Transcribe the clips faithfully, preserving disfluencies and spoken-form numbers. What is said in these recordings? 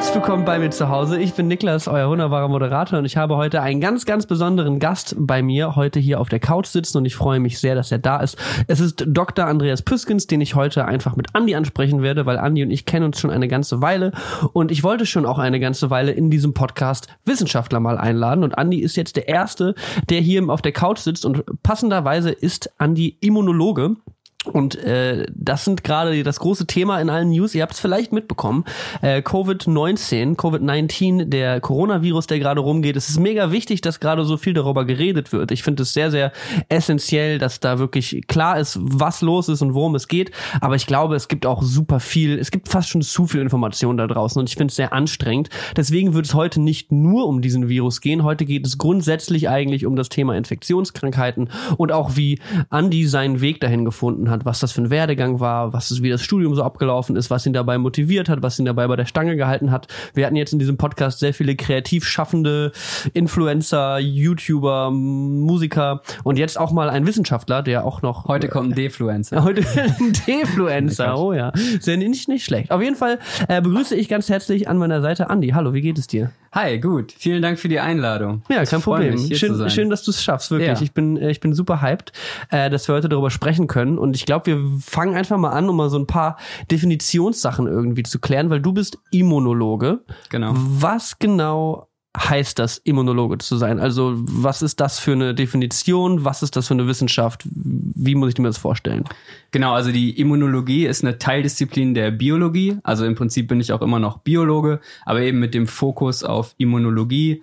Herzlich willkommen bei mir zu Hause. Ich bin Niklas, euer wunderbarer Moderator, und ich habe heute einen ganz, ganz besonderen Gast bei mir heute hier auf der Couch sitzen, und ich freue mich sehr, dass er da ist. Es ist Doktor Andreas Püskens, den ich heute einfach mit Andi ansprechen werde, weil Andi und ich kennen uns schon eine ganze Weile, und ich wollte schon auch eine ganze Weile in diesem Podcast Wissenschaftler mal einladen, und Andi ist jetzt der Erste, der hier auf der Couch sitzt, und passenderweise ist Andi Immunologe. Und äh, das sind gerade das große Thema in allen News. Ihr habt es vielleicht mitbekommen. Äh, Covid neunzehn, Covid neunzehn, der Coronavirus, der gerade rumgeht. Es ist mega wichtig, dass gerade so viel darüber geredet wird. Ich finde es sehr, sehr essentiell, dass da wirklich klar ist, was los ist und worum es geht. Aber ich glaube, es gibt auch super viel, es gibt fast schon zu viel Information da draußen, und ich finde es sehr anstrengend. Deswegen wird es heute nicht nur um diesen Virus gehen. Heute geht es grundsätzlich eigentlich um das Thema Infektionskrankheiten und auch, wie Andi seinen Weg dahin gefunden hat, was das für ein Werdegang war, was wie das Studium so abgelaufen ist, was ihn dabei motiviert hat, was ihn dabei bei der Stange gehalten hat. Wir hatten jetzt in diesem Podcast sehr viele kreativ schaffende Influencer, YouTuber, Musiker und jetzt auch mal ein Wissenschaftler, der auch noch... Heute kommt ein Defluencer. Heute ein Defluencer, oh ja. Sehr nicht, nicht schlecht. Auf jeden Fall äh, begrüße ich ganz herzlich an meiner Seite Andi. Hallo, wie geht es dir? Hi, gut. Vielen Dank für die Einladung. Ja, kein ich Problem. Mich, schön, schön, dass du es schaffst, wirklich. Ja. Ich bin, ich bin super hyped, äh, dass wir heute darüber sprechen können. Und ich glaube, wir fangen einfach mal an, um mal so ein paar Definitionssachen irgendwie zu klären, weil du bist Immunologe. Genau. Was genau heißt das, Immunologe zu sein? Also, was ist das für eine Definition? Was ist das für eine Wissenschaft? Wie muss ich mir das vorstellen? Genau, also die Immunologie ist eine Teildisziplin der Biologie. Also im Prinzip bin ich auch immer noch Biologe, aber eben mit dem Fokus auf Immunologie.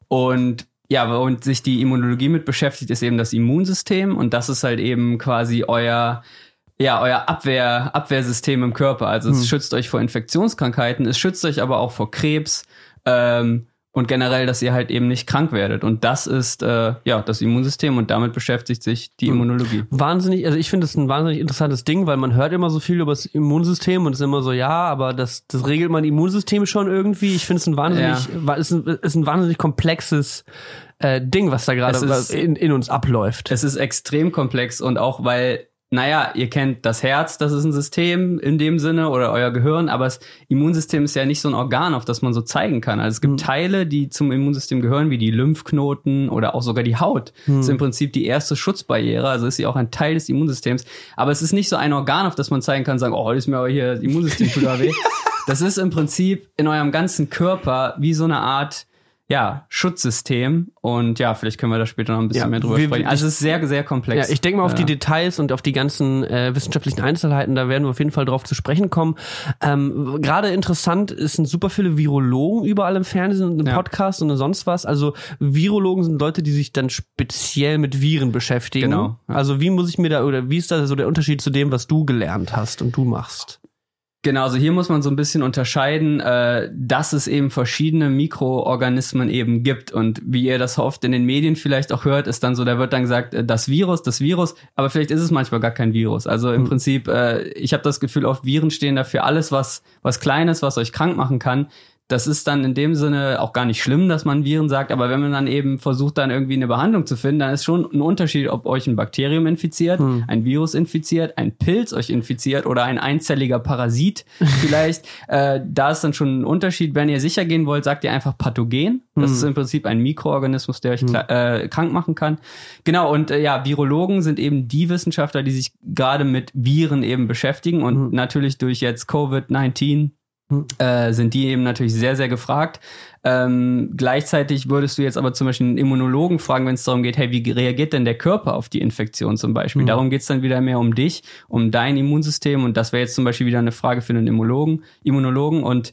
Und ja, und sich die Immunologie mit beschäftigt, ist eben das Immunsystem. Und das ist halt eben quasi euer... Ja, euer Abwehr, Abwehrsystem im Körper. Also es hm. schützt euch vor Infektionskrankheiten, es schützt euch aber auch vor Krebs, ähm, und generell, dass ihr halt eben nicht krank werdet. Und das ist äh, ja das Immunsystem, und damit beschäftigt sich die Immunologie. Wahnsinnig, also ich finde das ein wahnsinnig interessantes Ding, weil man hört immer so viel über das Immunsystem und ist immer so, ja, aber das, das regelt mein Immunsystem schon irgendwie. Ich finde es ein wahnsinnig, ja. ist ein, ist ein wahnsinnig komplexes äh, Ding, was da gerade in, in uns abläuft. Es ist extrem komplex, und auch weil, naja, ihr kennt das Herz, das ist ein System in dem Sinne, oder euer Gehirn, aber das Immunsystem ist ja nicht so ein Organ, auf das man so zeigen kann. Also es gibt mhm. Teile, die zum Immunsystem gehören, wie die Lymphknoten oder auch sogar die Haut. Mhm. Das ist im Prinzip die erste Schutzbarriere, also ist sie auch ein Teil des Immunsystems. Aber es ist nicht so ein Organ, auf das man zeigen kann, sagen, oh, heute ist mir aber hier das Immunsystem tut da weh. Das ist im Prinzip in eurem ganzen Körper wie so eine Art, ja, Schutzsystem, und ja, vielleicht können wir da später noch ein bisschen ja, mehr drüber wir, sprechen. Also es ist sehr, sehr komplex. Ja, ich denke mal auf ja. die Details und auf die ganzen äh, wissenschaftlichen Einzelheiten, da werden wir auf jeden Fall drauf zu sprechen kommen. Ähm, Gerade interessant, es sind super viele Virologen überall im Fernsehen, im ja. Podcast und sonst was. Also Virologen sind Leute, die sich dann speziell mit Viren beschäftigen. Genau. Ja. Also wie muss ich mir da, oder wie ist da so der Unterschied zu dem, was du gelernt hast und du machst? Genau, also hier muss man so ein bisschen unterscheiden, äh, dass es eben verschiedene Mikroorganismen eben gibt, und wie ihr das oft in den Medien vielleicht auch hört, ist dann so, da wird dann gesagt, äh, das Virus, das Virus, aber vielleicht ist es manchmal gar kein Virus. Also im hm. Prinzip, äh, ich habe das Gefühl, oft Viren stehen dafür alles, was was Kleines, was euch krank machen kann. Das ist dann in dem Sinne auch gar nicht schlimm, dass man Viren sagt, aber wenn man dann eben versucht, dann irgendwie eine Behandlung zu finden, dann ist schon ein Unterschied, ob euch ein Bakterium infiziert, hm. ein Virus infiziert, ein Pilz euch infiziert oder ein einzelliger Parasit vielleicht. äh, da ist dann schon ein Unterschied. Wenn ihr sicher gehen wollt, sagt ihr einfach Pathogen. Das hm. ist im Prinzip ein Mikroorganismus, der euch hm. äh, krank machen kann. Genau, und äh, ja, Virologen sind eben die Wissenschaftler, die sich gerade mit Viren eben beschäftigen, und hm. natürlich durch jetzt Covid neunzehn Äh, sind die eben natürlich sehr, sehr gefragt. Ähm, gleichzeitig würdest du jetzt aber zum Beispiel einen Immunologen fragen, wenn es darum geht, hey, wie reagiert denn der Körper auf die Infektion zum Beispiel? Mhm. Darum geht's dann wieder mehr um dich, um dein Immunsystem, und das wäre jetzt zum Beispiel wieder eine Frage für einen Immunologen, Immunologen und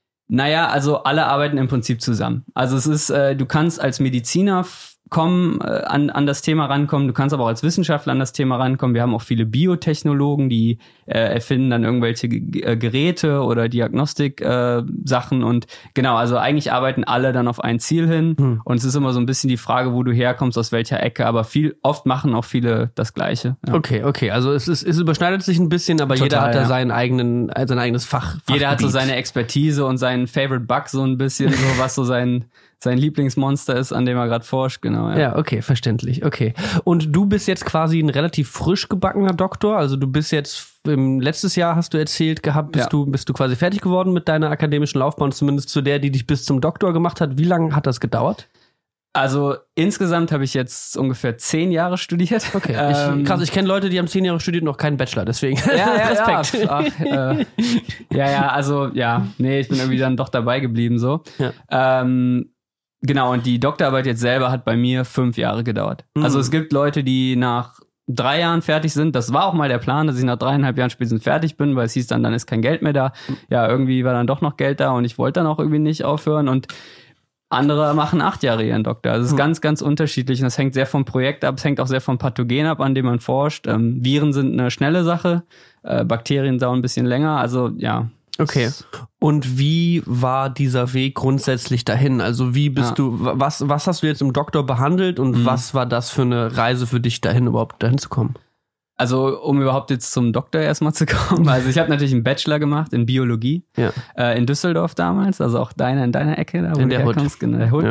naja, also alle arbeiten im Prinzip zusammen. Also es ist, äh, du kannst als Mediziner f- kommen, äh, an, an das Thema rankommen. Du kannst aber auch als Wissenschaftler an das Thema rankommen. Wir haben auch viele Biotechnologen, die äh, erfinden dann irgendwelche G- äh, Geräte oder Diagnostik-Sachen. Äh, und genau, also eigentlich arbeiten alle dann auf ein Ziel hin. Hm. Und es ist immer so ein bisschen die Frage, wo du herkommst, aus welcher Ecke. Aber viel, oft machen auch viele das Gleiche. Ja. Okay, okay. Also es ist, es überschneidet sich ein bisschen, aber Total, jeder hat da ja. seinen eigenen, sein eigenes Fach. Jeder hat so seine Expertise und seinen Favorite Bug so ein bisschen, so was so sein sein Lieblingsmonster ist, an dem er gerade forscht, genau. Ja. ja, okay, verständlich, okay. Und du bist jetzt quasi ein relativ frisch gebackener Doktor, also du bist jetzt, im letztes Jahr hast du erzählt gehabt, bist, ja. du, bist du quasi fertig geworden mit deiner akademischen Laufbahn, zumindest zu der, die dich bis zum Doktor gemacht hat. Wie lange hat das gedauert? Also insgesamt habe ich jetzt ungefähr zehn Jahre studiert. Okay, ähm, ich, krass, ich kenne Leute, die haben zehn Jahre studiert und noch keinen Bachelor, deswegen ja, ja, Respekt. Ja, ach, äh, ja, ja, also ja, nee, ich bin irgendwie dann doch dabei geblieben so. Ja. Ähm, genau, und die Doktorarbeit jetzt selber hat bei mir fünf Jahre gedauert. Mhm. Also es gibt Leute, die nach drei Jahren fertig sind. Das war auch mal der Plan, dass ich nach dreieinhalb Jahren spätestens fertig bin, weil es hieß dann, dann ist kein Geld mehr da. Ja, irgendwie war dann doch noch Geld da und ich wollte dann auch irgendwie nicht aufhören und andere machen acht Jahre ihren Doktor. Also es ist mhm. ganz, ganz unterschiedlich. Und das hängt sehr vom Projekt ab. Es hängt auch sehr vom Pathogen ab, an dem man forscht. Ähm, Viren sind eine schnelle Sache. Äh, Bakterien dauern ein bisschen länger. Also, ja. Okay. Und wie war dieser Weg grundsätzlich dahin? Also wie bist ja. du, was, was hast du jetzt im Doktor behandelt und mhm. was war das für eine Reise für dich dahin, überhaupt dahin zu kommen? Also, um überhaupt jetzt zum Doktor erstmal zu kommen. Also, ich habe natürlich einen Bachelor gemacht in Biologie. Ja. Äh, in Düsseldorf damals. Also auch deiner in deiner Ecke, da wo in du der herkommst. Hood. Genau, der Hood. Ja.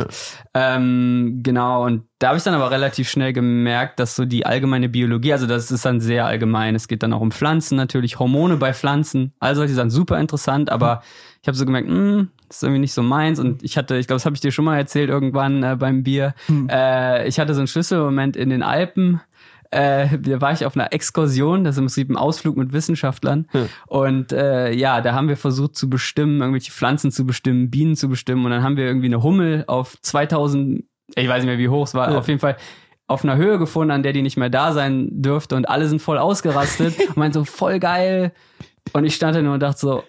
Ähm, genau. Und da habe ich dann aber relativ schnell gemerkt, dass so die allgemeine Biologie, also das ist dann sehr allgemein. Es geht dann auch um Pflanzen natürlich, Hormone bei Pflanzen. All solche Sachen super interessant. Aber mhm. ich habe so gemerkt, mh, das ist irgendwie nicht so meins. Und ich hatte, ich glaube, das habe ich dir schon mal erzählt irgendwann äh, beim Bier. Mhm. Äh, ich hatte so einen Schlüsselmoment in den Alpen. Äh, da war ich auf einer Exkursion, das ist im Prinzip ein Ausflug mit Wissenschaftlern. Ja. Und äh, ja, da haben wir versucht zu bestimmen, irgendwelche Pflanzen zu bestimmen, Bienen zu bestimmen. Und dann haben wir irgendwie eine Hummel auf zweitausend, ich weiß nicht mehr, wie hoch es war, ja. auf jeden Fall auf einer Höhe gefunden, an der die nicht mehr da sein dürfte. Und alle sind voll ausgerastet und meinten so, voll geil. Und ich stand da nur und dachte so,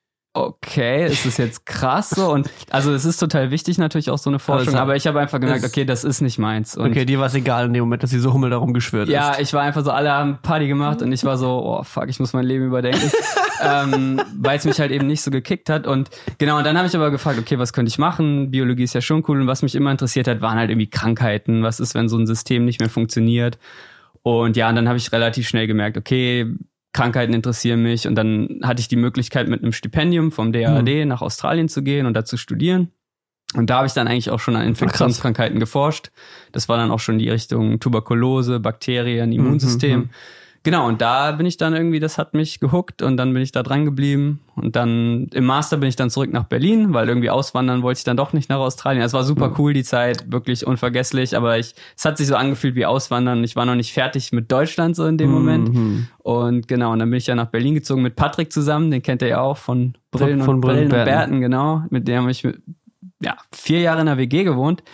okay, ist das jetzt krass so? Und also es ist total wichtig natürlich auch so eine Forschung, also, aber ich habe einfach gemerkt, okay, das ist nicht meins. Und okay, dir war es egal in dem Moment, dass die so Hummel da rumgeschwirrt ist. Ja, ich war einfach so, alle haben Party gemacht und ich war so, oh fuck, ich muss mein Leben überdenken, ähm, weil es mich halt eben nicht so gekickt hat. Und genau, und dann habe ich aber gefragt, okay, was könnte ich machen? Biologie ist ja schon cool und was mich immer interessiert hat, waren halt irgendwie Krankheiten. Was ist, wenn so ein System nicht mehr funktioniert? Und ja, und dann habe ich relativ schnell gemerkt, okay, Krankheiten interessieren mich und dann hatte ich die Möglichkeit mit einem Stipendium vom D A A D mhm. nach Australien zu gehen und da zu studieren und da habe ich dann eigentlich auch schon an Infektionskrankheiten geforscht. Das war dann auch schon die Richtung Tuberkulose, Bakterien, Immunsystem. Mhm. Genau, und da bin ich dann irgendwie, das hat mich gehuckt und dann bin ich da dran geblieben und dann im Master bin ich dann zurück nach Berlin, weil irgendwie auswandern wollte ich dann doch nicht nach Australien. Es war super cool, die Zeit, wirklich unvergesslich, aber ich, es hat sich so angefühlt wie Auswandern. Ich war noch nicht fertig mit Deutschland so in dem Moment. Mhm. Und genau, und dann bin ich ja nach Berlin gezogen mit Patrick zusammen, den kennt ihr ja auch von Brillen, von, von und, Brillen, Brillen und Bärten, genau. Mit dem habe ich ja vier Jahre in der W G gewohnt.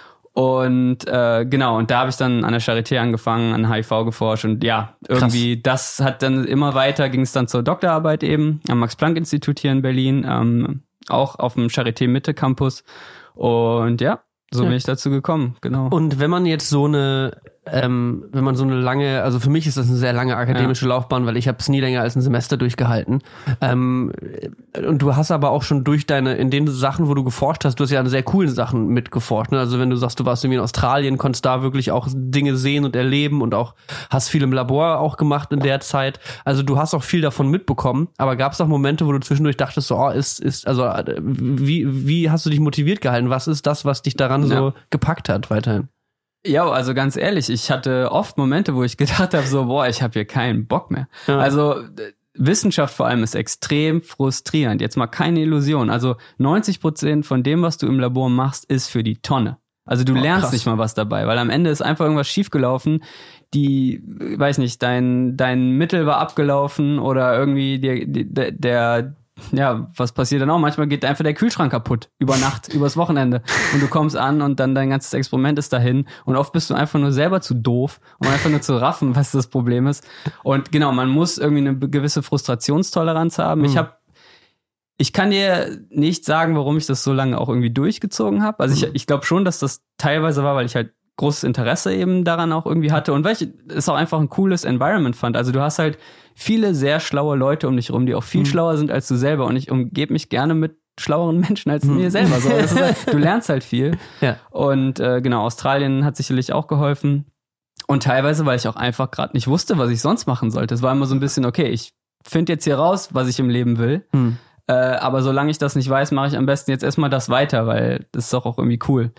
Und äh, genau, und da habe ich dann an der Charité angefangen, an H I V geforscht und ja, irgendwie Krass. Das hat dann immer weiter, ging es dann zur Doktorarbeit eben am Max-Planck-Institut hier in Berlin, ähm, auch auf dem Charité-Mitte-Campus und ja, so ja. bin ich dazu gekommen, genau. Und wenn man jetzt so eine, ähm, wenn man so eine lange, also für mich ist das eine sehr lange akademische ja. Laufbahn, weil ich habe es nie länger als ein Semester durchgehalten. Ähm, und du hast aber auch schon durch deine, in den Sachen, wo du geforscht hast, du hast ja an sehr coolen Sachen mitgeforscht. Ne? Also wenn du sagst, du warst irgendwie in Australien, konntest da wirklich auch Dinge sehen und erleben und auch hast viel im Labor auch gemacht in der Zeit. Also du hast auch viel davon mitbekommen. Aber gab es auch Momente, wo du zwischendurch dachtest, so, oh, ist, ist, also wie, wie hast du dich motiviert gehalten? Was ist das, was dich daran ja. so gepackt hat weiterhin? Ja, also ganz ehrlich, ich hatte oft Momente, wo ich gedacht habe, so, boah, ich habe hier keinen Bock mehr. Ja. Also Wissenschaft vor allem ist extrem frustrierend. Jetzt mal keine Illusion. Also neunzig Prozent von dem, was du im Labor machst, ist für die Tonne. Also du oh, lernst krass. Nicht mal was dabei, weil am Ende ist einfach irgendwas schiefgelaufen. Die, weiß nicht, dein dein Mittel war abgelaufen oder irgendwie der der, der ja, was passiert dann auch? Manchmal geht einfach der Kühlschrank kaputt. Über Nacht, übers Wochenende. Und du kommst an und dann dein ganzes Experiment ist dahin. Und oft bist du einfach nur selber zu doof, um einfach nur zu raffen, was das Problem ist. Und genau, man muss irgendwie eine gewisse Frustrationstoleranz haben. Mhm. Ich habe Ich kann dir nicht sagen, warum ich das so lange auch irgendwie durchgezogen habe. Also ich, ich glaube schon, dass das teilweise war, weil ich halt großes Interesse eben daran auch irgendwie hatte und weil ich es auch einfach ein cooles Environment fand. Also du hast halt viele sehr schlaue Leute um dich rum, die auch viel mhm. schlauer sind als du selber und ich umgebe mich gerne mit schlaueren Menschen als mhm. mir selber. So, das ist halt, du lernst halt viel. Ja. Und äh, genau, Australien hat sicherlich auch geholfen und teilweise, weil ich auch einfach gerade nicht wusste, was ich sonst machen sollte. Es war immer so ein bisschen, okay, ich finde jetzt hier raus, was ich im Leben will. Mhm. Äh, aber solange ich das nicht weiß, mache ich am besten jetzt erstmal das weiter, weil das ist doch auch irgendwie cool.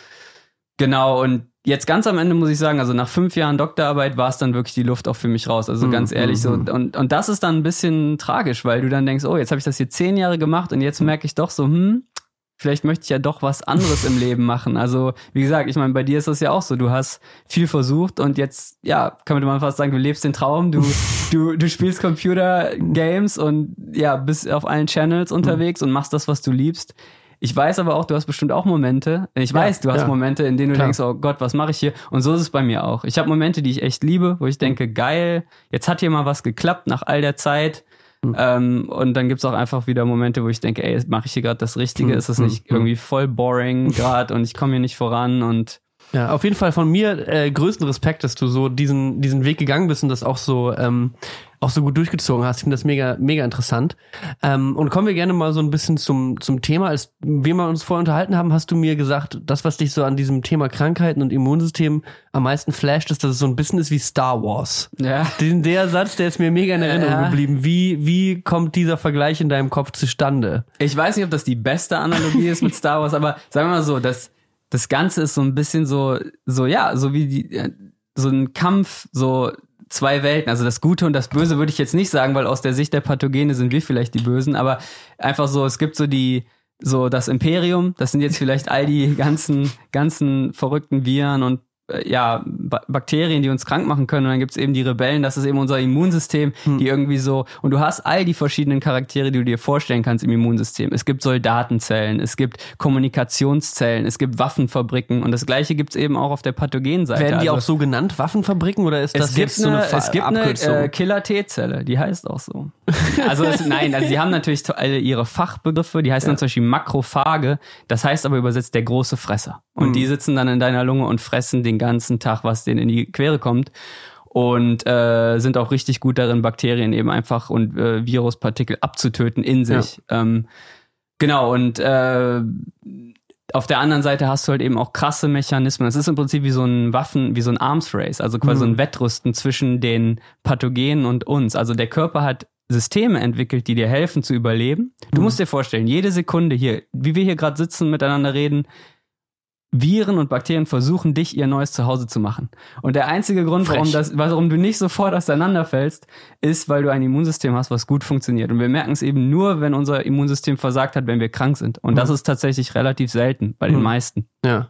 Genau, und jetzt ganz am Ende muss ich sagen, also nach fünf Jahren Doktorarbeit war es dann wirklich die Luft auch für mich raus. Also ganz ehrlich, so. Und, und das ist dann ein bisschen tragisch, weil du dann denkst, oh, jetzt habe ich das hier zehn Jahre gemacht und jetzt merke ich doch so, hm, vielleicht möchte ich ja doch was anderes im Leben machen. Also, wie gesagt, ich meine, bei dir ist das ja auch so. Du hast viel versucht und jetzt, ja, kann man fast sagen, du lebst den Traum. Du, du, du spielst Computer-Games und ja, bist auf allen Channels unterwegs und machst das, was du liebst. Ich weiß aber auch, du hast bestimmt auch Momente. Ich weiß, ja, du hast ja. Momente, in denen du Klar. denkst, oh Gott, was mache ich hier? Und so ist es bei mir auch. Ich habe Momente, die ich echt liebe, wo ich denke, geil, jetzt hat hier mal was geklappt nach all der Zeit. Mhm. Ähm, und dann gibt's auch einfach wieder Momente, wo ich denke, ey, mache ich hier gerade das Richtige? Mhm. Ist das nicht mhm. irgendwie voll boring gerade und ich komme hier nicht voran und ja, auf jeden Fall von mir äh, größten Respekt, dass du so diesen diesen Weg gegangen bist und das auch so ähm, auch so gut durchgezogen hast. Ich finde das mega mega interessant. Ähm, und kommen wir gerne mal so ein bisschen zum zum Thema. Als wir mal uns vorher unterhalten haben, hast du mir gesagt, das, was dich so an diesem Thema Krankheiten und Immunsystem am meisten flasht, ist, dass es so ein bisschen ist wie Star Wars. Ja. Den, der Satz, der ist mir mega in Erinnerung ja. geblieben. Wie wie kommt dieser Vergleich in deinem Kopf zustande? Ich weiß nicht, ob das die beste Analogie ist mit Star Wars, aber sagen wir mal so, dass das Ganze ist so ein bisschen so, so ja, so wie die, so ein Kampf, so zwei Welten. Also das Gute und das Böse würde ich jetzt nicht sagen, weil aus der Sicht der Pathogene sind wir vielleicht die Bösen, aber einfach so, es gibt so die, so das Imperium, das sind jetzt vielleicht all die ganzen, ganzen verrückten Viren und ja, ba- Bakterien, die uns krank machen können. Und dann gibt's eben die Rebellen, das ist eben unser Immunsystem, hm. die irgendwie so, und du hast all die verschiedenen Charaktere, die du dir vorstellen kannst im Immunsystem. Es gibt Soldatenzellen, es gibt Kommunikationszellen, es gibt Waffenfabriken und das Gleiche gibt's eben auch auf der Pathogenseite. Werden die also, auch so genannt, Waffenfabriken, oder ist das jetzt eine, so eine Fa- Es gibt Abkürzung? eine äh, Killer-T-Zelle, die heißt auch so. Also es, nein, also sie haben natürlich alle ihre Fachbegriffe, die heißen ja. dann zum Beispiel Makrophage, das heißt aber übersetzt der große Fresser. Und hm. die sitzen dann in deiner Lunge und fressen den ganzen Tag, was denen in die Quere kommt. Und äh, sind auch richtig gut darin, Bakterien eben einfach und äh, Viruspartikel abzutöten in sich. Ja. Ähm, genau, und äh, auf der anderen Seite hast du halt eben auch krasse Mechanismen. Es ist im Prinzip wie so ein Waffen, wie so ein Arms Race, also quasi mhm. so ein Wettrüsten zwischen den Pathogenen und uns. Also der Körper hat Systeme entwickelt, die dir helfen zu überleben. Du mhm. musst dir vorstellen, jede Sekunde hier, wie wir hier gerade sitzen, miteinander reden, Viren und Bakterien versuchen, dich ihr neues Zuhause zu machen. Und der einzige Grund, warum, das, warum du nicht sofort auseinanderfällst, ist, weil du ein Immunsystem hast, was gut funktioniert. Und wir merken es eben nur, wenn unser Immunsystem versagt hat, wenn wir krank sind. Und mhm. das ist tatsächlich relativ selten bei den mhm. meisten. Ja.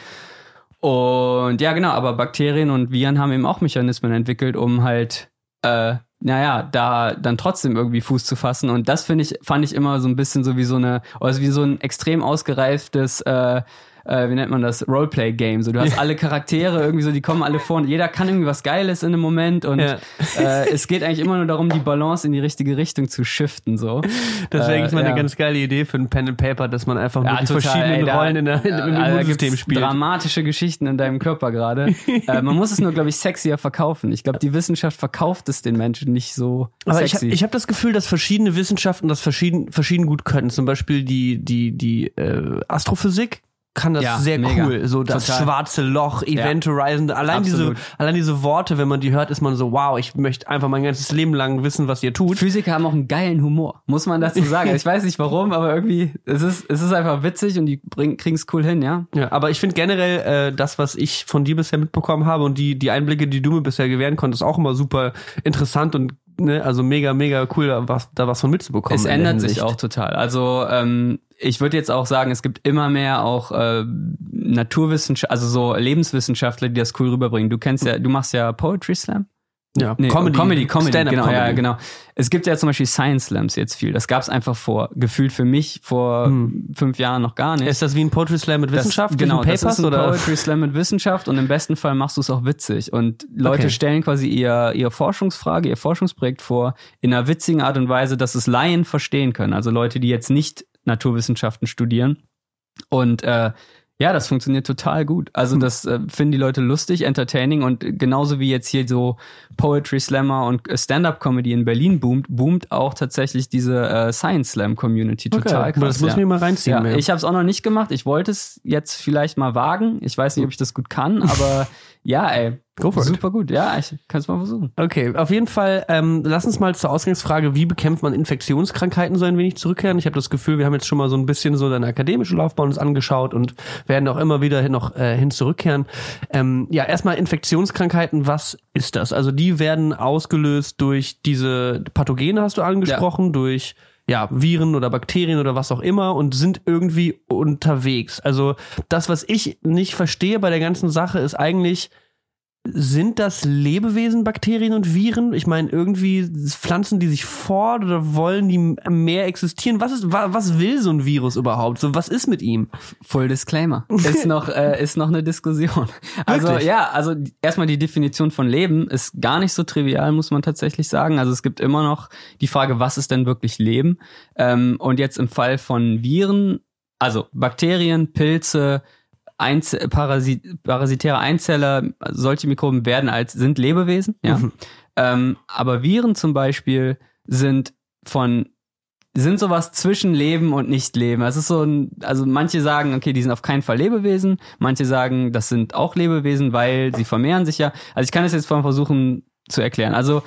Und ja, genau, aber Bakterien und Viren haben eben auch Mechanismen entwickelt, um halt, äh, naja, da dann trotzdem irgendwie Fuß zu fassen. Und das finde ich, fand ich immer so ein bisschen so wie so eine, also wie so ein extrem ausgereiftes, äh, Äh, wie nennt man das, Roleplay-Game. So, du hast alle Charaktere irgendwie so, die kommen alle vor und jeder kann irgendwie was Geiles in einem Moment und ja. äh, es geht eigentlich immer nur darum, die Balance in die richtige Richtung zu shiften. So. Das wäre eigentlich äh, mal ja. eine ganz geile Idee für ein Pen and Paper, dass man einfach ja, nur die total, verschiedenen ey, da, Rollen in der, in, im ja, Immunsystem spielt. Dramatische Geschichten in deinem Körper gerade. äh, man muss es nur, glaube ich, sexier verkaufen. Ich glaube, die Wissenschaft verkauft es den Menschen nicht so Aber sexy. ich, ich habe das Gefühl, dass verschiedene Wissenschaften das verschieden, verschieden gut können. Zum Beispiel die, die, die äh, Astrophysik kann das ja, sehr mega. Cool. So das Total. Schwarze Loch, Event ja. Horizon, allein diese, allein diese Worte, wenn man die hört, ist man so, wow, ich möchte einfach mein ganzes Leben lang wissen, was ihr tut. Physiker haben auch einen geilen Humor, muss man dazu sagen. Ich weiß nicht warum, aber irgendwie, es ist, es ist einfach witzig und die kriegen es cool hin, ja. Ja, aber ich finde generell, äh, das, was ich von dir bisher mitbekommen habe und die, die Einblicke, die du mir bisher gewähren konntest, auch immer super interessant und ne, also mega, mega cool, da was, da was von mitzubekommen. Es ändert sich auch total. Also, ähm, ich würde jetzt auch sagen, es gibt immer mehr auch äh, Naturwissenschaftler, also so Lebenswissenschaftler, die das cool rüberbringen. Du kennst ja, du machst ja Poetry Slam? Ja, nee, Comedy, Comedy, Comedy, Stand-up genau, Comedy. ja, genau. Es gibt ja zum Beispiel Science Slams jetzt viel. Das gab es einfach vor, gefühlt für mich vor hm. fünf Jahren noch gar nicht. Ist das wie ein Poetry Slam mit Wissenschaft? Das, genau, Papers, das ist ein oder? Poetry Slam mit Wissenschaft und im besten Fall machst du es auch witzig. Und Leute Okay. stellen quasi ihr, ihre Forschungsfrage, ihr Forschungsprojekt vor in einer witzigen Art und Weise, dass es Laien verstehen können. Also Leute, die jetzt nicht Naturwissenschaften studieren. Und äh, ja, das funktioniert total gut. Also das äh, finden die Leute lustig, entertaining und genauso wie jetzt hier so Poetry Slammer und Stand-Up-Comedy in Berlin boomt, boomt auch tatsächlich diese äh, Science Slam Community total okay. krass. Das muss ja. mir mal reinziehen. Ja, mehr. ich habe es auch noch nicht gemacht. Ich wollte es jetzt vielleicht mal wagen. Ich weiß nicht, ob ich das gut kann, aber ja, ey. Go for it. Super gut, ja, ich kann es mal versuchen. Okay, auf jeden Fall, ähm, lass uns mal zur Ausgangsfrage, wie bekämpft man Infektionskrankheiten, so ein wenig zurückkehren. Ich habe das Gefühl, wir haben jetzt schon mal so ein bisschen so deine akademische Laufbahn uns angeschaut und werden auch immer wieder hin, noch äh, hin zurückkehren. Ähm, ja, erstmal Infektionskrankheiten, was ist das? Also die werden ausgelöst durch diese Pathogene, hast du angesprochen, ja. durch ja, Viren oder Bakterien oder was auch immer und sind irgendwie unterwegs. Also das, was ich nicht verstehe bei der ganzen Sache, ist eigentlich, sind das Lebewesen, Bakterien und Viren? Ich meine, irgendwie pflanzen die sich fort oder wollen die mehr existieren? Was ist, was will so ein Virus überhaupt? So, was ist mit ihm? Full Disclaimer. Ist noch, äh, ist noch eine Diskussion. Also, Wirklich? ja, also erstmal die Definition von Leben ist gar nicht so trivial, muss man tatsächlich sagen. Also es gibt immer noch die Frage, was ist denn wirklich Leben? Ähm, und jetzt im Fall von Viren, also Bakterien, Pilze, Einz- Parasit- parasitäre Einzeller, solche Mikroben werden als, sind Lebewesen, ja. Mhm. Ähm, aber Viren zum Beispiel sind von, sind sowas zwischen Leben und Nicht-Leben. Es ist so ein, also manche sagen, okay, die sind auf keinen Fall Lebewesen. Manche sagen, das sind auch Lebewesen, weil sie vermehren sich ja. Also ich kann es jetzt mal versuchen zu erklären. Also,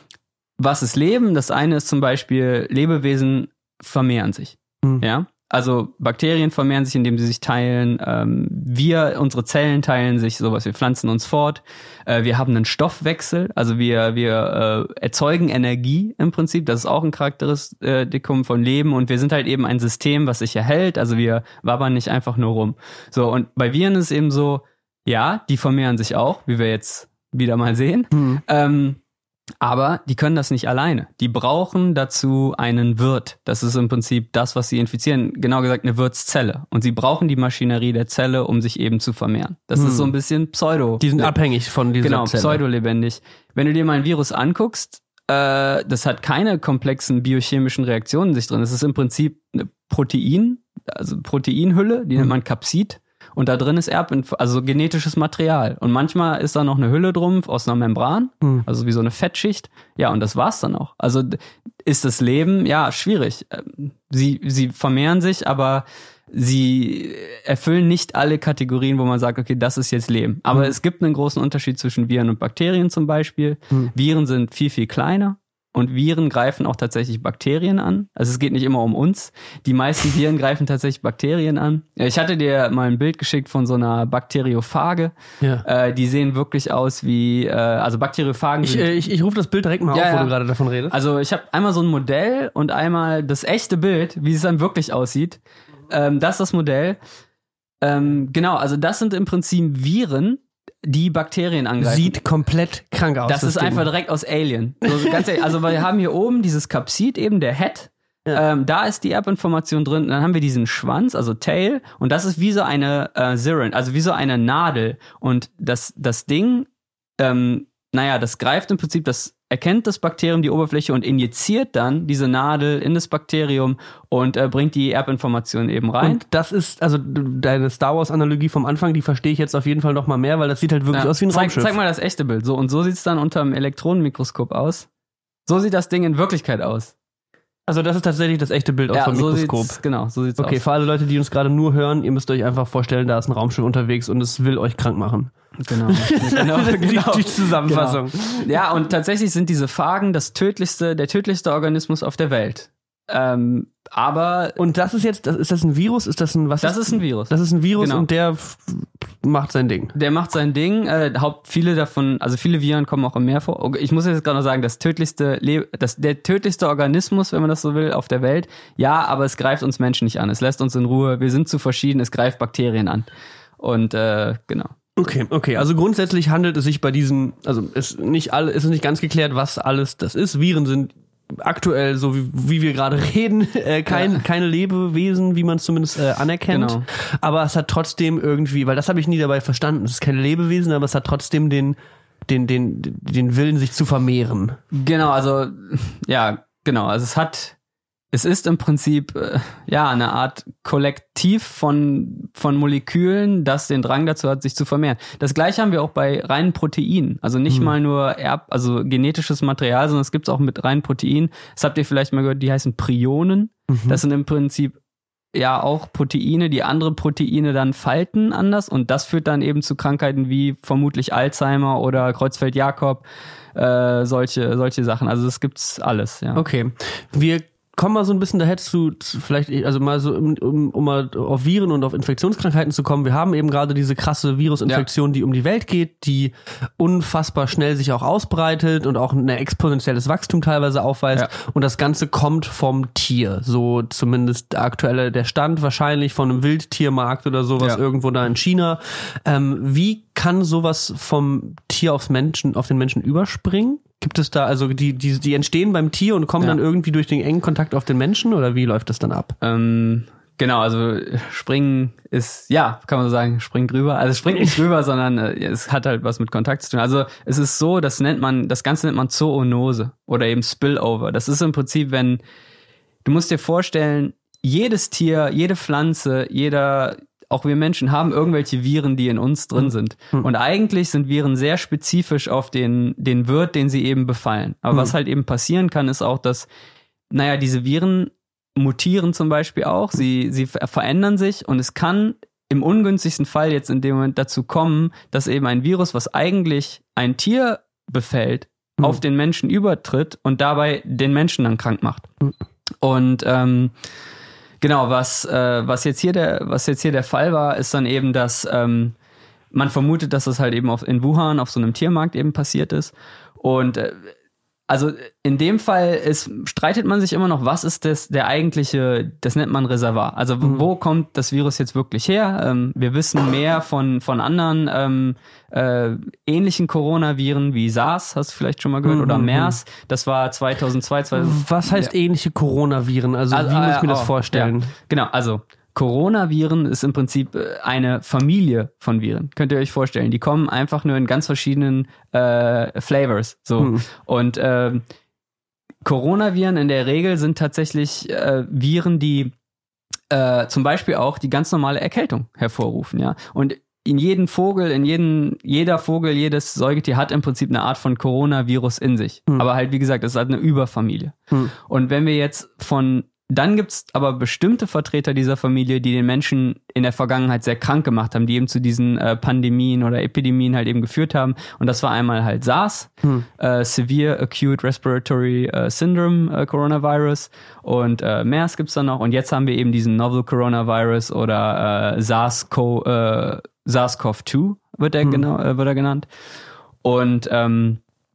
was ist Leben? Das eine ist zum Beispiel, Lebewesen vermehren sich, mhm. ja. Also Bakterien vermehren sich, indem sie sich teilen. Ähm, wir, unsere Zellen teilen sich, sowas. Wir pflanzen uns fort. Äh, wir haben einen Stoffwechsel. Also wir wir äh, erzeugen Energie im Prinzip. Das ist auch ein Charakteristikum von Leben. Und wir sind halt eben ein System, was sich erhält. Also wir wabbern nicht einfach nur rum. So, und bei Viren ist es eben so, ja, die vermehren sich auch, wie wir jetzt wieder mal sehen. Mhm. Ähm, Aber die können das nicht alleine. Die brauchen dazu einen Wirt. Das ist im Prinzip das, was sie infizieren. Genau gesagt eine Wirtszelle. Und sie brauchen die Maschinerie der Zelle, um sich eben zu vermehren. Das hm. ist so ein bisschen pseudo. Die sind abhängig von dieser genau, Zelle. Genau, pseudo-lebendig. Wenn du dir mal ein Virus anguckst, äh, das hat keine komplexen biochemischen Reaktionen in sich drin. Es ist im Prinzip eine Protein, also Proteinhülle, die hm. nennt man Kapsid. Und da drin ist Erbinf- also genetisches Material. Und manchmal ist da noch eine Hülle drum aus einer Membran, hm. also wie so eine Fettschicht. Ja, und das war's dann auch. Also ist das Leben, ja, schwierig. Sie, sie vermehren sich, aber sie erfüllen nicht alle Kategorien, wo man sagt, okay, das ist jetzt Leben. Aber hm. es gibt einen großen Unterschied zwischen Viren und Bakterien zum Beispiel. Hm. Viren sind viel, viel kleiner. Und Viren greifen auch tatsächlich Bakterien an. Also es geht nicht immer um uns. Die meisten Viren greifen tatsächlich Bakterien an. Ich hatte dir mal ein Bild geschickt von so einer Bakteriophage. Ja. Äh, die sehen wirklich aus wie, äh, also Bakteriophagen Ich, sind, äh, ich, ich rufe das Bild direkt mal ja, auf, wo ja. du gerade davon redest. Also ich habe einmal so ein Modell und einmal das echte Bild, wie es dann wirklich aussieht. Ähm, das ist das Modell. Ähm, genau, also das sind im Prinzip Viren, die Bakterien angreifen. Sieht komplett krank aus. Das, das ist Ding. Einfach direkt aus Alien. So, ganz ehrlich, also wir haben hier oben dieses Kapsid, eben der Head. Ja. Ähm, da ist die Erbinformation drin. Dann haben wir diesen Schwanz, also Tail. Und das ist wie so eine äh, Syringe, also wie so eine Nadel. Und das, das Ding, ähm, naja, das greift im Prinzip, das erkennt das Bakterium die Oberfläche und injiziert dann diese Nadel in das Bakterium und äh, bringt die Erbinformation eben rein. Und das ist, also deine Star Wars-Analogie vom Anfang, die verstehe ich jetzt auf jeden Fall noch mal mehr, weil das sieht halt wirklich ja, aus wie ein zeig, Raumschiff. Zeig mal das echte Bild. So, und so sieht es dann unter dem Elektronenmikroskop aus. So sieht das Ding in Wirklichkeit aus. Also das ist tatsächlich das echte Bild ja, aus dem so Mikroskop. Sieht's, genau, so sieht's okay, aus. Okay, für alle Leute, die uns gerade nur hören, ihr müsst euch einfach vorstellen, da ist ein Raumschiff unterwegs und es will euch krank machen. Genau, genau, genau. Die, die Zusammenfassung. Genau. Ja, und tatsächlich sind diese Phagen das tödlichste, der tödlichste Organismus auf der Welt. Ähm, aber und das ist jetzt, das, ist das ein Virus? Ist das ein was? Das ist, ist ein Virus. Das ist ein Virus genau. Und der f- macht sein Ding. Der macht sein Ding. Äh, Haupt viele davon, also viele Viren kommen auch im Meer vor. Ich muss jetzt gerade noch sagen, das tödlichste, Le- das der tödlichste Organismus, wenn man das so will, auf der Welt. Ja, aber es greift uns Menschen nicht an. Es lässt uns in Ruhe. Wir sind zu verschieden. Es greift Bakterien an. Und äh, genau. Okay, okay. Also grundsätzlich handelt es sich bei diesen, also ist nicht alle, ist nicht ganz geklärt, was alles das ist. Viren sind aktuell, so wie, wie wir gerade reden, äh, kein, ja. keine Lebewesen, wie man es zumindest äh, anerkennt. Genau. Aber es hat trotzdem irgendwie, weil das habe ich nie dabei verstanden, es ist keine Lebewesen, aber es hat trotzdem den, den, den, den Willen, sich zu vermehren. Genau, also, ja, genau. Also es hat, es ist im Prinzip, äh, ja, eine Art Kollektiv von, von Molekülen, das den Drang dazu hat, sich zu vermehren. Das Gleiche haben wir auch bei reinen Proteinen. Also nicht mhm. mal nur Erb, also genetisches Material, sondern es gibt es auch mit reinen Proteinen. Das habt ihr vielleicht mal gehört, die heißen Prionen. Mhm. Das sind im Prinzip ja auch Proteine, die andere Proteine dann falten anders und das führt dann eben zu Krankheiten wie vermutlich Alzheimer oder Creutzfeldt-Jakob, äh, solche solche Sachen. Also das gibt's alles, ja. Okay, wir kommen mal so ein bisschen daher zu, vielleicht, also mal so, um, um, um mal auf Viren und auf Infektionskrankheiten zu kommen. Wir haben eben gerade diese krasse Virusinfektion, ja. die um die Welt geht, die unfassbar schnell sich auch ausbreitet und auch ein exponentielles Wachstum teilweise aufweist. Ja. Und das Ganze kommt vom Tier. So zumindest der aktuelle, der Stand wahrscheinlich von einem Wildtiermarkt oder sowas, ja. irgendwo da in China. Ähm, wie kann sowas vom Tier aufs Menschen, auf den Menschen überspringen? Gibt es da, also die, die, die entstehen beim Tier und kommen ja. dann irgendwie durch den engen Kontakt auf den Menschen oder wie läuft das dann ab? Ähm, genau, also springen ist, ja, kann man so sagen, springt drüber. Also es springt nicht drüber, sondern äh, es hat halt was mit Kontakt zu tun. Also es ist so, das nennt man, das Ganze nennt man Zoonose oder eben Spillover. Das ist im Prinzip, wenn, du musst dir vorstellen, jedes Tier, jede Pflanze, jeder, auch wir Menschen haben irgendwelche Viren, die in uns drin sind. Mhm. Und eigentlich sind Viren sehr spezifisch auf den, den Wirt, den sie eben befallen. Aber mhm. was halt eben passieren kann, ist auch, dass, naja, diese Viren mutieren zum Beispiel auch. Sie, sie verändern sich und es kann im ungünstigsten Fall jetzt in dem Moment dazu kommen, dass eben ein Virus, was eigentlich ein Tier befällt, mhm. auf den Menschen übertritt und dabei den Menschen dann krank macht. Mhm. Und, ähm, Genau, was äh, was jetzt hier der was jetzt hier der Fall war, ist dann eben, dass ähm, man vermutet, dass das halt eben auf, in Wuhan auf so einem Tiermarkt eben passiert ist. Und äh, also in dem Fall ist, streitet man sich immer noch, was ist das der eigentliche, das nennt man Reservoir. Also mhm. wo kommt das Virus jetzt wirklich her? Ähm, wir wissen mehr von von anderen ähm, äh, ähnlichen Coronaviren wie SARS, hast du vielleicht schon mal gehört, mhm. oder MERS. Das war zweitausendzwei. zweitausend Was heißt ja. ähnliche Coronaviren? Also, also wie äh, muss ich mir das oh, vorstellen? Ja. Genau, also Coronaviren ist im Prinzip eine Familie von Viren. Könnt ihr euch vorstellen. Die kommen einfach nur in ganz verschiedenen äh, Flavors. So. Hm. Und äh, Coronaviren in der Regel sind tatsächlich äh, Viren, die äh, zum Beispiel auch die ganz normale Erkältung hervorrufen. Ja. Und in jedem Vogel, in jedem, jeder Vogel, jedes Säugetier hat im Prinzip eine Art von Coronavirus in sich. Hm. Aber halt, wie gesagt, es ist halt eine Überfamilie. Hm. Und wenn wir jetzt von Dann gibt's aber bestimmte Vertreter dieser Familie, die den Menschen in der Vergangenheit sehr krank gemacht haben, die eben zu diesen äh, Pandemien oder Epidemien halt eben geführt haben. Und das war einmal halt SARS, hm. äh, Severe Acute Respiratory äh, Syndrome äh, Coronavirus, und äh, MERS gibt's dann noch. Und jetzt haben wir eben diesen Novel Coronavirus oder äh, SARS-CoV äh, SARS-CoV zwei wird er, hm. genau, äh, wird er genannt. Und ähm,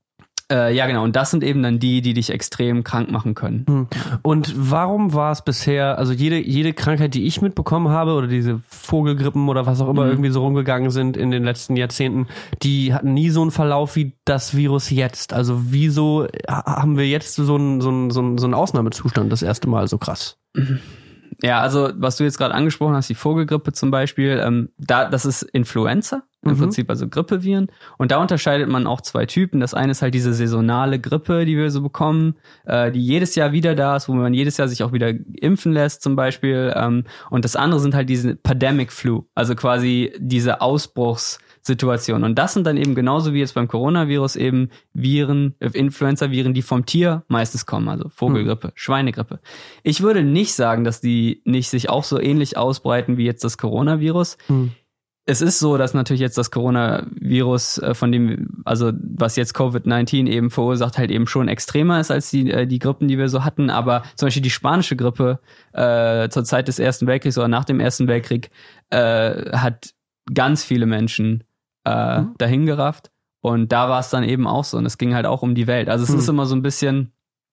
Äh, ja, genau. Und das sind eben dann die, die dich extrem krank machen können. Und warum war es bisher, also jede jede Krankheit, die ich mitbekommen habe, oder diese Vogelgrippen oder was auch immer mhm. irgendwie so rumgegangen sind in den letzten Jahrzehnten, die hatten nie so einen Verlauf wie das Virus jetzt. Also wieso haben wir jetzt so einen so einen, so einen, so einen Ausnahmezustand das erste Mal so krass? Mhm. Ja, also was du jetzt gerade angesprochen hast, die Vogelgrippe zum Beispiel, ähm, da das ist Influenza im mhm. Prinzip, also Grippeviren. Und da unterscheidet man auch zwei Typen. Das eine ist halt diese saisonale Grippe, die wir so bekommen, äh, die jedes Jahr wieder da ist, wo man jedes Jahr sich auch wieder impfen lässt zum Beispiel. Ähm, und das andere sind halt diese Pandemic Flu, also quasi diese Ausbruchssituation. Und das sind dann eben genauso wie jetzt beim Coronavirus eben Viren, äh, Influenza-Viren, die vom Tier meistens kommen, also Vogelgrippe, mhm. Schweinegrippe. Ich würde nicht sagen, dass die nicht sich auch so ähnlich ausbreiten wie jetzt das Coronavirus. Mhm. Es ist so, dass natürlich jetzt das Coronavirus, von dem, also was jetzt Covid neunzehn eben verursacht, halt eben schon extremer ist als die die Grippen, die wir so hatten. Aber zum Beispiel die spanische Grippe äh, zur Zeit des Ersten Weltkriegs oder nach dem Ersten Weltkrieg äh, hat ganz viele Menschen äh, mhm. dahin gerafft. Und da war es dann eben auch so. Und es ging halt auch um die Welt. Also es mhm. ist immer so ein bisschen,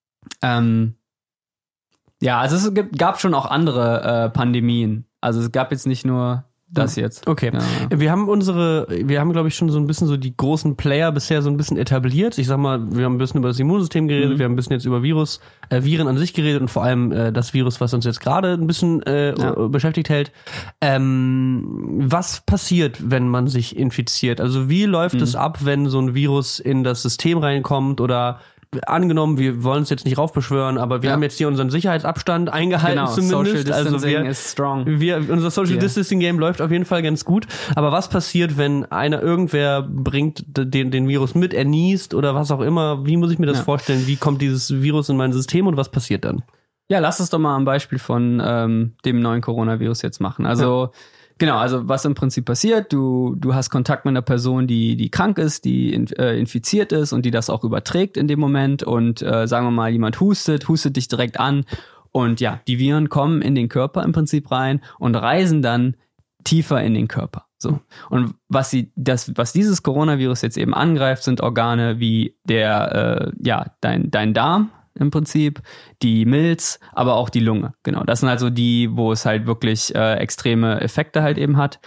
ähm, ja, also es gibt, gab schon auch andere äh, Pandemien. Also es gab jetzt nicht nur das jetzt. Okay. Ja. Wir haben unsere, wir haben, glaube ich, schon so ein bisschen so die großen Player bisher so ein bisschen etabliert. Ich sag mal, wir haben ein bisschen über das Immunsystem geredet, mhm. wir haben ein bisschen jetzt über Virus, äh, Viren an sich geredet und vor allem äh, das Virus, was uns jetzt gerade ein bisschen äh, ja. beschäftigt hält. Ähm, was passiert, wenn man sich infiziert? Also wie läuft mhm. es ab, wenn so ein Virus in das System reinkommt oder angenommen, wir wollen es jetzt nicht raufbeschwören, aber wir ja. haben jetzt hier unseren Sicherheitsabstand eingehalten, genau, zumindest. Social also wir, is strong. wir, unser Social yeah. Distancing Game läuft auf jeden Fall ganz gut. Aber was passiert, wenn einer, irgendwer bringt den, den Virus mit, er niest oder was auch immer? Wie muss ich mir das ja. vorstellen? Wie kommt dieses Virus in mein System und was passiert dann? Ja, lass es doch mal am Beispiel von ähm, dem neuen Coronavirus jetzt machen. Also ja. Genau, also was im Prinzip passiert, du du hast Kontakt mit einer Person, die die krank ist, die in, äh, infiziert ist und die das auch überträgt in dem Moment und äh, sagen wir mal, jemand hustet, hustet dich direkt an und ja, die Viren kommen in den Körper im Prinzip rein und reisen dann tiefer in den Körper. So. Und was sie das was dieses Coronavirus jetzt eben angreift, sind Organe wie der äh, ja, dein dein Darm im Prinzip, die Milz, aber auch die Lunge. Genau, das sind also die, wo es halt wirklich äh, extreme Effekte halt eben hat.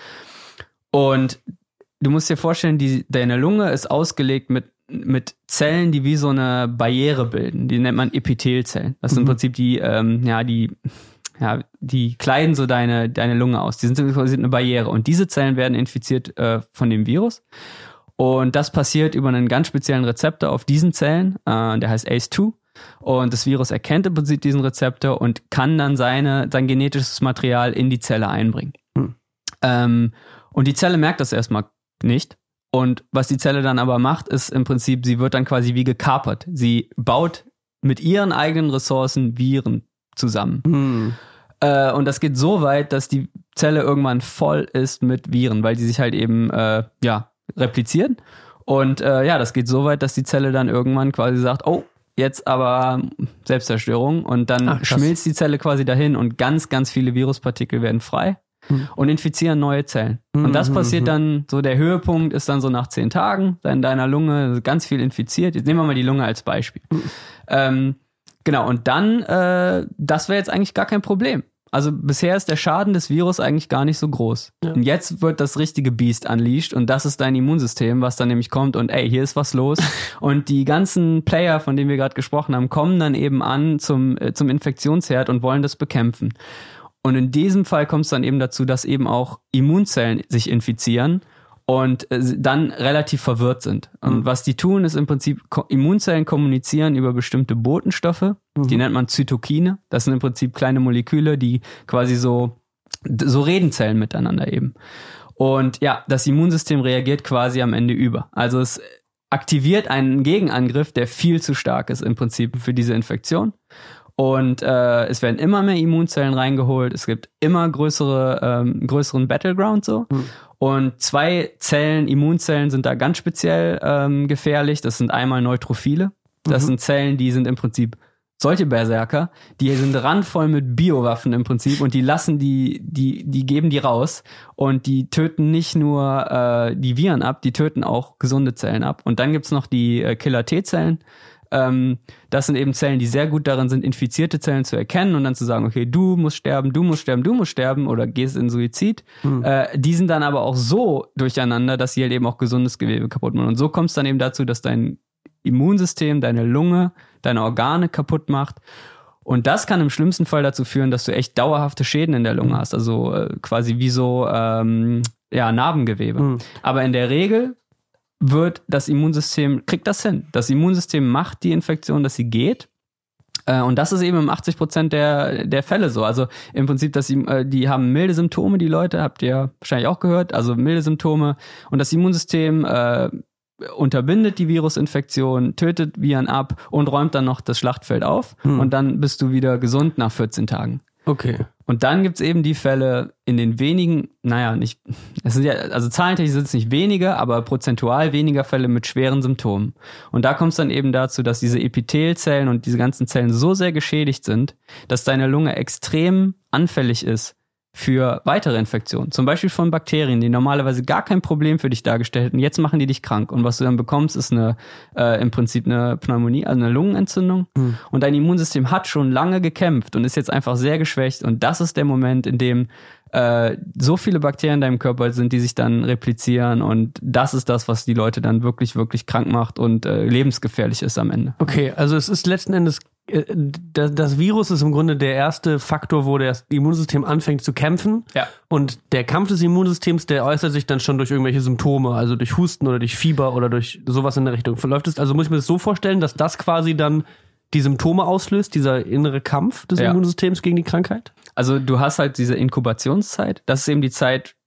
Und du musst dir vorstellen, die, deine Lunge ist ausgelegt mit, mit Zellen, die wie so eine Barriere bilden. Die nennt man Epithelzellen. Das sind mhm. im Prinzip die, ähm, ja, die, ja, die kleiden so deine, deine Lunge aus. Die sind quasi eine Barriere. Und diese Zellen werden infiziert äh, von dem Virus. Und das passiert über einen ganz speziellen Rezeptor auf diesen Zellen, äh, der heißt A C E zwei. Und das Virus erkennt im Prinzip diesen Rezeptor und kann dann seine, sein genetisches Material in die Zelle einbringen. Hm. Ähm, und die Zelle merkt das erstmal nicht. Und was die Zelle dann aber macht, ist im Prinzip, sie wird dann quasi wie gekapert. Sie baut mit ihren eigenen Ressourcen Viren zusammen. Hm. Äh, und das geht so weit, dass die Zelle irgendwann voll ist mit Viren, weil die sich halt eben äh, ja, replizieren. Und äh, ja, das geht so weit, dass die Zelle dann irgendwann quasi sagt, oh, jetzt aber Selbstzerstörung und dann Ach, schmilzt die Zelle quasi dahin und ganz, ganz viele Viruspartikel werden frei mhm. und infizieren neue Zellen. Mhm. Und das passiert mhm. dann, so der Höhepunkt ist dann so nach zehn Tagen, da in deiner Lunge ganz viel infiziert. Jetzt nehmen wir mal die Lunge als Beispiel. Mhm. Ähm, genau, und dann, äh, das wäre jetzt eigentlich gar kein Problem. Also bisher ist der Schaden des Virus eigentlich gar nicht so groß. Ja. Und jetzt wird das richtige Biest unleashed und das ist dein Immunsystem, was dann nämlich kommt und ey, hier ist was los. Und die ganzen Player, von denen wir gerade gesprochen haben, kommen dann eben an zum, äh, zum Infektionsherd und wollen das bekämpfen. Und in diesem Fall kommt es dann eben dazu, dass eben auch Immunzellen sich infizieren und äh, dann relativ verwirrt sind. Und mhm. was die tun, ist im Prinzip, Ko- Immunzellen kommunizieren über bestimmte Botenstoffe, mhm. die nennt man Zytokine. Das sind im Prinzip kleine Moleküle, die quasi so, so Redenzellen miteinander eben. Und ja, das Immunsystem reagiert quasi am Ende über. Also es aktiviert einen Gegenangriff, der viel zu stark ist im Prinzip für diese Infektion. Und äh, es werden immer mehr Immunzellen reingeholt. Es gibt immer größere, ähm, größeren Battleground so. Mhm. Und zwei Zellen, Immunzellen, sind da ganz speziell ähm, gefährlich. Das sind einmal Neutrophile. Das mhm. sind Zellen, die sind im Prinzip solche Berserker. Die sind randvoll mit Biowaffen im Prinzip und die lassen die, die, die geben die raus und die töten nicht nur äh, die Viren ab, die töten auch gesunde Zellen ab. Und dann gibt's noch die äh, Killer-T-Zellen. Ähm, das sind eben Zellen, die sehr gut darin sind, infizierte Zellen zu erkennen und dann zu sagen, okay, du musst sterben, du musst sterben, du musst sterben oder gehst in Suizid. Mhm. Äh, die sind dann aber auch so durcheinander, dass sie halt eben auch gesundes Gewebe kaputt machen. Und so kommt es dann eben dazu, dass dein Immunsystem, deine Lunge, deine Organe kaputt macht. Und das kann im schlimmsten Fall dazu führen, dass du echt dauerhafte Schäden in der Lunge hast. Also äh, quasi wie so ähm, ja, Narbengewebe. Mhm. Aber in der Regel wird das Immunsystem, kriegt das hin. Das Immunsystem macht die Infektion, dass sie geht. Äh, und das ist eben im achtzig Prozent der, der Fälle so. Also im Prinzip, dass sie, äh, die haben milde Symptome, die Leute, habt ihr wahrscheinlich auch gehört, also milde Symptome. Und das Immunsystem äh, unterbindet die Virusinfektion, tötet Viren ab und räumt dann noch das Schlachtfeld auf. Hm. Und dann bist du wieder gesund nach vierzehn Tagen. Okay. Und dann gibt's eben die Fälle in den wenigen, naja, nicht, es sind ja, also zahlentechnisch sind es nicht weniger, aber prozentual weniger Fälle mit schweren Symptomen. Und da kommt es dann eben dazu, dass diese Epithelzellen und diese ganzen Zellen so sehr geschädigt sind, dass deine Lunge extrem anfällig ist für weitere Infektionen. Zum Beispiel von Bakterien, die normalerweise gar kein Problem für dich dargestellt hätten. Jetzt machen die dich krank. Und was du dann bekommst, ist eine äh, im Prinzip eine Pneumonie, also eine Lungenentzündung. Mhm. Und dein Immunsystem hat schon lange gekämpft und ist jetzt einfach sehr geschwächt. Und das ist der Moment, in dem äh, so viele Bakterien in deinem Körper sind, die sich dann replizieren. Und das ist das, was die Leute dann wirklich, wirklich krank macht und äh, lebensgefährlich ist am Ende. Okay, also es ist letzten Endes das Virus ist im Grunde der erste Faktor, wo das Immunsystem anfängt zu kämpfen. Ja. Und der Kampf des Immunsystems, der äußert sich dann schon durch irgendwelche Symptome, also durch Husten oder durch Fieber oder durch sowas in der Richtung. Verläuft es, also muss ich mir das so vorstellen, dass das quasi dann die Symptome auslöst, dieser innere Kampf des ja. Immunsystems gegen die Krankheit? Also du hast halt diese Inkubationszeit. Das ist eben die Zeit,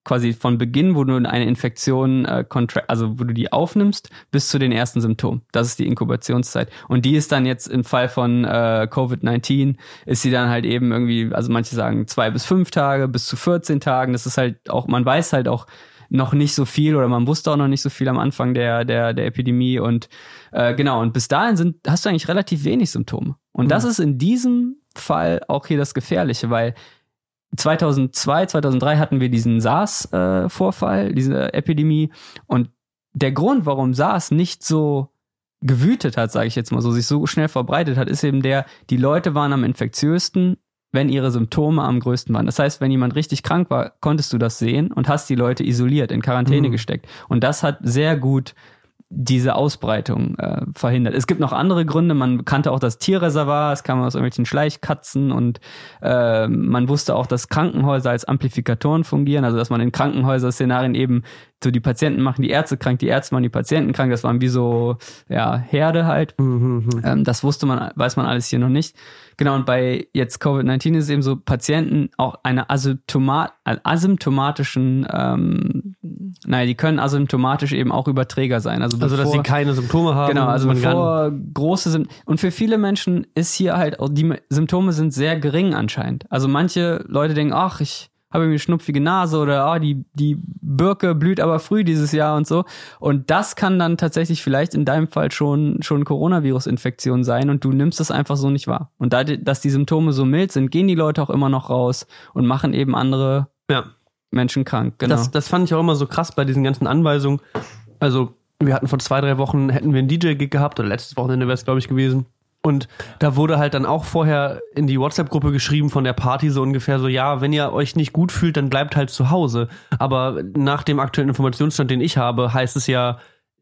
quasi von Beginn, wo du eine Infektion, äh, contra- also wo du die aufnimmst, bis zu den ersten Symptomen. Das ist die Inkubationszeit. Und die ist dann jetzt im Fall von äh, Covid neunzehn, ist sie dann halt eben irgendwie, also manche sagen zwei bis fünf Tage, bis zu vierzehn Tagen. Das ist halt auch, man weiß halt auch noch nicht so viel oder man wusste auch noch nicht so viel am Anfang der, der, der Epidemie. Und äh, genau, und bis dahin sind, hast du eigentlich relativ wenig Symptome. Und mhm. das ist in diesem Fall auch hier das Gefährliche, weil zweitausendzwei, zweitausenddrei hatten wir diesen SARS-Vorfall, äh, diese Epidemie. Und der Grund, warum SARS nicht so gewütet hat, sage ich jetzt mal so, sich so schnell verbreitet hat, ist eben der, die Leute waren am infektiösten, wenn ihre Symptome am größten waren. Das heißt, wenn jemand richtig krank war, konntest du das sehen und hast die Leute isoliert, in Quarantäne mhm. gesteckt. Und das hat sehr gut diese Ausbreitung äh, verhindert. Es gibt noch andere Gründe, man kannte auch das Tierreservoir, es kam aus irgendwelchen Schleichkatzen und äh, man wusste auch, dass Krankenhäuser als Amplifikatoren fungieren, also dass man in Krankenhäuser-Szenarien eben so die Patienten machen die Ärzte krank, die Ärzte machen die Patienten krank, das waren wie so ja Herde halt. Mhm. Ähm, das wusste man, weiß man alles hier noch nicht. Genau, und bei jetzt Covid neunzehn ist es eben so, Patienten auch eine asymptomat, asymptomatischen, ähm, naja, die können asymptomatisch eben auch Überträger sein. Also, also bevor, dass sie keine Symptome haben. Genau, also bevor große Symptome. Und für viele Menschen ist hier halt, auch die Symptome sind sehr gering anscheinend. Also manche Leute denken, ach, ich habe irgendwie schnupfige Nase oder ah, die, die Birke blüht aber früh dieses Jahr und so. Und das kann dann tatsächlich vielleicht in deinem Fall schon, schon Coronavirus-Infektion sein und du nimmst das einfach so nicht wahr. Und da, dass die Symptome so mild sind, gehen die Leute auch immer noch raus und machen eben andere ja. Menschen krank. Genau. Das, das fand ich auch immer so krass bei diesen ganzen Anweisungen. Also wir hatten vor zwei, drei Wochen, hätten wir einen D J-Gig gehabt oder letztes Wochenende wäre es, glaube ich, gewesen. Und da wurde halt dann auch vorher in die WhatsApp-Gruppe geschrieben von der Party so ungefähr so, ja, wenn ihr euch nicht gut fühlt, dann bleibt halt zu Hause. Aber nach dem aktuellen Informationsstand, den ich habe, heißt es ja,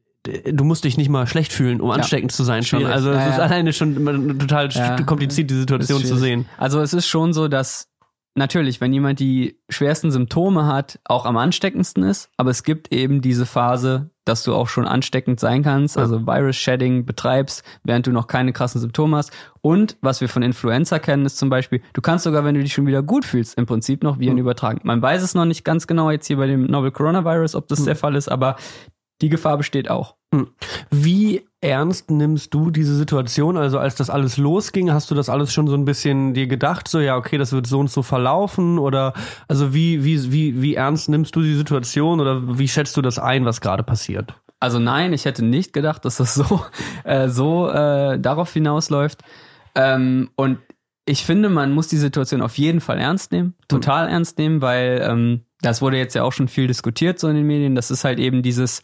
du musst dich nicht mal schlecht fühlen, um ja. ansteckend zu sein schon. Also es ja, ist ja. alleine schon total ja. kompliziert, die Situation zu sehen. Also es ist schon so, dass natürlich, wenn jemand die schwersten Symptome hat, auch am ansteckendsten ist, aber es gibt eben diese Phase, dass du auch schon ansteckend sein kannst, also Virus-Shedding betreibst, während du noch keine krassen Symptome hast. Und was wir von Influenza kennen, ist zum Beispiel, du kannst sogar, wenn du dich schon wieder gut fühlst, im Prinzip noch Viren mhm. übertragen. Man weiß es noch nicht ganz genau jetzt hier bei dem Novel Coronavirus, ob das mhm. der Fall ist, aber die Gefahr besteht auch. Wie ernst nimmst du diese Situation? Also als das alles losging, hast du das alles schon so ein bisschen dir gedacht, so ja, okay, das wird so und so verlaufen? Oder also wie, wie, wie, wie ernst nimmst du die Situation oder wie schätzt du das ein, was gerade passiert? Also nein, ich hätte nicht gedacht, dass das so, äh, so äh, darauf hinausläuft. Ähm, und ich finde, man muss die Situation auf jeden Fall ernst nehmen, total mhm. ernst nehmen, weil ähm, das wurde jetzt ja auch schon viel diskutiert so in den Medien. Das ist halt eben dieses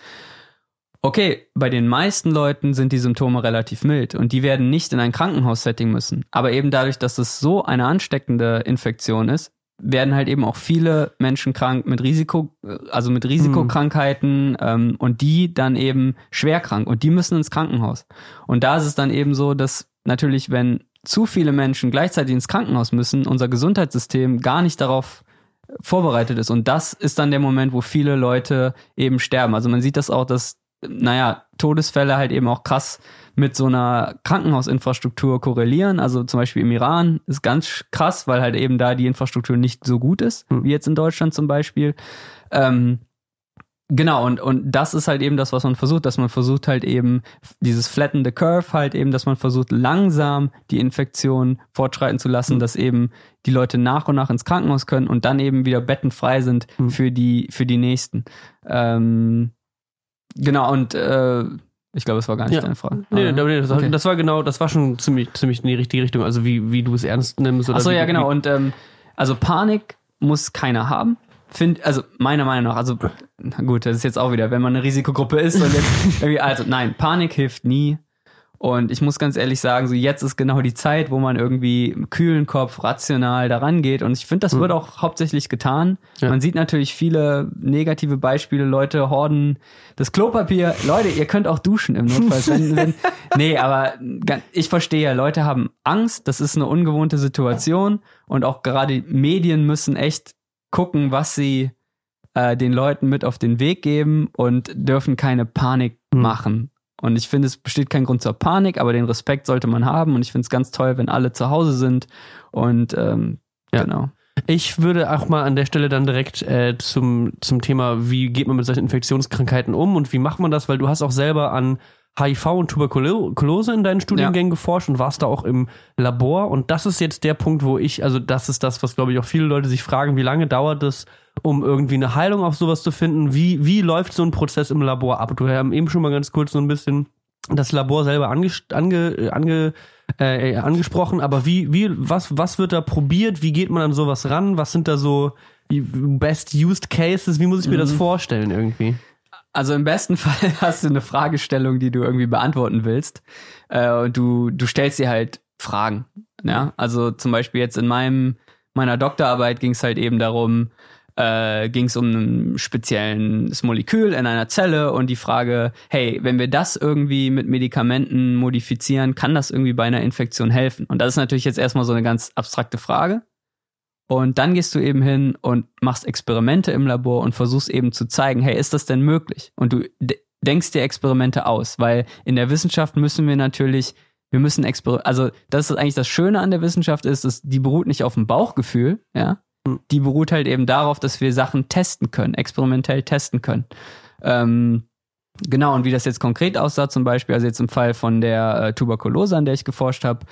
okay, bei den meisten Leuten sind die Symptome relativ mild und die werden nicht in ein Krankenhaussetting müssen. Aber eben dadurch, dass es so eine ansteckende Infektion ist, werden halt eben auch viele Menschen krank mit Risiko, also mit Risikokrankheiten mhm. ähm, und die dann eben schwer krank und die müssen ins Krankenhaus. Und da ist es dann eben so, dass natürlich, wenn zu viele Menschen gleichzeitig ins Krankenhaus müssen, unser Gesundheitssystem gar nicht darauf vorbereitet ist. Und das ist dann der Moment, wo viele Leute eben sterben. Also man sieht das auch, dass naja, Todesfälle halt eben auch krass mit so einer Krankenhausinfrastruktur korrelieren. Also zum Beispiel im Iran ist ganz krass, weil halt eben da die Infrastruktur nicht so gut ist, mhm. wie jetzt in Deutschland zum Beispiel. Ähm, genau, und, und das ist halt eben das, was man versucht, dass man versucht halt eben dieses Flatten the Curve halt eben, dass man versucht langsam die Infektion fortschreiten zu lassen, mhm. dass eben die Leute nach und nach ins Krankenhaus können und dann eben wieder bettenfrei sind mhm. für die, für die Nächsten. Ähm, Genau, und äh, ich glaube, es war gar nicht ja. deine Frage. Nee, nee, das, okay. das war genau, das war schon ziemlich, ziemlich in die richtige Richtung, also wie, wie du es ernst nimmst. Oder Achso, wie, ja, genau, wie, und ähm, also Panik muss keiner haben. Find, also meiner Meinung nach, also na gut, das ist jetzt auch wieder, wenn man eine Risikogruppe ist und jetzt irgendwie, also nein, Panik hilft nie. Und ich muss ganz ehrlich sagen, so jetzt ist genau die Zeit, wo man irgendwie im kühlen Kopf rational daran geht. Und ich finde, das mhm. wird auch hauptsächlich getan. Ja. Man sieht natürlich viele negative Beispiele. Leute horden das Klopapier. Leute, ihr könnt auch duschen im Notfall. wenn, wenn, nee, aber ich verstehe, Leute haben Angst. Das ist eine ungewohnte Situation. Und auch gerade Medien müssen echt gucken, was sie äh, den Leuten mit auf den Weg geben und dürfen keine Panik mhm. machen. Und ich finde, es besteht kein Grund zur Panik, aber den Respekt sollte man haben. Und ich finde es ganz toll, wenn alle zu Hause sind. Und ähm, ja. genau. Ich würde auch mal an der Stelle dann direkt äh, zum, zum Thema, wie geht man mit solchen Infektionskrankheiten um und wie macht man das, weil du hast auch selber an H I V und Tuberkulose in deinen Studiengängen ja. geforscht und warst da auch im Labor und das ist jetzt der Punkt, wo ich, also das ist das, was glaube ich auch viele Leute sich fragen, wie lange dauert es, um irgendwie eine Heilung auf sowas zu finden, wie, wie läuft so ein Prozess im Labor ab? Du hast eben schon mal ganz kurz so ein bisschen das Labor selber ange, ange, ange, äh, angesprochen, aber wie, wie, was, was wird da probiert? Wie geht man an sowas ran? Was sind da so die best used cases? Wie muss ich mir mhm. das vorstellen irgendwie? Also im besten Fall hast du eine Fragestellung, die du irgendwie beantworten willst. Äh, und du, du stellst dir halt Fragen. Ja? Also zum Beispiel jetzt in meinem, meiner Doktorarbeit ging es halt eben darum, äh, ging es um ein spezielles Molekül in einer Zelle und die Frage, hey, wenn wir das irgendwie mit Medikamenten modifizieren, kann das irgendwie bei einer Infektion helfen? Und das ist natürlich jetzt erstmal so eine ganz abstrakte Frage. Und dann gehst du eben hin und machst Experimente im Labor und versuchst eben zu zeigen, hey, ist das denn möglich? Und du d- denkst dir Experimente aus, weil in der Wissenschaft müssen wir natürlich, wir müssen Exper- also das ist eigentlich das Schöne an der Wissenschaft ist, dass die beruht nicht auf dem Bauchgefühl, ja, die beruht halt eben darauf, dass wir Sachen testen können, experimentell testen können. Ähm, genau, und wie das jetzt konkret aussah zum Beispiel, also jetzt im Fall von der äh, Tuberkulose, an der ich geforscht habe,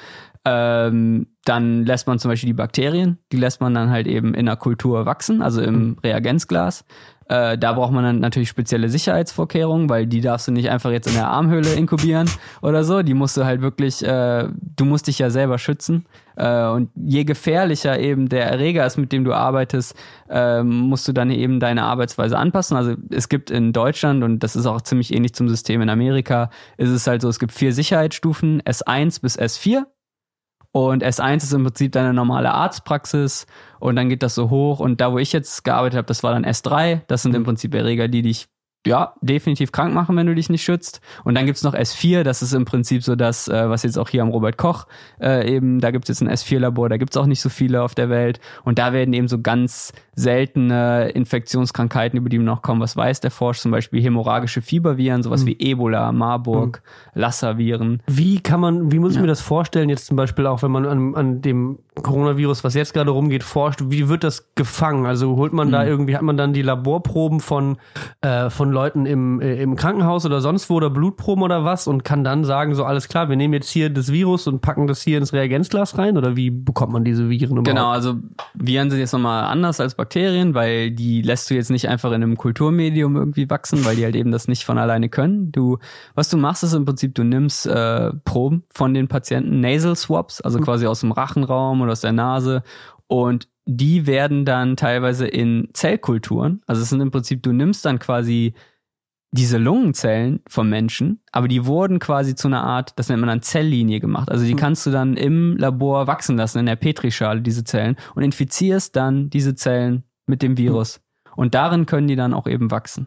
ähm, dann lässt man zum Beispiel die Bakterien, die lässt man dann halt eben in der Kultur wachsen, also im Reagenzglas. Äh, da braucht man dann natürlich spezielle Sicherheitsvorkehrungen, weil die darfst du nicht einfach jetzt in der Armhöhle inkubieren oder so. Die musst du halt wirklich, äh, du musst dich ja selber schützen. Äh, und je gefährlicher eben der Erreger ist, mit dem du arbeitest, äh, musst du dann eben deine Arbeitsweise anpassen. Also es gibt in Deutschland, und das ist auch ziemlich ähnlich zum System in Amerika, ist es halt so, es gibt vier Sicherheitsstufen, S eins bis S vier. Und S eins ist im Prinzip deine normale Arztpraxis und dann geht das so hoch und da, wo ich jetzt gearbeitet habe, das war dann S drei. Das sind im Prinzip Erreger, die dich ja definitiv krank machen, wenn du dich nicht schützt. Und dann gibt's noch S vier, das ist im Prinzip so das, äh, was jetzt auch hier am Robert Koch äh, eben, da gibt's jetzt ein S vier Labor, da gibt's auch nicht so viele auf der Welt. Und da werden eben so ganz seltene Infektionskrankheiten, über die man noch kaum was weiß, der forscht, zum Beispiel hämorrhagische Fieberviren, sowas mhm. wie Ebola, Marburg, mhm. Lassa-Viren. Wie kann man, wie muss ich ja. mir das vorstellen, jetzt zum Beispiel auch, wenn man an, an dem Coronavirus, was jetzt gerade rumgeht, forscht, wie wird das gefangen? Also holt man mhm. da irgendwie, hat man dann die Laborproben von, äh, von Leuten im, äh, im Krankenhaus oder sonst wo oder Blutproben oder was und kann dann sagen, so alles klar, wir nehmen jetzt hier das Virus und packen das hier ins Reagenzglas rein oder wie bekommt man diese Viren überhaupt? Genau, also Viren sind jetzt nochmal anders als Bakterien, weil die lässt du jetzt nicht einfach in einem Kulturmedium irgendwie wachsen, weil die halt eben das nicht von alleine können. Du, was du machst, ist im Prinzip, du nimmst äh, Proben von den Patienten, Nasal Swabs, also mhm. quasi aus dem Rachenraum oder aus der Nase und die werden dann teilweise in Zellkulturen, also es sind im Prinzip, du nimmst dann quasi diese Lungenzellen vom Menschen, aber die wurden quasi zu einer Art, das nennt man dann Zelllinie gemacht. Also die kannst du dann im Labor wachsen lassen, in der Petrischale, diese Zellen, und infizierst dann diese Zellen mit dem Virus. Und darin können die dann auch eben wachsen.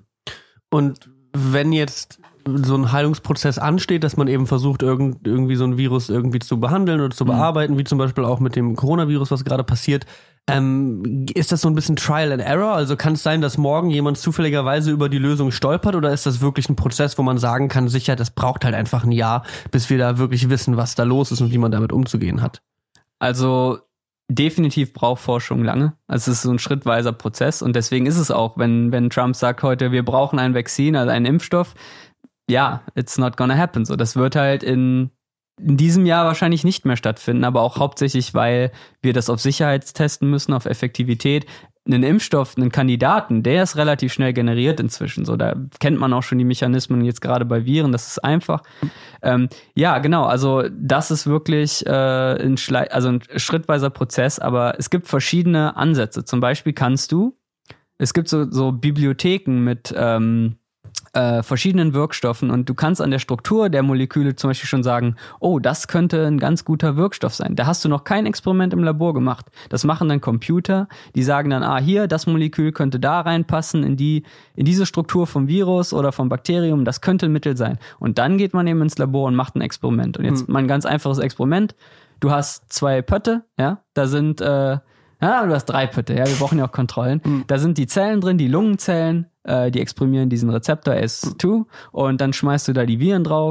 Und wenn jetzt so ein Heilungsprozess ansteht, dass man eben versucht, irgend, irgendwie so ein Virus irgendwie zu behandeln oder zu bearbeiten, mhm. wie zum Beispiel auch mit dem Coronavirus, was gerade passiert, Ähm, ist das so ein bisschen Trial and Error? Also kann es sein, dass morgen jemand zufälligerweise über die Lösung stolpert oder ist das wirklich ein Prozess, wo man sagen kann, sicher, das braucht halt einfach ein Jahr, bis wir da wirklich wissen, was da los ist und wie man damit umzugehen hat? Also definitiv braucht Forschung lange. Also es ist so ein schrittweiser Prozess und deswegen ist es auch, wenn, wenn Trump sagt heute, wir brauchen ein Vakzin, also einen Impfstoff, ja, it's not gonna happen. So, das wird halt in in diesem Jahr wahrscheinlich nicht mehr stattfinden, aber auch hauptsächlich, weil wir das auf Sicherheit testen müssen, auf Effektivität. Einen Impfstoff, einen Kandidaten, der ist relativ schnell generiert inzwischen. So, da kennt man auch schon die Mechanismen jetzt gerade bei Viren, das ist einfach. Ähm, ja, genau, also das ist wirklich äh, ein, Schle- also ein schrittweiser Prozess, aber es gibt verschiedene Ansätze. Zum Beispiel kannst du, es gibt so, so Bibliotheken mit ähm, Äh, verschiedenen Wirkstoffen und du kannst an der Struktur der Moleküle zum Beispiel schon sagen, oh, das könnte ein ganz guter Wirkstoff sein. Da hast du noch kein Experiment im Labor gemacht. Das machen dann Computer, die sagen dann, ah, hier, das Molekül könnte da reinpassen, in die in diese Struktur vom Virus oder vom Bakterium, das könnte ein Mittel sein. Und dann geht man eben ins Labor und macht ein Experiment. Und jetzt hm. mal ein ganz einfaches Experiment. Du hast zwei Pötte, ja, da sind, äh, ja, du hast drei Pötte, ja, wir brauchen ja auch Kontrollen. Hm. Da sind die Zellen drin, die Lungenzellen, die exprimieren diesen Rezeptor S zwei und dann schmeißt du da die Viren drauf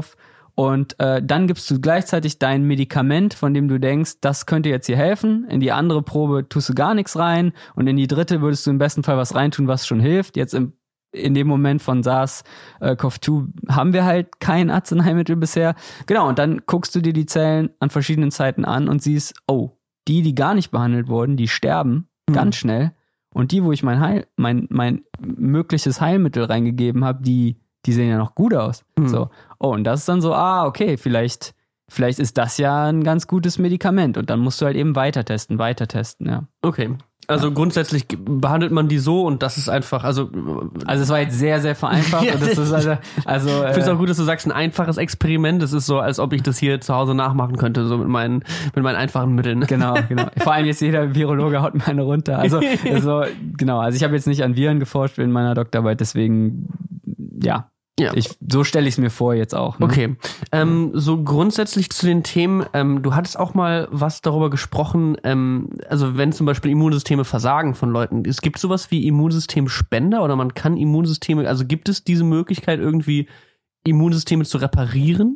Und äh, dann gibst du gleichzeitig dein Medikament, von dem du denkst, das könnte jetzt hier helfen. In die andere Probe tust du gar nichts rein und in die dritte würdest du im besten Fall was reintun, was schon hilft. Jetzt im, in dem Moment von SARS-C o V zwei haben wir halt kein Arzneimittel bisher. Genau, und dann guckst du dir die Zellen an verschiedenen Zeiten an und siehst, oh, die, die gar nicht behandelt wurden, die sterben mhm. ganz schnell. Und die, wo ich mein Heil, mein, mein mögliches Heilmittel reingegeben habe, die die sehen ja noch gut aus. Mhm. So. Oh, und das ist dann so, ah, okay, vielleicht, vielleicht ist das ja ein ganz gutes Medikament. Und dann musst du halt eben weiter testen, weiter testen, ja. Okay. Also ja. grundsätzlich behandelt man die so und das ist einfach, also... Also es war jetzt sehr, sehr vereinfacht. und das ist also, also, ich finde es auch gut, dass du sagst, ein einfaches Experiment. Das ist so, als ob ich das hier zu Hause nachmachen könnte, so mit meinen, mit meinen einfachen Mitteln. Genau, genau. Vor allem jetzt jeder Virologe haut meine runter. Also, also genau, also ich habe jetzt nicht an Viren geforscht in meiner Doktorarbeit, deswegen, ja. Ja. Ich, so stelle ich es mir vor jetzt auch. Ne? Okay. Ähm, so grundsätzlich zu den Themen, ähm, du hattest auch mal was darüber gesprochen, ähm, also wenn zum Beispiel Immunsysteme versagen von Leuten, es gibt sowas wie Immunsystemspender oder man kann Immunsysteme, also gibt es diese Möglichkeit irgendwie Immunsysteme zu reparieren?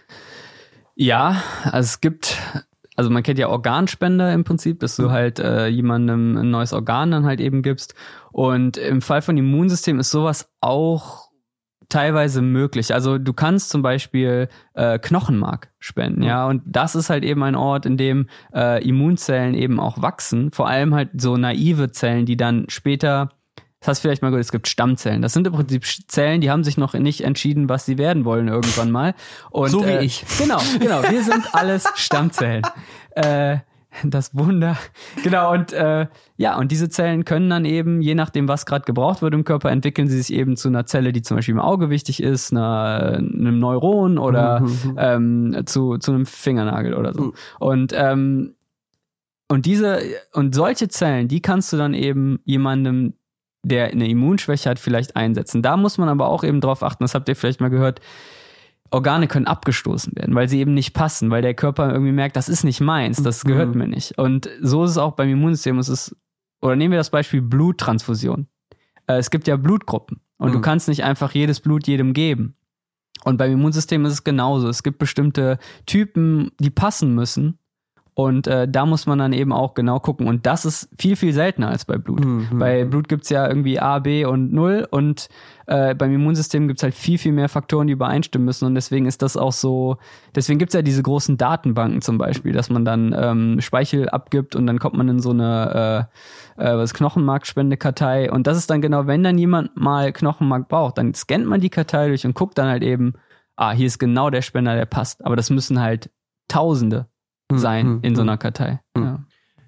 Ja, also es gibt, also man kennt ja Organspender im Prinzip, dass du halt äh, jemandem ein neues Organ dann halt eben gibst und im Fall von Immunsystemen ist sowas auch teilweise möglich. Also du kannst zum Beispiel äh, Knochenmark spenden, ja, und das ist halt eben ein Ort, in dem äh, Immunzellen eben auch wachsen, vor allem halt so naive Zellen, die dann später, das hast du vielleicht mal gehört, es gibt Stammzellen. Das sind im Prinzip Zellen, die haben sich noch nicht entschieden, was sie werden wollen irgendwann mal. Und, so wie äh, ich. Genau, genau, wir sind alles Stammzellen. Äh, Das Wunder. Genau, und äh, ja, und diese Zellen können dann eben, je nachdem, was gerade gebraucht wird im Körper, entwickeln sie sich eben zu einer Zelle, die zum Beispiel im Auge wichtig ist, einer, einem Neuron oder mhm. ähm, zu, zu einem Fingernagel oder so. Mhm. Und, ähm, und diese, und solche Zellen, die kannst du dann eben jemandem, der eine Immunschwäche hat, vielleicht einsetzen. Da muss man aber auch eben drauf achten, das habt ihr vielleicht mal gehört, Organe können abgestoßen werden, weil sie eben nicht passen, weil der Körper irgendwie merkt, das ist nicht meins, das gehört mhm. mir nicht. Und so ist es auch beim Immunsystem. Es ist, oder nehmen wir das Beispiel Bluttransfusion. Äh, es gibt ja Blutgruppen und mhm. du kannst nicht einfach jedes Blut jedem geben. Und beim Immunsystem ist es genauso. Es gibt bestimmte Typen, die passen müssen. Und äh, da muss man dann eben auch genau gucken. Und das ist viel, viel seltener als bei Blut. Mhm. Bei Blut gibt's ja irgendwie A, B und null. Und äh, beim Immunsystem gibt's halt viel, viel mehr Faktoren, die übereinstimmen müssen. Und deswegen ist das auch so, deswegen gibt's ja diese großen Datenbanken zum Beispiel, dass man dann ähm, Speichel abgibt und dann kommt man in so eine äh, äh, was Knochenmarkspende-Kartei. Und das ist dann genau, wenn dann jemand mal Knochenmark braucht, dann scannt man die Kartei durch und guckt dann halt eben, ah, hier ist genau der Spender, der passt. Aber das müssen halt Tausende sein hm, in so einer Kartei. Hm. Ja.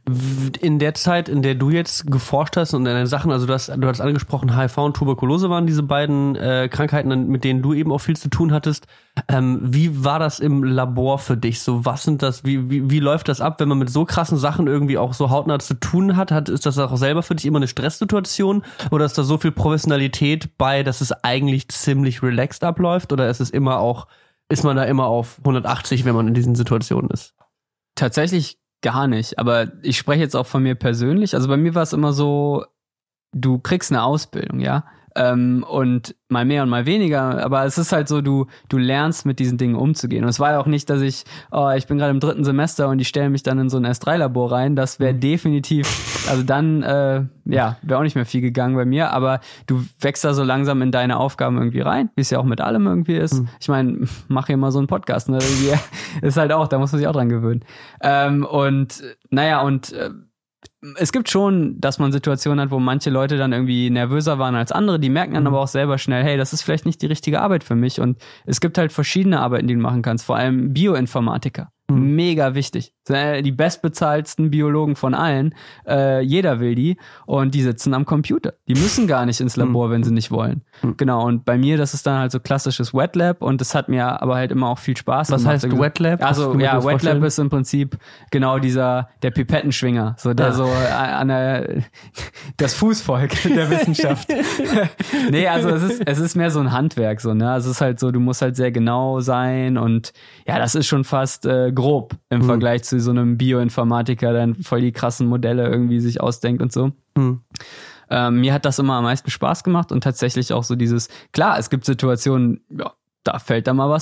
In der Zeit, in der du jetzt geforscht hast und deine Sachen, also du hast, du hast angesprochen, H I V und Tuberkulose waren diese beiden äh, Krankheiten, mit denen du eben auch viel zu tun hattest. Ähm, wie war das im Labor für dich? So, was sind das, wie, wie, wie läuft das ab, wenn man mit so krassen Sachen irgendwie auch so hautnah zu tun hat? hat? Ist das auch selber für dich immer eine Stresssituation? Oder ist da so viel Professionalität bei, dass es eigentlich ziemlich relaxed abläuft? Oder ist es immer auch, ist man da immer auf hundertachtzig, wenn man in diesen Situationen ist? Tatsächlich gar nicht, aber ich spreche jetzt auch von mir persönlich. Also bei mir war es immer so, du kriegst eine Ausbildung, ja, ähm, und mal mehr und mal weniger, aber es ist halt so, du du lernst mit diesen Dingen umzugehen. Und es war ja auch nicht, dass ich, oh, ich bin gerade im dritten Semester und ich stelle mich dann in so ein S drei Labor rein. Das wäre definitiv, also dann, äh, ja, wäre auch nicht mehr viel gegangen bei mir, aber du wächst da so langsam in deine Aufgaben irgendwie rein, wie es ja auch mit allem irgendwie ist. Mhm. Ich meine, mach hier mal so einen Podcast, ne? Ist halt auch, da muss man sich auch dran gewöhnen. Ähm, und naja, und äh, es gibt schon, dass man Situationen hat, wo manche Leute dann irgendwie nervöser waren als andere, die merken dann mhm. aber auch selber schnell, hey, das ist vielleicht nicht die richtige Arbeit für mich. Und es gibt halt verschiedene Arbeiten, die du machen kannst, vor allem Bioinformatiker. Mhm. Mega wichtig. Die bestbezahlten Biologen von allen. Äh, jeder will die. Und die sitzen am Computer. Die müssen gar nicht ins Labor, mhm. wenn sie nicht wollen. Mhm. Genau. Und bei mir, das ist dann halt so klassisches Wet Lab. Und das hat mir aber halt immer auch viel Spaß Was gemacht. heißt Wet Lab? Also, ja, Wet Lab ist im Prinzip genau dieser, der Pipettenschwinger. So, der ah. so an der, das Fußvolk der Wissenschaft. Nee, also es ist, es ist mehr so ein Handwerk, so, ne? Es ist halt so, du musst halt sehr genau sein. Und ja, das ist schon fast äh, grob im mhm. Vergleich zu so einem Bioinformatiker, der voll die krassen Modelle irgendwie sich ausdenkt und so. Mhm. Ähm, mir hat das immer am meisten Spaß gemacht und tatsächlich auch so dieses, klar, es gibt Situationen, ja, da fällt da mal was um.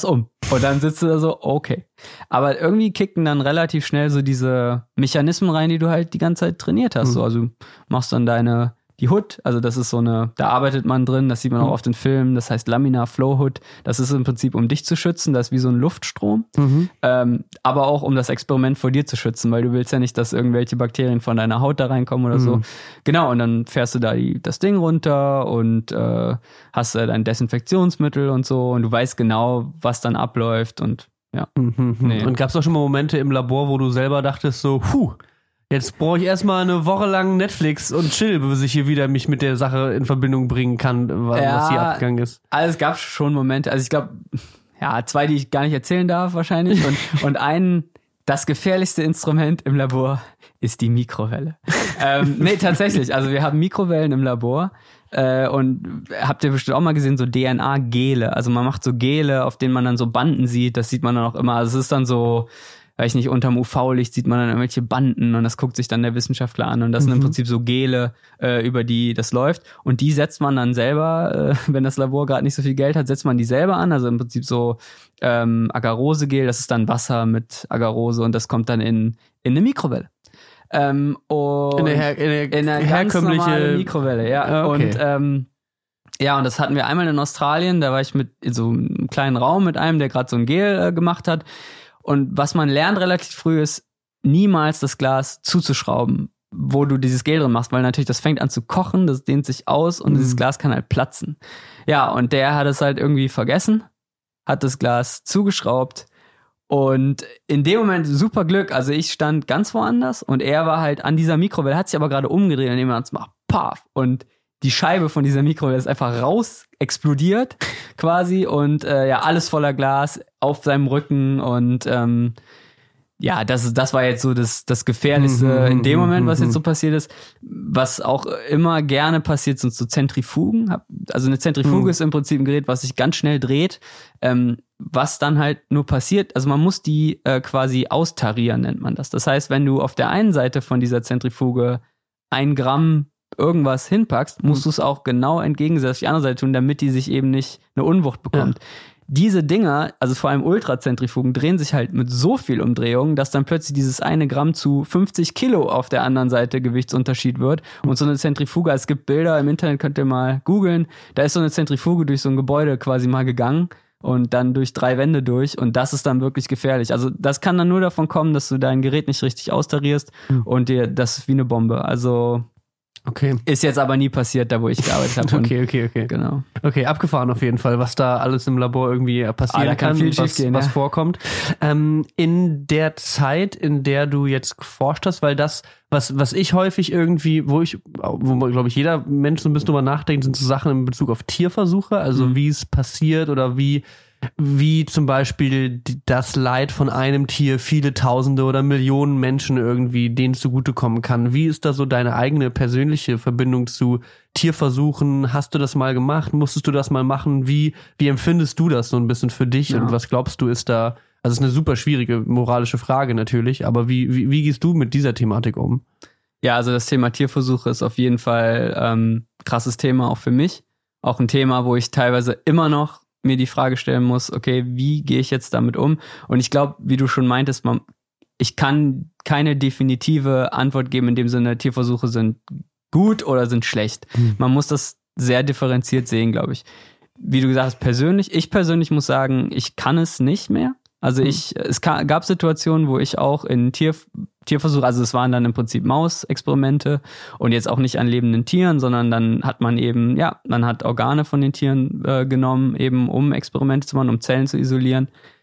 Und dann sitzt du da so, okay. Aber irgendwie kicken dann relativ schnell so diese Mechanismen rein, die du halt die ganze Zeit trainiert hast. Mhm. So, also machst dann deine, die Hood, also das ist so eine, da arbeitet man drin, das sieht man auch oft in Filmen, das heißt Laminar Flow Hood. Das ist im Prinzip, um dich zu schützen, das ist wie so ein Luftstrom. Mhm. Ähm, aber auch, um das Experiment vor dir zu schützen, weil du willst ja nicht, dass irgendwelche Bakterien von deiner Haut da reinkommen oder mhm. so. Genau, und dann fährst du da die, das Ding runter und äh, hast äh, dein Desinfektionsmittel und so und du weißt genau, was dann abläuft und ja. Mhm. Nee. Und gab es auch schon mal Momente im Labor, wo du selber dachtest so, puh, jetzt brauche ich erstmal eine Woche lang Netflix und Chill, bis ich hier wieder mich mit der Sache in Verbindung bringen kann, was, ja, was hier abgegangen ist. Also es gab schon Momente, also ich glaube, ja, zwei, die ich gar nicht erzählen darf wahrscheinlich und, und ein, das gefährlichste Instrument im Labor ist die Mikrowelle. ähm, nee, tatsächlich, also wir haben Mikrowellen im Labor äh, und habt ihr bestimmt auch mal gesehen, so D N A-Gele, also man macht so Gele, auf denen man dann so Banden sieht, das sieht man dann auch immer, also es ist dann so, weiß nicht, unterm U V-Licht sieht man dann irgendwelche Banden und das guckt sich dann der Wissenschaftler an und das mhm. sind im Prinzip so Gele, äh, über die das läuft und die setzt man dann selber, äh, wenn das Labor gerade nicht so viel Geld hat, setzt man die selber an, also im Prinzip so ähm, Agarose-Gel, das ist dann Wasser mit Agarose und das kommt dann in, in eine Mikrowelle. Ähm, und in eine, her- in eine, in eine herkömmliche ganz normale Mikrowelle, ja. Okay. Und ähm, ja, und das hatten wir einmal in Australien, da war ich mit in so einem kleinen Raum mit einem, der gerade so ein Gel äh, gemacht hat. Und was man lernt relativ früh ist, niemals das Glas zuzuschrauben, wo du dieses Gel drin machst, weil natürlich das fängt an zu kochen, das dehnt sich aus und mm. dieses Glas kann halt platzen. Ja, und der hat es halt irgendwie vergessen, hat das Glas zugeschraubt und in dem Moment super Glück, also ich stand ganz woanders und er war halt an dieser Mikrowelle, hat sich aber gerade umgedreht und jemand macht paf und die Scheibe von dieser Mikrowelle ist einfach raus explodiert quasi und äh, ja, alles voller Glas auf seinem Rücken und ähm, ja, das, das war jetzt so das, das Gefährlichste mhm, in dem Moment, was jetzt so passiert ist. Was auch immer gerne passiert, sind so Zentrifugen. Also eine Zentrifuge mhm. ist im Prinzip ein Gerät, was sich ganz schnell dreht, ähm, was dann halt nur passiert, also man muss die äh, quasi austarieren, nennt man das. Das heißt, wenn du auf der einen Seite von dieser Zentrifuge ein Gramm irgendwas hinpackst, musst du es auch genau entgegengesetzt auf die andere Seite tun, damit die sich eben nicht eine Unwucht bekommt. Ja. Diese Dinger, also vor allem Ultrazentrifugen, drehen sich halt mit so viel Umdrehung, dass dann plötzlich dieses eine Gramm zu fünfzig Kilo auf der anderen Seite Gewichtsunterschied wird. Und so eine Zentrifuge, es gibt Bilder im Internet, könnt ihr mal googeln, da ist so eine Zentrifuge durch so ein Gebäude quasi mal gegangen und dann durch drei Wände durch und das ist dann wirklich gefährlich. Also das kann dann nur davon kommen, dass du dein Gerät nicht richtig austarierst mhm. und dir das ist wie eine Bombe. Also okay. Ist jetzt aber nie passiert, da wo ich gearbeitet habe. okay, okay, okay. Genau. Okay, abgefahren auf jeden Fall, was da alles im Labor irgendwie passieren ah, da kann, kann, viel was, gehen, was ja. vorkommt. Ähm, in der Zeit, in der du jetzt geforscht hast, weil das, was, was ich häufig irgendwie, wo ich, wo glaube ich jeder Mensch so ein bisschen drüber nachdenkt, sind so Sachen in Bezug auf Tierversuche, also mhm. wie es passiert oder wie wie zum Beispiel das Leid von einem Tier viele Tausende oder Millionen Menschen irgendwie denen zugutekommen kann. Wie ist da so deine eigene persönliche Verbindung zu Tierversuchen? Hast du das mal gemacht? Musstest du das mal machen? Wie, wie empfindest du das so ein bisschen für dich? Ja. Und was glaubst du ist da, also es ist eine super schwierige moralische Frage natürlich, aber wie, wie, wie gehst du mit dieser Thematik um? Ja, also das Thema Tierversuche ist auf jeden Fall ähm, krasses Thema auch für mich. Auch ein Thema, wo ich teilweise immer noch mir die Frage stellen muss, okay, wie gehe ich jetzt damit um? Und ich glaube, wie du schon meintest, man, ich kann keine definitive Antwort geben in dem Sinne, Tierversuche sind gut oder sind schlecht. Mhm. Man muss das sehr differenziert sehen, glaube ich. Wie du gesagt hast, persönlich, ich persönlich muss sagen, ich kann es nicht mehr. Also ich, mhm. es ka- gab Situationen, wo ich auch in Tier, Tierversuche, also es waren dann im Prinzip Mausexperimente und jetzt auch nicht an lebenden Tieren, sondern dann hat man eben, ja, man hat Organe von den Tieren äh, genommen, eben um Experimente zu machen, um Zellen zu isolieren.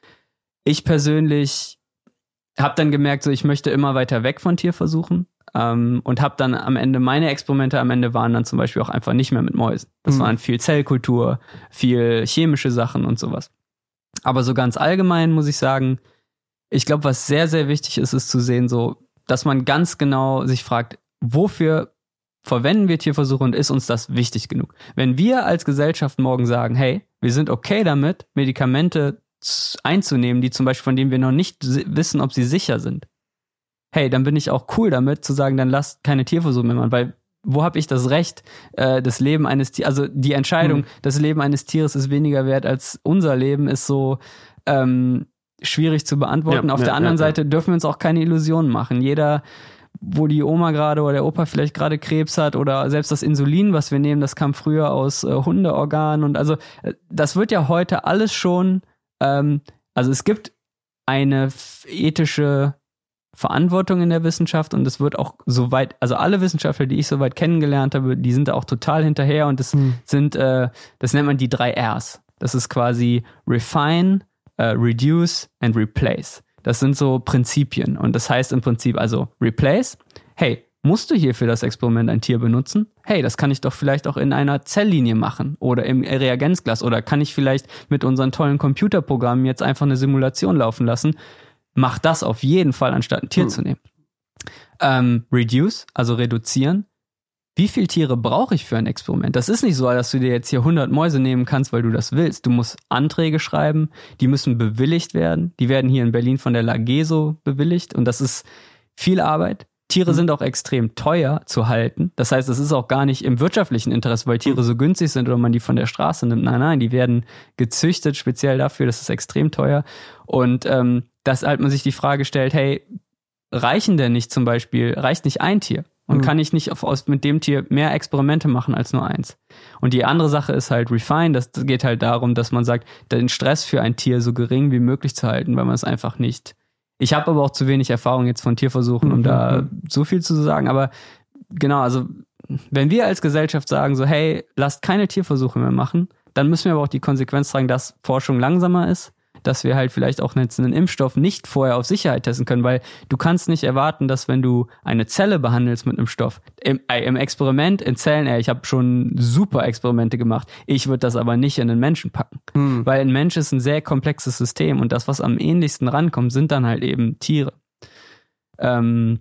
Ich persönlich habe dann gemerkt, so ich möchte immer weiter weg von Tierversuchen ähm, und habe dann am Ende, meine Experimente am Ende waren dann zum Beispiel auch einfach nicht mehr mit Mäusen. Das mhm. waren viel Zellkultur, viel chemische Sachen und sowas. Aber so ganz allgemein muss ich sagen, ich glaube, was sehr, sehr wichtig ist, ist zu sehen, so, dass man ganz genau sich fragt, wofür verwenden wir Tierversuche und ist uns das wichtig genug? Wenn wir als Gesellschaft morgen sagen, hey, wir sind okay damit, Medikamente einzunehmen, die zum Beispiel, von denen wir noch nicht wissen, ob sie sicher sind, hey, dann bin ich auch cool damit, zu sagen, dann lasst keine Tierversuche mehr machen, weil wo habe ich das Recht, äh, das Leben eines Tieres, also die Entscheidung, hm. das Leben eines Tieres ist weniger wert als unser Leben, ist so, ähm, schwierig zu beantworten. Ja, Auf ja, der anderen ja, ja. Seite dürfen wir uns auch keine Illusionen machen. Jeder, wo die Oma gerade oder der Opa vielleicht gerade Krebs hat oder selbst das Insulin, was wir nehmen, das kam früher aus äh, Hundeorganen und also äh, das wird ja heute alles schon, ähm, also es gibt eine f- ethische Verantwortung in der Wissenschaft und es wird auch soweit, also alle Wissenschaftler, die ich soweit kennengelernt habe, die sind da auch total hinterher und das Hm. sind, äh, das nennt man die drei Rs. Das ist quasi Refine, äh, Reduce and Replace. Das sind so Prinzipien und das heißt im Prinzip also Replace, hey, musst du hier für das Experiment ein Tier benutzen? Hey, das kann ich doch vielleicht auch in einer Zelllinie machen oder im Reagenzglas oder kann ich vielleicht mit unseren tollen Computerprogrammen jetzt einfach eine Simulation laufen lassen? Mach das auf jeden Fall, anstatt ein Tier Hm. zu nehmen. Ähm, reduce, also reduzieren. Wie viele Tiere brauche ich für ein Experiment? Das ist nicht so, dass du dir jetzt hier hundert Mäuse nehmen kannst, weil du das willst. Du musst Anträge schreiben, die müssen bewilligt werden. Die werden hier in Berlin von der LAGESO bewilligt und das ist viel Arbeit. Tiere sind auch extrem teuer zu halten. Das heißt, es ist auch gar nicht im wirtschaftlichen Interesse, weil Tiere so günstig sind oder man die von der Straße nimmt. Nein, nein, die werden gezüchtet speziell dafür. Das ist extrem teuer. Und ähm, dass halt man sich die Frage stellt, hey, reichen denn nicht zum Beispiel, reicht nicht ein Tier? Und Mhm. kann ich nicht auf, aus, mit dem Tier mehr Experimente machen als nur eins? Und die andere Sache ist halt Refine. Das geht halt darum, dass man sagt, den Stress für ein Tier so gering wie möglich zu halten, weil man es einfach nicht. Ich habe aber auch zu wenig Erfahrung jetzt von Tierversuchen, um Mhm. da so viel zu sagen. Aber genau, also wenn wir als Gesellschaft sagen so, hey, lasst keine Tierversuche mehr machen, dann müssen wir aber auch die Konsequenz tragen, dass Forschung langsamer ist, dass wir halt vielleicht auch jetzt einen Impfstoff nicht vorher auf Sicherheit testen können, weil du kannst nicht erwarten, dass wenn du eine Zelle behandelst mit einem Stoff, im, äh, im Experiment in Zellen, ey, ich habe schon super Experimente gemacht, ich würde das aber nicht in einen Menschen packen, Hm. weil ein Mensch ist ein sehr komplexes System und das, was am ähnlichsten rankommt, sind dann halt eben Tiere. Ähm,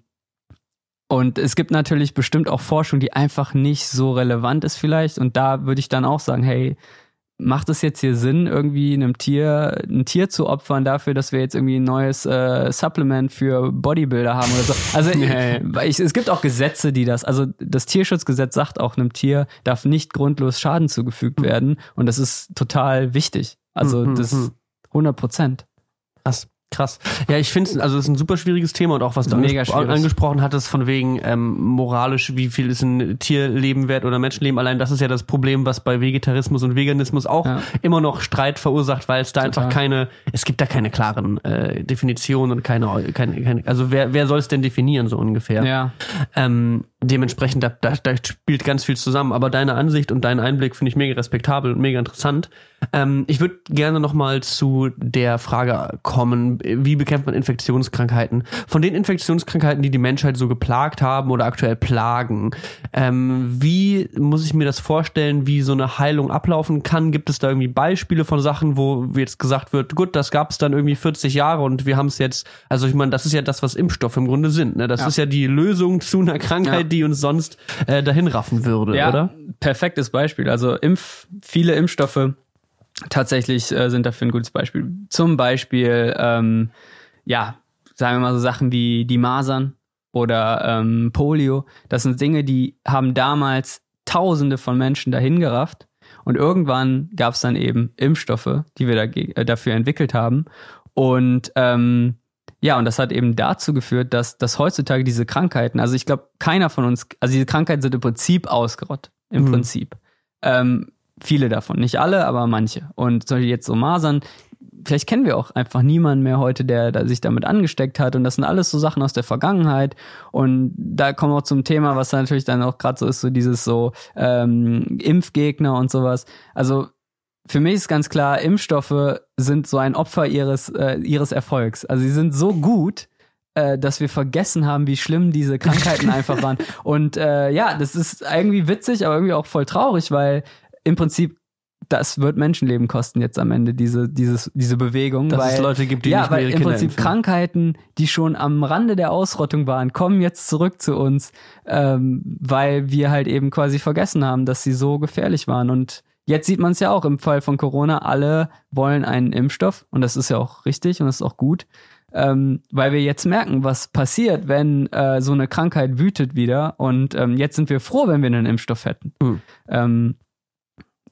und es gibt natürlich bestimmt auch Forschung, die einfach nicht so relevant ist vielleicht und da würde ich dann auch sagen, hey, macht es jetzt hier Sinn, irgendwie einem Tier, ein Tier zu opfern dafür, dass wir jetzt irgendwie ein neues äh, Supplement für Bodybuilder haben oder so? Also Nee. weil ich, es gibt auch Gesetze, die das, also das Tierschutzgesetz sagt auch, einem Tier darf nicht grundlos Schaden zugefügt werden und das ist total wichtig. Also Mhm, das mhm. hundert Prozent. Krass. Krass. Ja, ich finde es, also es ist ein super schwieriges Thema und auch was du Mega angespro schwierig. angesprochen hattest, von wegen ähm, moralisch, wie viel ist ein Tierleben wert oder Menschenleben. Allein das ist ja das Problem, was bei Vegetarismus und Veganismus auch Ja. immer noch Streit verursacht, weil es da Total. einfach keine, es gibt da keine klaren äh, Definitionen und keine, keine, keine also wer, wer soll es denn definieren, so ungefähr? Ja. Ähm, dementsprechend, da, da, da spielt ganz viel zusammen. Aber deine Ansicht und deinen Einblick finde ich mega respektabel und mega interessant. Ähm, ich würde gerne noch mal zu der Frage kommen, wie bekämpft man Infektionskrankheiten? Von den Infektionskrankheiten, die die Menschheit so geplagt haben oder aktuell plagen, ähm, wie muss ich mir das vorstellen, wie so eine Heilung ablaufen kann? Gibt es da irgendwie Beispiele von Sachen, wo jetzt gesagt wird, gut, das gab es dann irgendwie vierzig Jahre und wir haben es jetzt, also ich meine, das ist ja das, was Impfstoffe im Grunde sind. Ne? Das Ja. ist ja die Lösung zu einer Krankheit, Ja. die uns sonst äh, dahin raffen würde, Ja, oder? perfektes Beispiel. Also Impf, viele Impfstoffe tatsächlich äh, sind dafür ein gutes Beispiel. Zum Beispiel, ähm, ja, sagen wir mal so Sachen wie die Masern oder ähm, Polio. Das sind Dinge, die haben damals Tausende von Menschen dahin gerafft. Und irgendwann gab es dann eben Impfstoffe, die wir dage- äh, dafür entwickelt haben. Und ähm, ja, und das hat eben dazu geführt, dass, dass heutzutage diese Krankheiten, also ich glaube, keiner von uns, also diese Krankheiten sind im Prinzip ausgerottet. Im Mhm. Prinzip. Ähm, viele davon, nicht alle, aber manche. Und zum Beispiel jetzt so Masern, vielleicht kennen wir auch einfach niemanden mehr heute, der, der sich damit angesteckt hat. Und das sind alles so Sachen aus der Vergangenheit. Und da kommen wir auch zum Thema, was natürlich dann auch gerade so ist, so dieses so ähm, Impfgegner und sowas. Also für mich ist ganz klar, Impfstoffe sind so ein Opfer ihres, äh, ihres Erfolgs. Also sie sind so gut, äh, dass wir vergessen haben, wie schlimm diese Krankheiten einfach waren. Und äh, ja, das ist irgendwie witzig, aber irgendwie auch voll traurig, weil im Prinzip das wird Menschenleben kosten jetzt am Ende, diese, dieses, diese Bewegung. Dass weil, es Leute gibt, die ja, nicht mehr weil ihre im Kinder Prinzip impfen. Krankheiten, die schon am Rande der Ausrottung waren, kommen jetzt zurück zu uns, ähm, weil wir halt eben quasi vergessen haben, dass sie so gefährlich waren. Und jetzt sieht man es ja auch im Fall von Corona, alle wollen einen Impfstoff und das ist ja auch richtig und das ist auch gut, ähm, weil wir jetzt merken, was passiert, wenn äh, so eine Krankheit wütet wieder und ähm, jetzt sind wir froh, wenn wir einen Impfstoff hätten. Hm. Ähm,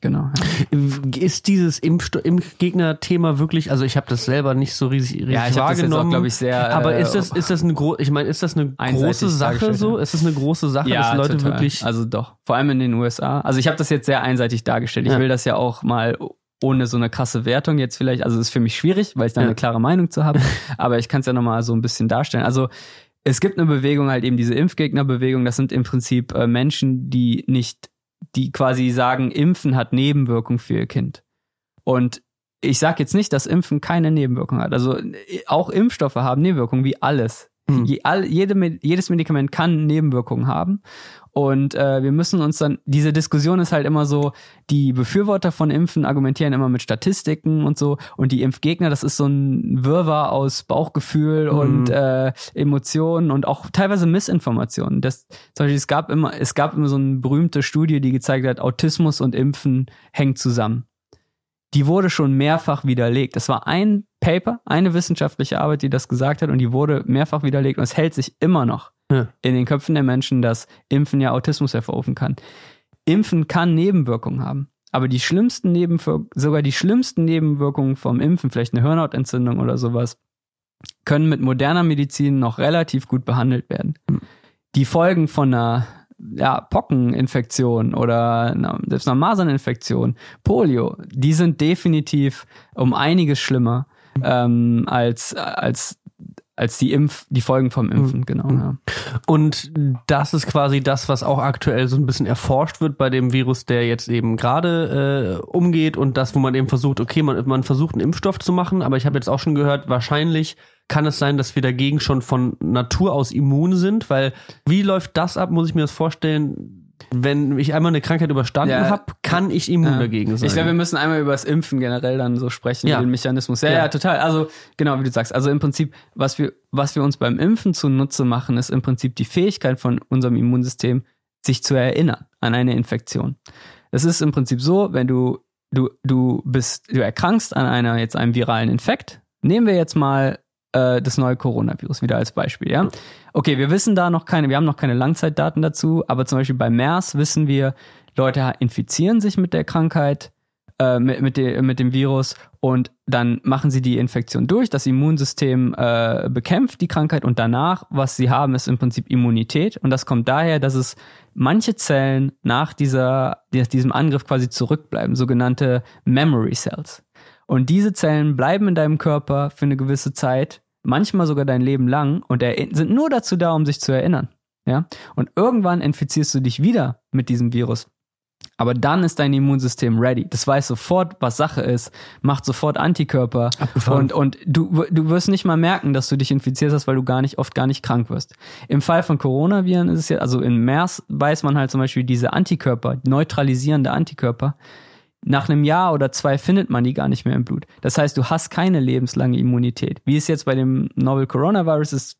Genau. Ja. Ist dieses Impfsto- Impfgegner-Thema wirklich, also ich habe das selber nicht so riesig, riesig ja, ich wahrgenommen, glaube ich, sehr. Aber ist das, ist das eine gro- ich meine, ist das eine große Sache so? Ist das eine große Sache, ja, dass Leute total. wirklich. Also doch, vor allem in den U S A. Also ich habe das jetzt sehr einseitig dargestellt. Ich ja. will das ja auch mal ohne so eine krasse Wertung jetzt vielleicht, also ist für mich schwierig, weil ich da ja. eine klare Meinung zu habe. Aber ich kann es ja nochmal so ein bisschen darstellen. Also es gibt eine Bewegung, halt eben diese Impfgegnerbewegung. Das sind im Prinzip äh, Menschen, die nicht die quasi sagen, Impfen hat Nebenwirkung für ihr Kind. Und ich sage jetzt nicht, dass Impfen keine Nebenwirkung hat. Also auch Impfstoffe haben Nebenwirkungen, wie alles. Hm. Je, all, jede, jedes Medikament kann Nebenwirkungen haben. Und äh, wir müssen uns dann, diese Diskussion ist halt immer so, die Befürworter von Impfen argumentieren immer mit Statistiken und so, und die Impfgegner, das ist so ein Wirrwarr aus Bauchgefühl mhm. und äh, Emotionen und auch teilweise Missinformationen. Das, zum Beispiel, es gab immer, es gab immer so eine berühmte Studie, die gezeigt hat, Autismus und Impfen hängen zusammen. Die wurde schon mehrfach widerlegt. Das war ein Paper, eine wissenschaftliche Arbeit, die das gesagt hat, und die wurde mehrfach widerlegt, und es hält sich immer noch ja. in den Köpfen der Menschen, dass Impfen ja Autismus hervorrufen kann. Impfen kann Nebenwirkungen haben, aber die schlimmsten Nebenwirkungen, sogar die schlimmsten Nebenwirkungen vom Impfen, vielleicht eine Hirnhautentzündung oder sowas, können mit moderner Medizin noch relativ gut behandelt werden. Mhm. Die Folgen von einer ja, Pockeninfektion oder na, selbst einer Maserninfektion, Polio, die sind definitiv um einiges schlimmer ähm, als, als, als die Impf, die Folgen vom Impfen, mhm. genau. Ja. Und das ist quasi das, was auch aktuell so ein bisschen erforscht wird bei dem Virus, der jetzt eben gerade äh, umgeht, und das, wo man eben versucht, okay, man, man versucht einen Impfstoff zu machen, aber ich habe jetzt auch schon gehört, wahrscheinlich kann es sein, dass wir dagegen schon von Natur aus immun sind, weil wie läuft das ab, muss ich mir das vorstellen, wenn ich einmal eine Krankheit überstanden ja, habe, kann ich immun ja. dagegen sein. Ich glaube, wir müssen einmal über das Impfen generell dann so sprechen, ja. den Mechanismus. Ja, ja, ja, total. Also genau, wie du sagst. Also im Prinzip, was wir, was wir uns beim Impfen zunutze machen, ist im Prinzip die Fähigkeit von unserem Immunsystem, sich zu erinnern an eine Infektion. Es ist im Prinzip so, wenn du, du, du bist, du erkrankst an einer, jetzt einem viralen Infekt. Nehmen wir jetzt mal das neue Coronavirus wieder als Beispiel, ja. Okay, wir wissen da noch keine, wir haben noch keine Langzeitdaten dazu, aber zum Beispiel bei MERS wissen wir, Leute infizieren sich mit der Krankheit, äh, mit, mit, de, mit dem Virus, und dann machen sie die Infektion durch, das Immunsystem äh, bekämpft die Krankheit, und danach, was sie haben, ist im Prinzip Immunität, und das kommt daher, dass es manche Zellen nach dieser, diesem Angriff quasi zurückbleiben, sogenannte Memory Cells. Und diese Zellen bleiben in deinem Körper für eine gewisse Zeit, manchmal sogar dein Leben lang, und sind nur dazu da, um sich zu erinnern. Ja? Und irgendwann infizierst du dich wieder mit diesem Virus. Aber dann ist dein Immunsystem ready. Das weiß sofort, was Sache ist, macht sofort Antikörper. Und, und du, du wirst nicht mal merken, dass du dich infiziert hast, weil du gar nicht, oft gar nicht krank wirst. Im Fall von Coronaviren ist es ja, also in MERS weiß man halt zum Beispiel diese Antikörper, neutralisierende Antikörper, nach einem Jahr oder zwei findet man die gar nicht mehr im Blut. Das heißt, du hast keine lebenslange Immunität. Wie es jetzt bei dem Novel Coronavirus ist,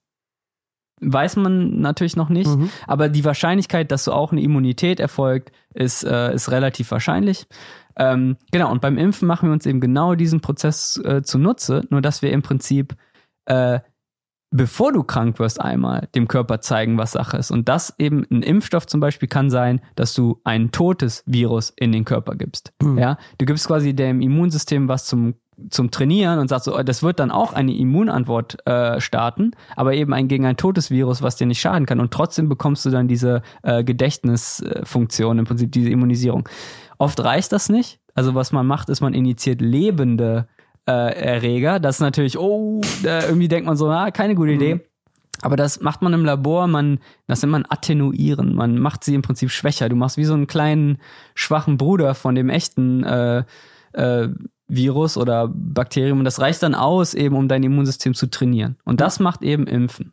weiß man natürlich noch nicht. Mhm. Aber die Wahrscheinlichkeit, dass so auch eine Immunität erfolgt, ist, äh, ist relativ wahrscheinlich. Ähm, genau, und beim Impfen machen wir uns eben genau diesen Prozess äh, zunutze, nur dass wir im Prinzip äh, bevor du krank wirst, einmal dem Körper zeigen, was Sache ist. Und das eben, ein Impfstoff zum Beispiel kann sein, dass du ein totes Virus in den Körper gibst. Mhm. Ja, du gibst quasi dem Immunsystem was zum, zum Trainieren und sagst so, das wird dann auch eine Immunantwort äh, starten, aber eben ein, gegen ein totes Virus, was dir nicht schaden kann. Und trotzdem bekommst du dann diese äh, Gedächtnisfunktion, im Prinzip diese Immunisierung. Oft reicht das nicht. Also was man macht, ist, man injiziert lebende Äh, Erreger. Das ist natürlich, oh, äh, irgendwie denkt man so, na, keine gute Idee. Mhm. Aber das macht man im Labor, man, das nennt man attenuieren. Man macht sie im Prinzip schwächer. Du machst wie so einen kleinen, schwachen Bruder von dem echten äh, äh, Virus oder Bakterium. Und das reicht dann aus, eben um dein Immunsystem zu trainieren. Und das macht eben Impfen.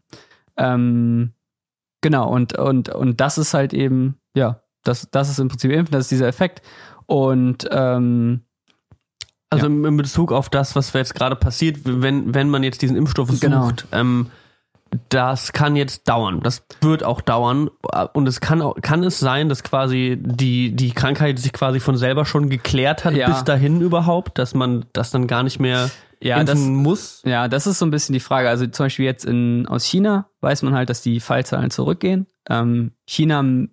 Ähm, genau, und, und, und das ist halt eben, ja, das, das ist im Prinzip Impfen, das ist dieser Effekt. Und ähm, Also ja. in Bezug auf das, was jetzt gerade passiert, wenn, wenn man jetzt diesen Impfstoff sucht, genau. ähm, das kann jetzt dauern. Das wird auch dauern. Und es kann auch, kann es sein, dass quasi die, die Krankheit sich quasi von selber schon geklärt hat, ja. bis dahin überhaupt, dass man das dann gar nicht mehr ja, impfen das, muss? Ja, das ist so ein bisschen die Frage. Also zum Beispiel jetzt in, aus China weiß man halt, dass die Fallzahlen zurückgehen. Ähm, China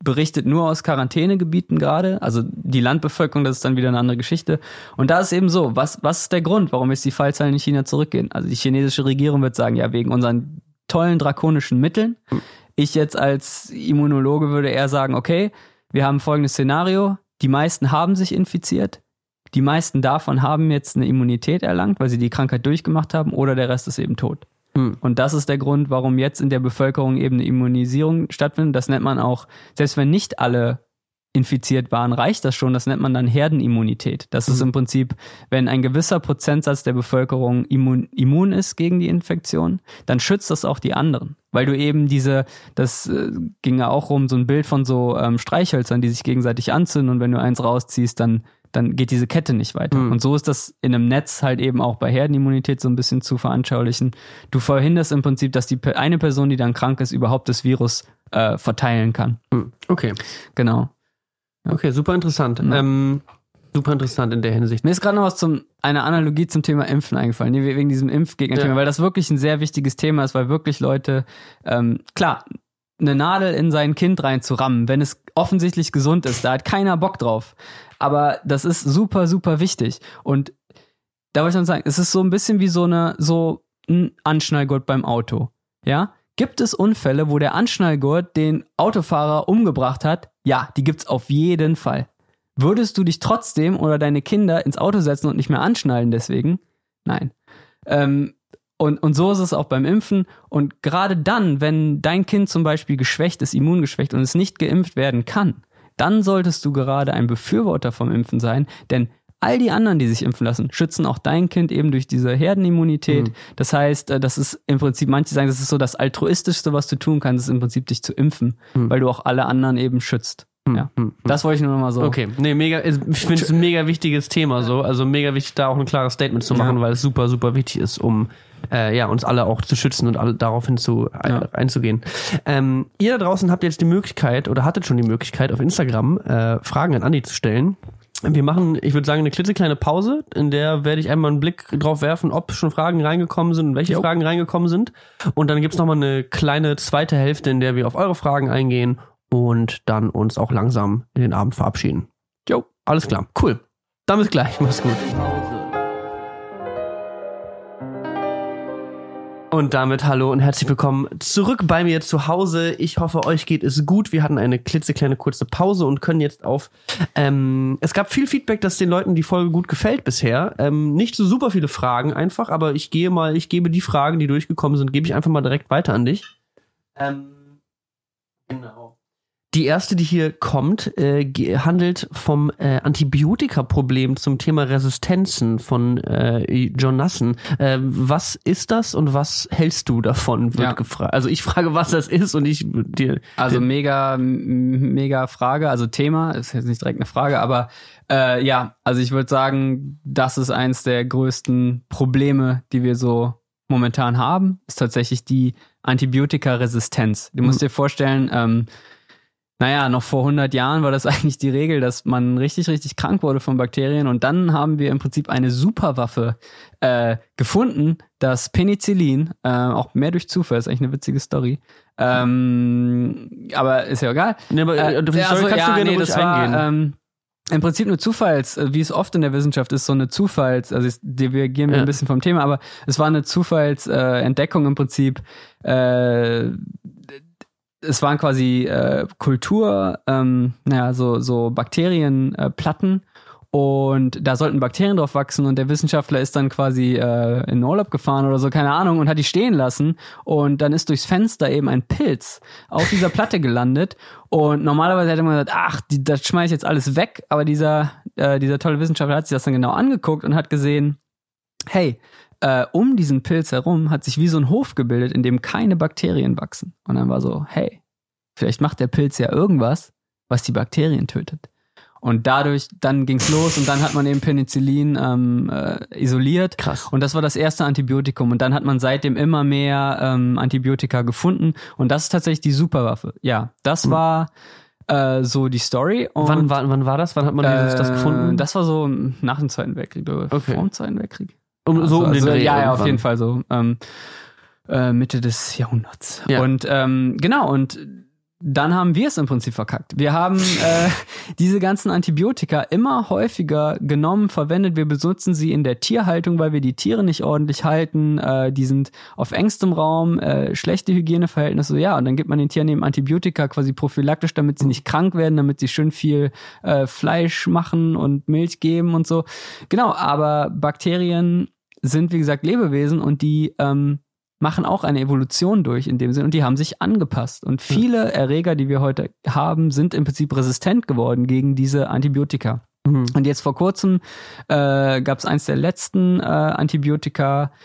berichtet nur aus Quarantänegebieten gerade, also die Landbevölkerung, das ist dann wieder eine andere Geschichte. Und da ist eben so, was, was ist der Grund, warum jetzt die Fallzahlen in China zurückgehen? Also die chinesische Regierung wird sagen, ja, wegen unseren tollen drakonischen Mitteln. Ich jetzt als Immunologe würde eher sagen, okay, wir haben folgendes Szenario, die meisten haben sich infiziert, die meisten davon haben jetzt eine Immunität erlangt, weil sie die Krankheit durchgemacht haben, oder der Rest ist eben tot. Hm. Und das ist der Grund, warum jetzt in der Bevölkerung eben eine Immunisierung stattfindet. Das nennt man auch, selbst wenn nicht alle infiziert waren, reicht das schon. Das nennt man dann Herdenimmunität. Das hm. ist im Prinzip, wenn ein gewisser Prozentsatz der Bevölkerung immun, immun ist gegen die Infektion, dann schützt das auch die anderen. Weil du eben diese, das äh, ging ja auch rum, so ein Bild von so ähm, Streichhölzern, die sich gegenseitig anzünden, und wenn du eins rausziehst, dann dann geht diese Kette nicht weiter. Mhm. Und so ist das in einem Netz halt eben auch bei Herdenimmunität so ein bisschen zu veranschaulichen. Du verhinderst im Prinzip, dass die eine Person, die dann krank ist, überhaupt das Virus äh, verteilen kann. Mhm. Okay. Genau. Ja. Okay, super interessant. Ja. Ähm, super interessant in der Hinsicht. Mir ist gerade noch was zum, eine Analogie zum Thema Impfen eingefallen, wegen diesem Impfgegner-Thema, ja. weil das wirklich ein sehr wichtiges Thema ist, weil wirklich Leute, ähm, klar, eine Nadel in sein Kind reinzurammen, wenn es offensichtlich gesund ist, da hat keiner Bock drauf. Aber das ist super, super wichtig. Und da wollte ich noch sagen, es ist so ein bisschen wie so eine, so ein Anschnallgurt beim Auto. Ja? Gibt es Unfälle, wo der Anschnallgurt den Autofahrer umgebracht hat? Ja, die gibt's auf jeden Fall. Würdest du dich trotzdem oder deine Kinder ins Auto setzen und nicht mehr anschnallen deswegen? Nein. Ähm, Und, und so ist es auch beim Impfen. Und gerade dann, wenn dein Kind zum Beispiel geschwächt ist, immungeschwächt und es nicht geimpft werden kann, dann solltest du gerade ein Befürworter vom Impfen sein. Denn all die anderen, die sich impfen lassen, schützen auch dein Kind eben durch diese Herdenimmunität. Mhm. Das heißt, das ist im Prinzip, manche sagen, das ist so das Altruistischste, was du tun kannst, ist im Prinzip dich zu impfen, mhm. weil du auch alle anderen eben schützt. Ja, hm, das wollte ich nur noch mal so. Okay, nee, mega, ich finde es ein mega wichtiges Thema so, also mega wichtig, da auch ein klares Statement zu machen, ja. weil es super, super wichtig ist, um äh, ja, uns alle auch zu schützen und alle daraufhin zu, ja. äh, einzugehen. Ähm, ihr da draußen habt jetzt die Möglichkeit oder hattet schon die Möglichkeit, auf Instagram äh, Fragen an Andi zu stellen. Wir machen, ich würde sagen, eine klitzekleine Pause, in der werde ich einmal einen Blick drauf werfen, ob schon Fragen reingekommen sind und welche jo. Fragen reingekommen sind. Und dann gibt's nochmal eine kleine zweite Hälfte, in der wir auf eure Fragen eingehen und dann uns auch langsam in den Abend verabschieden. Jo, alles klar. Cool. Dann bis gleich. Mach's gut. Und damit hallo und herzlich willkommen zurück bei mir zu Hause. Ich hoffe, euch geht es gut. Wir hatten eine klitzekleine kurze Pause und können jetzt auf... Ähm, es gab viel Feedback, dass den Leuten die Folge gut gefällt bisher. Ähm, nicht so super viele Fragen einfach, aber ich gehe mal, ich gebe die Fragen, die durchgekommen sind, gebe ich einfach mal direkt weiter an dich. Ähm, genau. Die erste, die hier kommt, äh, handelt vom äh, Antibiotika-Problem zum Thema Resistenzen von äh, John Nassen. Äh, was ist das und was hältst du davon, wird ja. gefragt. Also ich frage, was das ist und ich dir... Also mega, mega Frage, also Thema, ist jetzt nicht direkt eine Frage, aber äh, ja, also ich würde sagen, das ist eins der größten Probleme, die wir so momentan haben, ist tatsächlich die Antibiotika-Resistenz. Du musst mhm. dir vorstellen, ähm, naja, noch vor hundert Jahren war das eigentlich die Regel, dass man richtig, richtig krank wurde von Bakterien, und dann haben wir im Prinzip eine Superwaffe äh, gefunden, das Penicillin, äh, auch mehr durch Zufall, ist eigentlich eine witzige Story, ähm, aber ist ja egal. Nee, aber äh, äh, Story also, kannst ja, du gerne nee, ruhig das war, eingehen. Ähm, im Prinzip eine Zufalls, wie es oft in der Wissenschaft ist, so eine Zufalls, also divergieren wir ja. ein bisschen vom Thema, aber es war eine Zufallsentdeckung äh, Entdeckung im Prinzip, äh, es waren quasi äh, Kultur, ähm, naja, so, so Bakterienplatten äh, und da sollten Bakterien drauf wachsen, und der Wissenschaftler ist dann quasi äh, in den Urlaub gefahren oder so, keine Ahnung, und hat die stehen lassen, und dann ist durchs Fenster eben ein Pilz auf dieser Platte gelandet, und normalerweise hätte man gesagt, ach, die, das schmeiß ich jetzt alles weg, aber dieser, äh, dieser tolle Wissenschaftler hat sich das dann genau angeguckt und hat gesehen, hey, Äh, um diesen Pilz herum hat sich wie so ein Hof gebildet, in dem keine Bakterien wachsen. Und dann war so, hey, vielleicht macht der Pilz ja irgendwas, was die Bakterien tötet. Und dadurch, dann ging's los, und dann hat man eben Penicillin ähm, äh, isoliert. Krass. Und das war das erste Antibiotikum. Und dann hat man seitdem immer mehr ähm, Antibiotika gefunden. Und das ist tatsächlich die Superwaffe. Ja, das mhm. war äh, so die Story. Und, wann, wann, wann war das? Wann hat man dieses, äh, das gefunden? Das war so nach dem Zweiten Weltkrieg, oder okay. vor dem Zweiten Weltkrieg. Um, also, so um den also, Dreh ja, ja, irgendwann. auf jeden Fall so. Ähm, äh, Mitte des Jahrhunderts. Ja. Und ähm, genau, und dann haben wir es im Prinzip verkackt. Wir haben äh, diese ganzen Antibiotika immer häufiger genommen, verwendet. Wir benutzen sie in der Tierhaltung, weil wir die Tiere nicht ordentlich halten. Äh, die sind auf engstem Raum, äh, schlechte Hygieneverhältnisse. Ja, und dann gibt man den Tieren eben Antibiotika quasi prophylaktisch, damit sie nicht krank werden, damit sie schön viel äh, Fleisch machen und Milch geben und so. Genau, aber Bakterien sind, wie gesagt, Lebewesen und die ähm, machen auch eine Evolution durch in dem Sinn und die haben sich angepasst. Und viele Erreger, die wir heute haben, sind im Prinzip resistent geworden gegen diese Antibiotika. Mhm. Und jetzt vor kurzem äh, gab es eins der letzten äh, Antibiotika,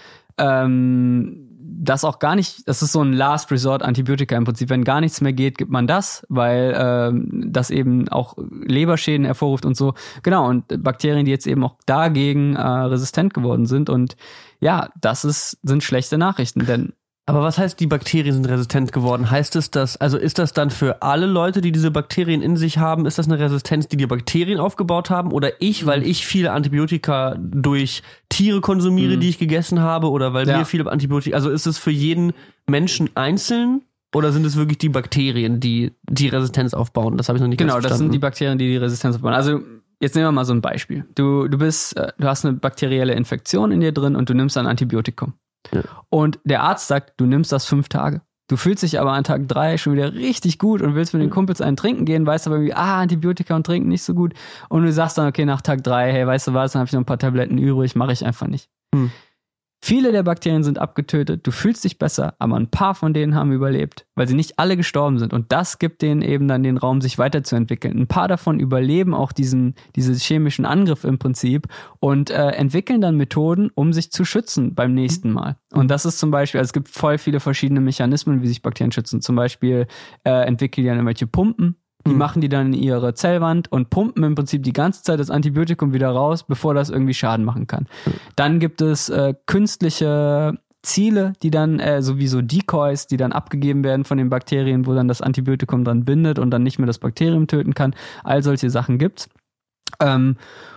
ähm, das auch gar nicht, das ist so ein Last Resort Antibiotika im Prinzip. Wenn gar nichts mehr geht, gibt man das, weil ähm, das eben auch Leberschäden hervorruft und so. Genau, und Bakterien, die jetzt eben auch dagegen äh, resistent geworden sind. Und ja, das ist, sind schlechte Nachrichten, denn aber was heißt, die Bakterien sind resistent geworden? Heißt es das, also ist das dann für alle Leute, die diese Bakterien in sich haben, ist das eine Resistenz, die die Bakterien aufgebaut haben? Oder ich, weil ich viele Antibiotika durch Tiere konsumiere, mhm. die ich gegessen habe? Oder weil ja. mir viele Antibiotika, also ist es für jeden Menschen einzeln? Oder sind es wirklich die Bakterien, die die Resistenz aufbauen? Das habe ich noch nicht genau, ganz verstanden. Genau, das sind die Bakterien, die die Resistenz aufbauen. Also jetzt nehmen wir mal so ein Beispiel. Du, du bist, du hast eine bakterielle Infektion in dir drin und du nimmst ein Antibiotikum. Ja. Und der Arzt sagt, du nimmst das fünf Tage. Du fühlst dich aber an Tag drei schon wieder richtig gut und willst mit den Kumpels einen trinken gehen, weißt aber irgendwie, ah, Antibiotika und trinken nicht so gut. Und du sagst dann, okay, nach Tag drei, hey, weißt du was, dann habe ich noch ein paar Tabletten übrig, mache ich einfach nicht. Hm. Viele der Bakterien sind abgetötet, du fühlst dich besser, aber ein paar von denen haben überlebt, weil sie nicht alle gestorben sind. Und das gibt denen eben dann den Raum, sich weiterzuentwickeln. Ein paar davon überleben auch diesen, diesen chemischen Angriff im Prinzip und äh, entwickeln dann Methoden, um sich zu schützen beim nächsten Mal. Und das ist zum Beispiel, also es gibt voll viele verschiedene Mechanismen, wie sich Bakterien schützen. Zum Beispiel äh, entwickeln die dann irgendwelche Pumpen. Die mhm. machen die dann in ihre Zellwand und pumpen im Prinzip die ganze Zeit das Antibiotikum wieder raus, bevor das irgendwie Schaden machen kann. Mhm. Dann gibt es äh, künstliche Ziele, die dann äh, sowieso Decoys, die dann abgegeben werden von den Bakterien, wo dann das Antibiotikum dran bindet und dann nicht mehr das Bakterium töten kann. All solche Sachen gibt's. Ähm,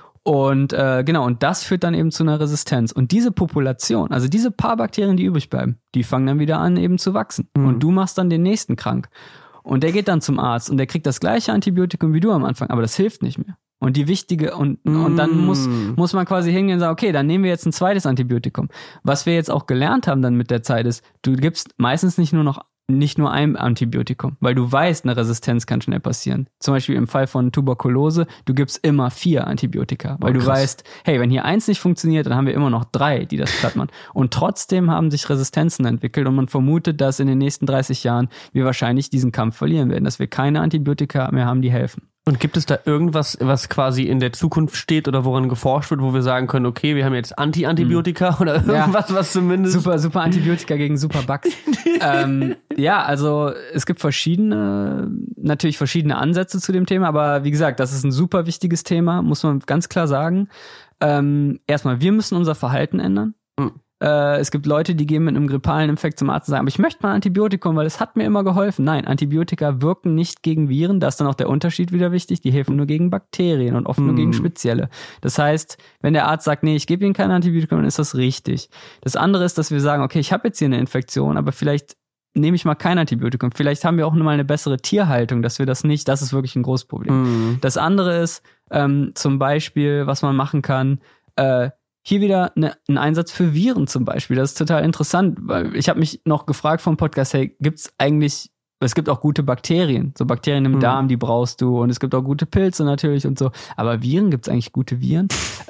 und äh, genau, und das führt dann eben zu einer Resistenz. Und diese Population, also diese paar Bakterien, die übrig bleiben, die fangen dann wieder an eben zu wachsen. Mhm. Und du machst dann den nächsten krank. Und der geht dann zum Arzt und der kriegt das gleiche Antibiotikum wie du am Anfang, aber das hilft nicht mehr. Und die wichtige, und, mm. und dann muss, muss man quasi hingehen und sagen, okay, dann nehmen wir jetzt ein zweites Antibiotikum. Was wir jetzt auch gelernt haben dann mit der Zeit ist, du gibst meistens nicht nur noch nicht nur ein Antibiotikum, weil du weißt, eine Resistenz kann schnell passieren. Zum Beispiel im Fall von Tuberkulose, du gibst immer vier Antibiotika, weil oh, du weißt, hey, wenn hier eins nicht funktioniert, dann haben wir immer noch drei, die das platt machen. Und trotzdem haben sich Resistenzen entwickelt und man vermutet, dass in den nächsten dreißig Jahren wir wahrscheinlich diesen Kampf verlieren werden, dass wir keine Antibiotika mehr haben, die helfen. Und gibt es da irgendwas, was quasi in der Zukunft steht oder woran geforscht wird, wo wir sagen können, okay, wir haben jetzt Anti-Antibiotika mhm. oder irgendwas, ja. was zumindest... Super, super Antibiotika gegen super Bugs. ähm, ja, also es gibt verschiedene, natürlich verschiedene Ansätze zu dem Thema, aber wie gesagt, das ist ein super wichtiges Thema, muss man ganz klar sagen. Ähm, erstmal, wir müssen unser Verhalten ändern. Mhm. Es gibt Leute, die gehen mit einem grippalen Infekt zum Arzt und sagen, aber ich möchte mal ein Antibiotikum, weil es hat mir immer geholfen. Nein, Antibiotika wirken nicht gegen Viren, da ist dann auch der Unterschied wieder wichtig, die helfen nur gegen Bakterien und oft mm. nur gegen spezielle. Das heißt, wenn der Arzt sagt, nee, ich gebe Ihnen kein Antibiotikum, dann ist das richtig. Das andere ist, dass wir sagen, okay, ich habe jetzt hier eine Infektion, aber vielleicht nehme ich mal kein Antibiotikum. Vielleicht haben wir auch mal eine bessere Tierhaltung, dass wir das nicht, das ist wirklich ein großes Problem. Mm. Das andere ist ähm, zum Beispiel, was man machen kann, äh, hier wieder ne, ein Einsatz für Viren zum Beispiel. Das ist total interessant, weil ich habe mich noch gefragt vom Podcast, hey, gibt's eigentlich, es gibt auch gute Bakterien, so Bakterien im mhm. Darm, die brauchst du und es gibt auch gute Pilze natürlich und so, aber Viren, gibt's eigentlich gute Viren?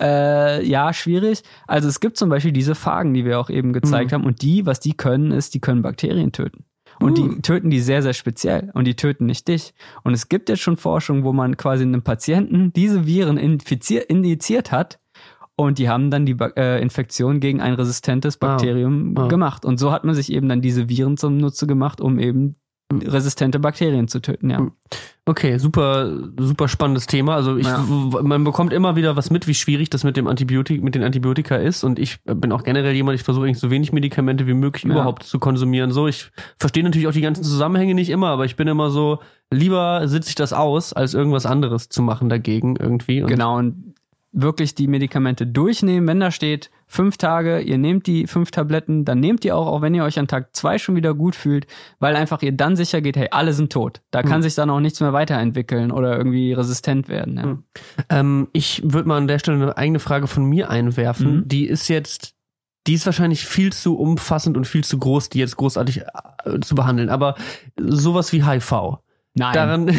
äh, ja, schwierig. Also es gibt zum Beispiel diese Phagen, die wir auch eben gezeigt mhm. haben und die, was die können, ist, die können Bakterien töten. Und uh. die töten die sehr, sehr speziell. Und die töten nicht dich. Und es gibt jetzt schon Forschung, wo man quasi einem Patienten diese Viren infiziert, injiziert hat. Und die haben dann die äh, Infektion gegen ein resistentes Bakterium oh. Oh. gemacht. Und so hat man sich eben dann diese Viren zum Nutze gemacht, um eben resistente Bakterien zu töten, ja. Okay, super, super spannendes Thema. Also ich, ja. man bekommt immer wieder was mit, wie schwierig das mit dem Antibiotik, mit den Antibiotika ist. Und ich bin auch generell jemand, ich versuche eigentlich so wenig Medikamente wie möglich ja. überhaupt zu konsumieren. So, ich verstehe natürlich auch die ganzen Zusammenhänge nicht immer, aber ich bin immer so, lieber sitze ich das aus, als irgendwas anderes zu machen dagegen irgendwie. Und genau, und wirklich die Medikamente durchnehmen, wenn da steht fünf Tage, ihr nehmt die fünf Tabletten, dann nehmt ihr auch, auch wenn ihr euch an Tag zwei schon wieder gut fühlt, weil einfach ihr dann sicher geht, hey, alle sind tot. Da kann mhm. sich dann auch nichts mehr weiterentwickeln oder irgendwie resistent werden. Ja. Mhm. Ähm, ich würde mal an der Stelle eine eigene Frage von mir einwerfen. Mhm. Die ist jetzt, die ist wahrscheinlich viel zu umfassend und viel zu groß, die jetzt großartig äh, zu behandeln. Aber sowas wie H I V. Nein. Daran,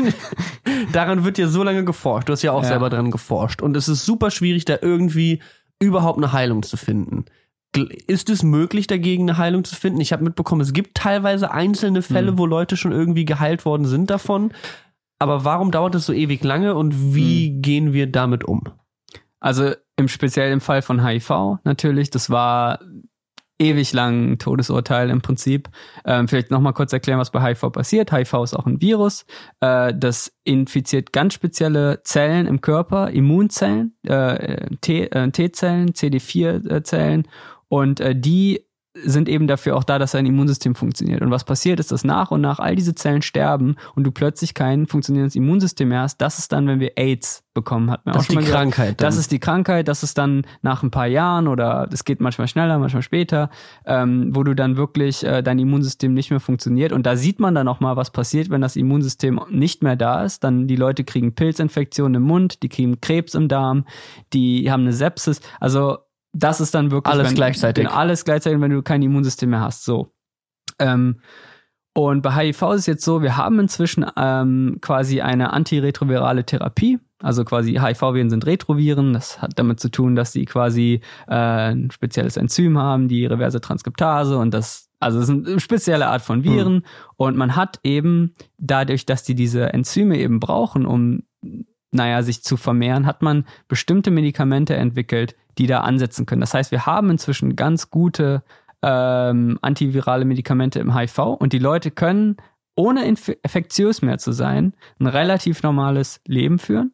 daran wird ja so lange geforscht. Du hast ja auch Ja. selber dran geforscht. Und es ist super schwierig, da irgendwie überhaupt eine Heilung zu finden. Ist es möglich, dagegen eine Heilung zu finden? Ich habe mitbekommen, es gibt teilweise einzelne Fälle, hm. wo Leute schon irgendwie geheilt worden sind davon. Aber warum dauert es so ewig lange und wie hm. gehen wir damit um? Also im speziellen Fall von H I V natürlich, das war ewig lang ein Todesurteil im Prinzip. Ähm, vielleicht nochmal kurz erklären, was bei H I V passiert. H I V ist auch ein Virus. Äh, das infiziert ganz spezielle Zellen im Körper, Immunzellen, äh, T, äh, T-Zellen, C D vier Zellen. Und äh, die sind eben dafür auch da, dass ein Immunsystem funktioniert. Und was passiert ist, dass nach und nach all diese Zellen sterben und du plötzlich kein funktionierendes Immunsystem mehr hast. Das ist dann, wenn wir AIDS bekommen, hat man das auch schon ist die mal Krankheit. Gesagt. Das ist die Krankheit, das ist dann nach ein paar Jahren oder es geht manchmal schneller, manchmal später, ähm, wo du dann wirklich äh, dein Immunsystem nicht mehr funktioniert. Und da sieht man dann auch mal, was passiert, wenn das Immunsystem nicht mehr da ist. Dann die Leute kriegen Pilzinfektionen im Mund, die kriegen Krebs im Darm, die haben eine Sepsis. Also das ist dann wirklich alles wenn, gleichzeitig. Wenn alles gleichzeitig, wenn du kein Immunsystem mehr hast. So. Ähm, und bei H I V ist es jetzt so, wir haben inzwischen ähm, quasi eine antiretrovirale Therapie. Also quasi H I V-Viren sind Retroviren. Das hat damit zu tun, dass sie quasi äh, ein spezielles Enzym haben, die reverse Transkriptase. Und das, also es ist eine spezielle Art von Viren. Mhm. Und man hat eben dadurch, dass die diese Enzyme eben brauchen, um naja, sich zu vermehren, hat man bestimmte Medikamente entwickelt, die da ansetzen können. Das heißt, wir haben inzwischen ganz gute ähm, antivirale Medikamente im H I V und die Leute können, ohne inf- infektiös mehr zu sein, ein relativ normales Leben führen.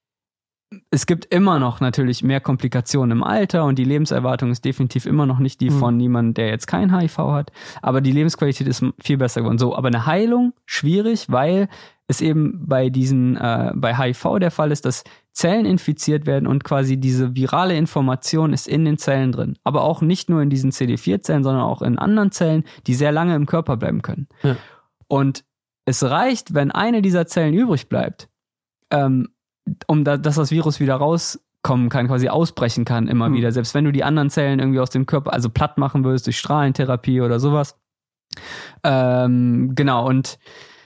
Es gibt immer noch natürlich mehr Komplikationen im Alter und die Lebenserwartung ist definitiv immer noch nicht die mhm. von jemandem, der jetzt kein H I V hat, aber die Lebensqualität ist viel besser geworden. So, aber eine Heilung, schwierig, weil es eben bei diesen, äh, bei H I V der Fall ist, dass Zellen infiziert werden und quasi diese virale Information ist in den Zellen drin. Aber auch nicht nur in diesen C D vier Zellen, sondern auch in anderen Zellen, die sehr lange im Körper bleiben können. Ja. Und es reicht, wenn eine dieser Zellen übrig bleibt, ähm, um da, dass das Virus wieder rauskommen kann, quasi ausbrechen kann immer mhm. wieder. Selbst wenn du die anderen Zellen irgendwie aus dem Körper, also platt machen würdest durch Strahlentherapie oder sowas. Ähm, genau, und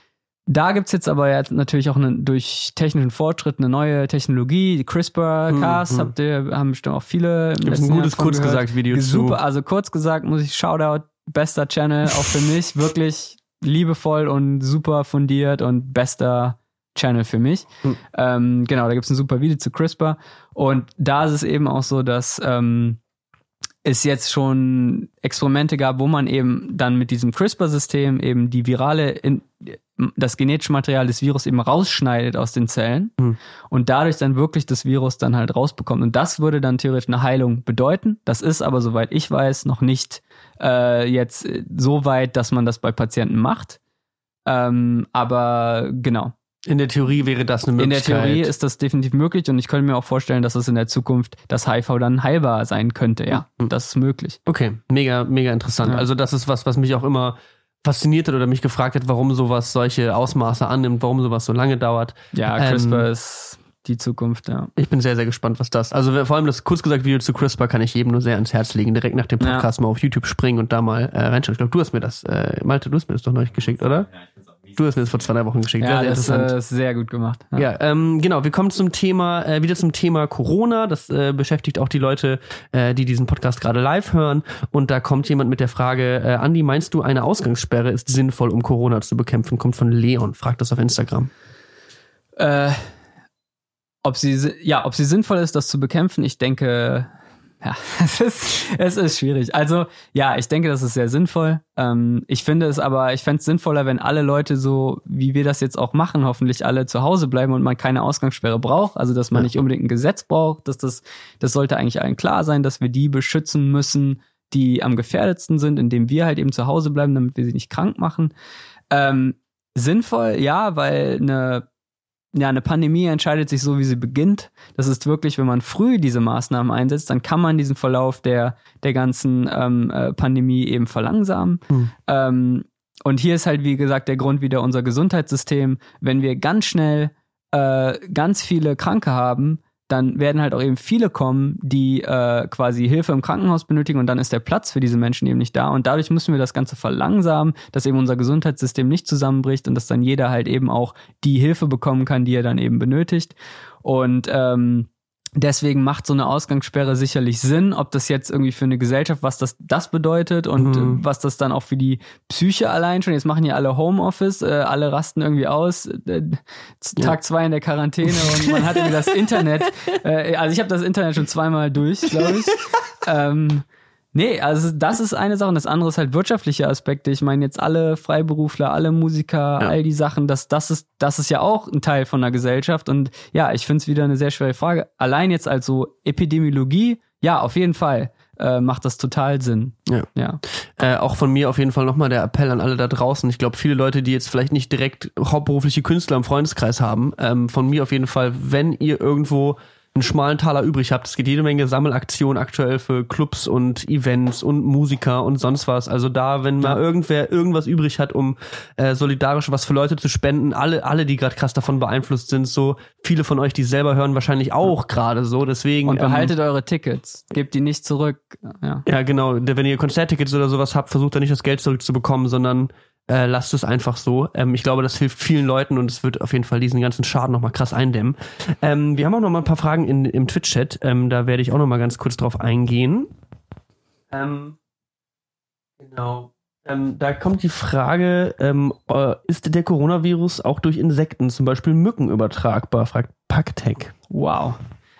da gibt's jetzt aber jetzt natürlich auch eine, durch technischen Fortschritt eine neue Technologie, die CRISPR-Cas, mhm. habt ihr, haben bestimmt auch viele. Gibt es ein gutes Kurzgesagt-Video zu. Super, also kurz gesagt muss ich Shoutout, bester Channel, auch für mich, wirklich liebevoll und super fundiert und bester Channel für mich. Mhm. Ähm, genau, da gibt's ein super Video zu CRISPR und da ist es eben auch so, dass ähm, es jetzt schon Experimente gab, wo man eben dann mit diesem CRISPR-System eben die virale, in, das genetische Material des Virus eben rausschneidet aus den Zellen mhm. und dadurch dann wirklich das Virus dann halt rausbekommt. Und das würde dann theoretisch eine Heilung bedeuten. Das ist aber, soweit ich weiß, noch nicht äh, jetzt so weit, dass man das bei Patienten macht. Ähm, aber genau. In der Theorie wäre das eine Möglichkeit. In der Theorie ist das definitiv möglich und ich könnte mir auch vorstellen, dass es in der Zukunft das H I V dann heilbar sein könnte. Ja, mhm. das ist möglich. Okay, mega, mega interessant. Ja. Also das ist was, was mich auch immer fasziniert hat oder mich gefragt hat, warum sowas solche Ausmaße annimmt, warum sowas so lange dauert. Ja, CRISPR ähm, ist die Zukunft, ja. Ich bin sehr, sehr gespannt, was das, also vor allem das Kurzgesagt-Video zu CRISPR kann ich jedem nur sehr ans Herz legen. Direkt nach dem Podcast ja. mal auf YouTube springen und da mal äh, reinschauen. Ich glaube, du hast mir das, äh, Malte, du hast mir das doch noch nicht geschickt, oder? Ja, ich Du hast mir das vor zwei, drei Wochen geschickt. Ja, sehr, sehr das ist äh, sehr gut gemacht. Ja, ja ähm, genau. Wir kommen zum Thema, äh, wieder zum Thema Corona. Das äh, beschäftigt auch die Leute, äh, die diesen Podcast gerade live hören. Und da kommt jemand mit der Frage, äh, Andi, meinst du, eine Ausgangssperre ist sinnvoll, um Corona zu bekämpfen? Kommt von Leon. Fragt das auf Instagram. Äh, ob sie, ja, ob sie sinnvoll ist, das zu bekämpfen, ich denke... Ja, es ist, es ist schwierig. Also, ja, ich denke, das ist sehr sinnvoll. Ähm, ich finde es aber, ich fände es sinnvoller, wenn alle Leute so, wie wir das jetzt auch machen, hoffentlich alle zu Hause bleiben und man keine Ausgangssperre braucht. Also, dass man ja. nicht unbedingt ein Gesetz braucht. Dass das, das sollte eigentlich allen klar sein, dass wir die beschützen müssen, die am gefährdetsten sind, indem wir halt eben zu Hause bleiben, damit wir sie nicht krank machen. Ähm, sinnvoll, ja, weil eine ja, eine Pandemie entscheidet sich so, wie sie beginnt. Das ist wirklich, wenn man früh diese Maßnahmen einsetzt, dann kann man diesen Verlauf der, der ganzen ähm, äh, Pandemie eben verlangsamen. Hm. Ähm, und hier ist halt, wie gesagt, der Grund wieder unser Gesundheitssystem. Wenn wir ganz schnell äh, ganz viele Kranke haben, dann werden halt auch eben viele kommen, die äh, quasi Hilfe im Krankenhaus benötigen und dann ist der Platz für diese Menschen eben nicht da und dadurch müssen wir das Ganze verlangsamen, dass eben unser Gesundheitssystem nicht zusammenbricht und dass dann jeder halt eben auch die Hilfe bekommen kann, die er dann eben benötigt und ähm, deswegen macht so eine Ausgangssperre sicherlich Sinn, ob das jetzt irgendwie für eine Gesellschaft, was das das bedeutet und mhm. was das dann auch für die Psyche allein schon, jetzt machen ja alle Homeoffice, äh, alle rasten irgendwie aus, äh, Tag zwei ja. in der Quarantäne und man hat irgendwie das Internet, äh, also ich habe das Internet schon zweimal durch, glaube ich. ähm, Nee, also das ist eine Sache und das andere ist halt wirtschaftliche Aspekte. Ich meine jetzt alle Freiberufler, alle Musiker, ja. all die Sachen, das, das ist das ist ja auch ein Teil von der Gesellschaft und ja, ich finde es wieder eine sehr schwere Frage. Allein jetzt als so Epidemiologie, ja, auf jeden Fall äh, macht das total Sinn. Ja. ja. Äh, auch von mir auf jeden Fall nochmal der Appell an alle da draußen. Ich glaube, viele Leute, die jetzt vielleicht nicht direkt hauptberufliche Künstler im Freundeskreis haben, ähm, von mir auf jeden Fall, wenn ihr irgendwo einen schmalen Taler übrig habt. Es gibt jede Menge Sammelaktionen aktuell für Clubs und Events und Musiker und sonst was. Also da, wenn mal irgendwer irgendwas übrig hat, um äh, solidarisch was für Leute zu spenden, alle, alle, die gerade krass davon beeinflusst sind, so viele von euch, die selber hören, wahrscheinlich auch gerade so. Deswegen und behaltet ähm, eure Tickets, gebt die nicht zurück. Ja, ja genau. Wenn ihr Konzerttickets oder sowas habt, versucht da nicht das Geld zurückzubekommen, sondern Äh, lasst es einfach so. Ähm, ich glaube, das hilft vielen Leuten und es wird auf jeden Fall diesen ganzen Schaden nochmal krass eindämmen. Ähm, wir haben auch noch mal ein paar Fragen in, im Twitch-Chat. Ähm, da werde ich auch noch mal ganz kurz drauf eingehen. Ähm, genau. Ähm, da kommt die Frage, ähm, äh, ist der Coronavirus auch durch Insekten, zum Beispiel Mücken, übertragbar? Fragt Packtech. Wow.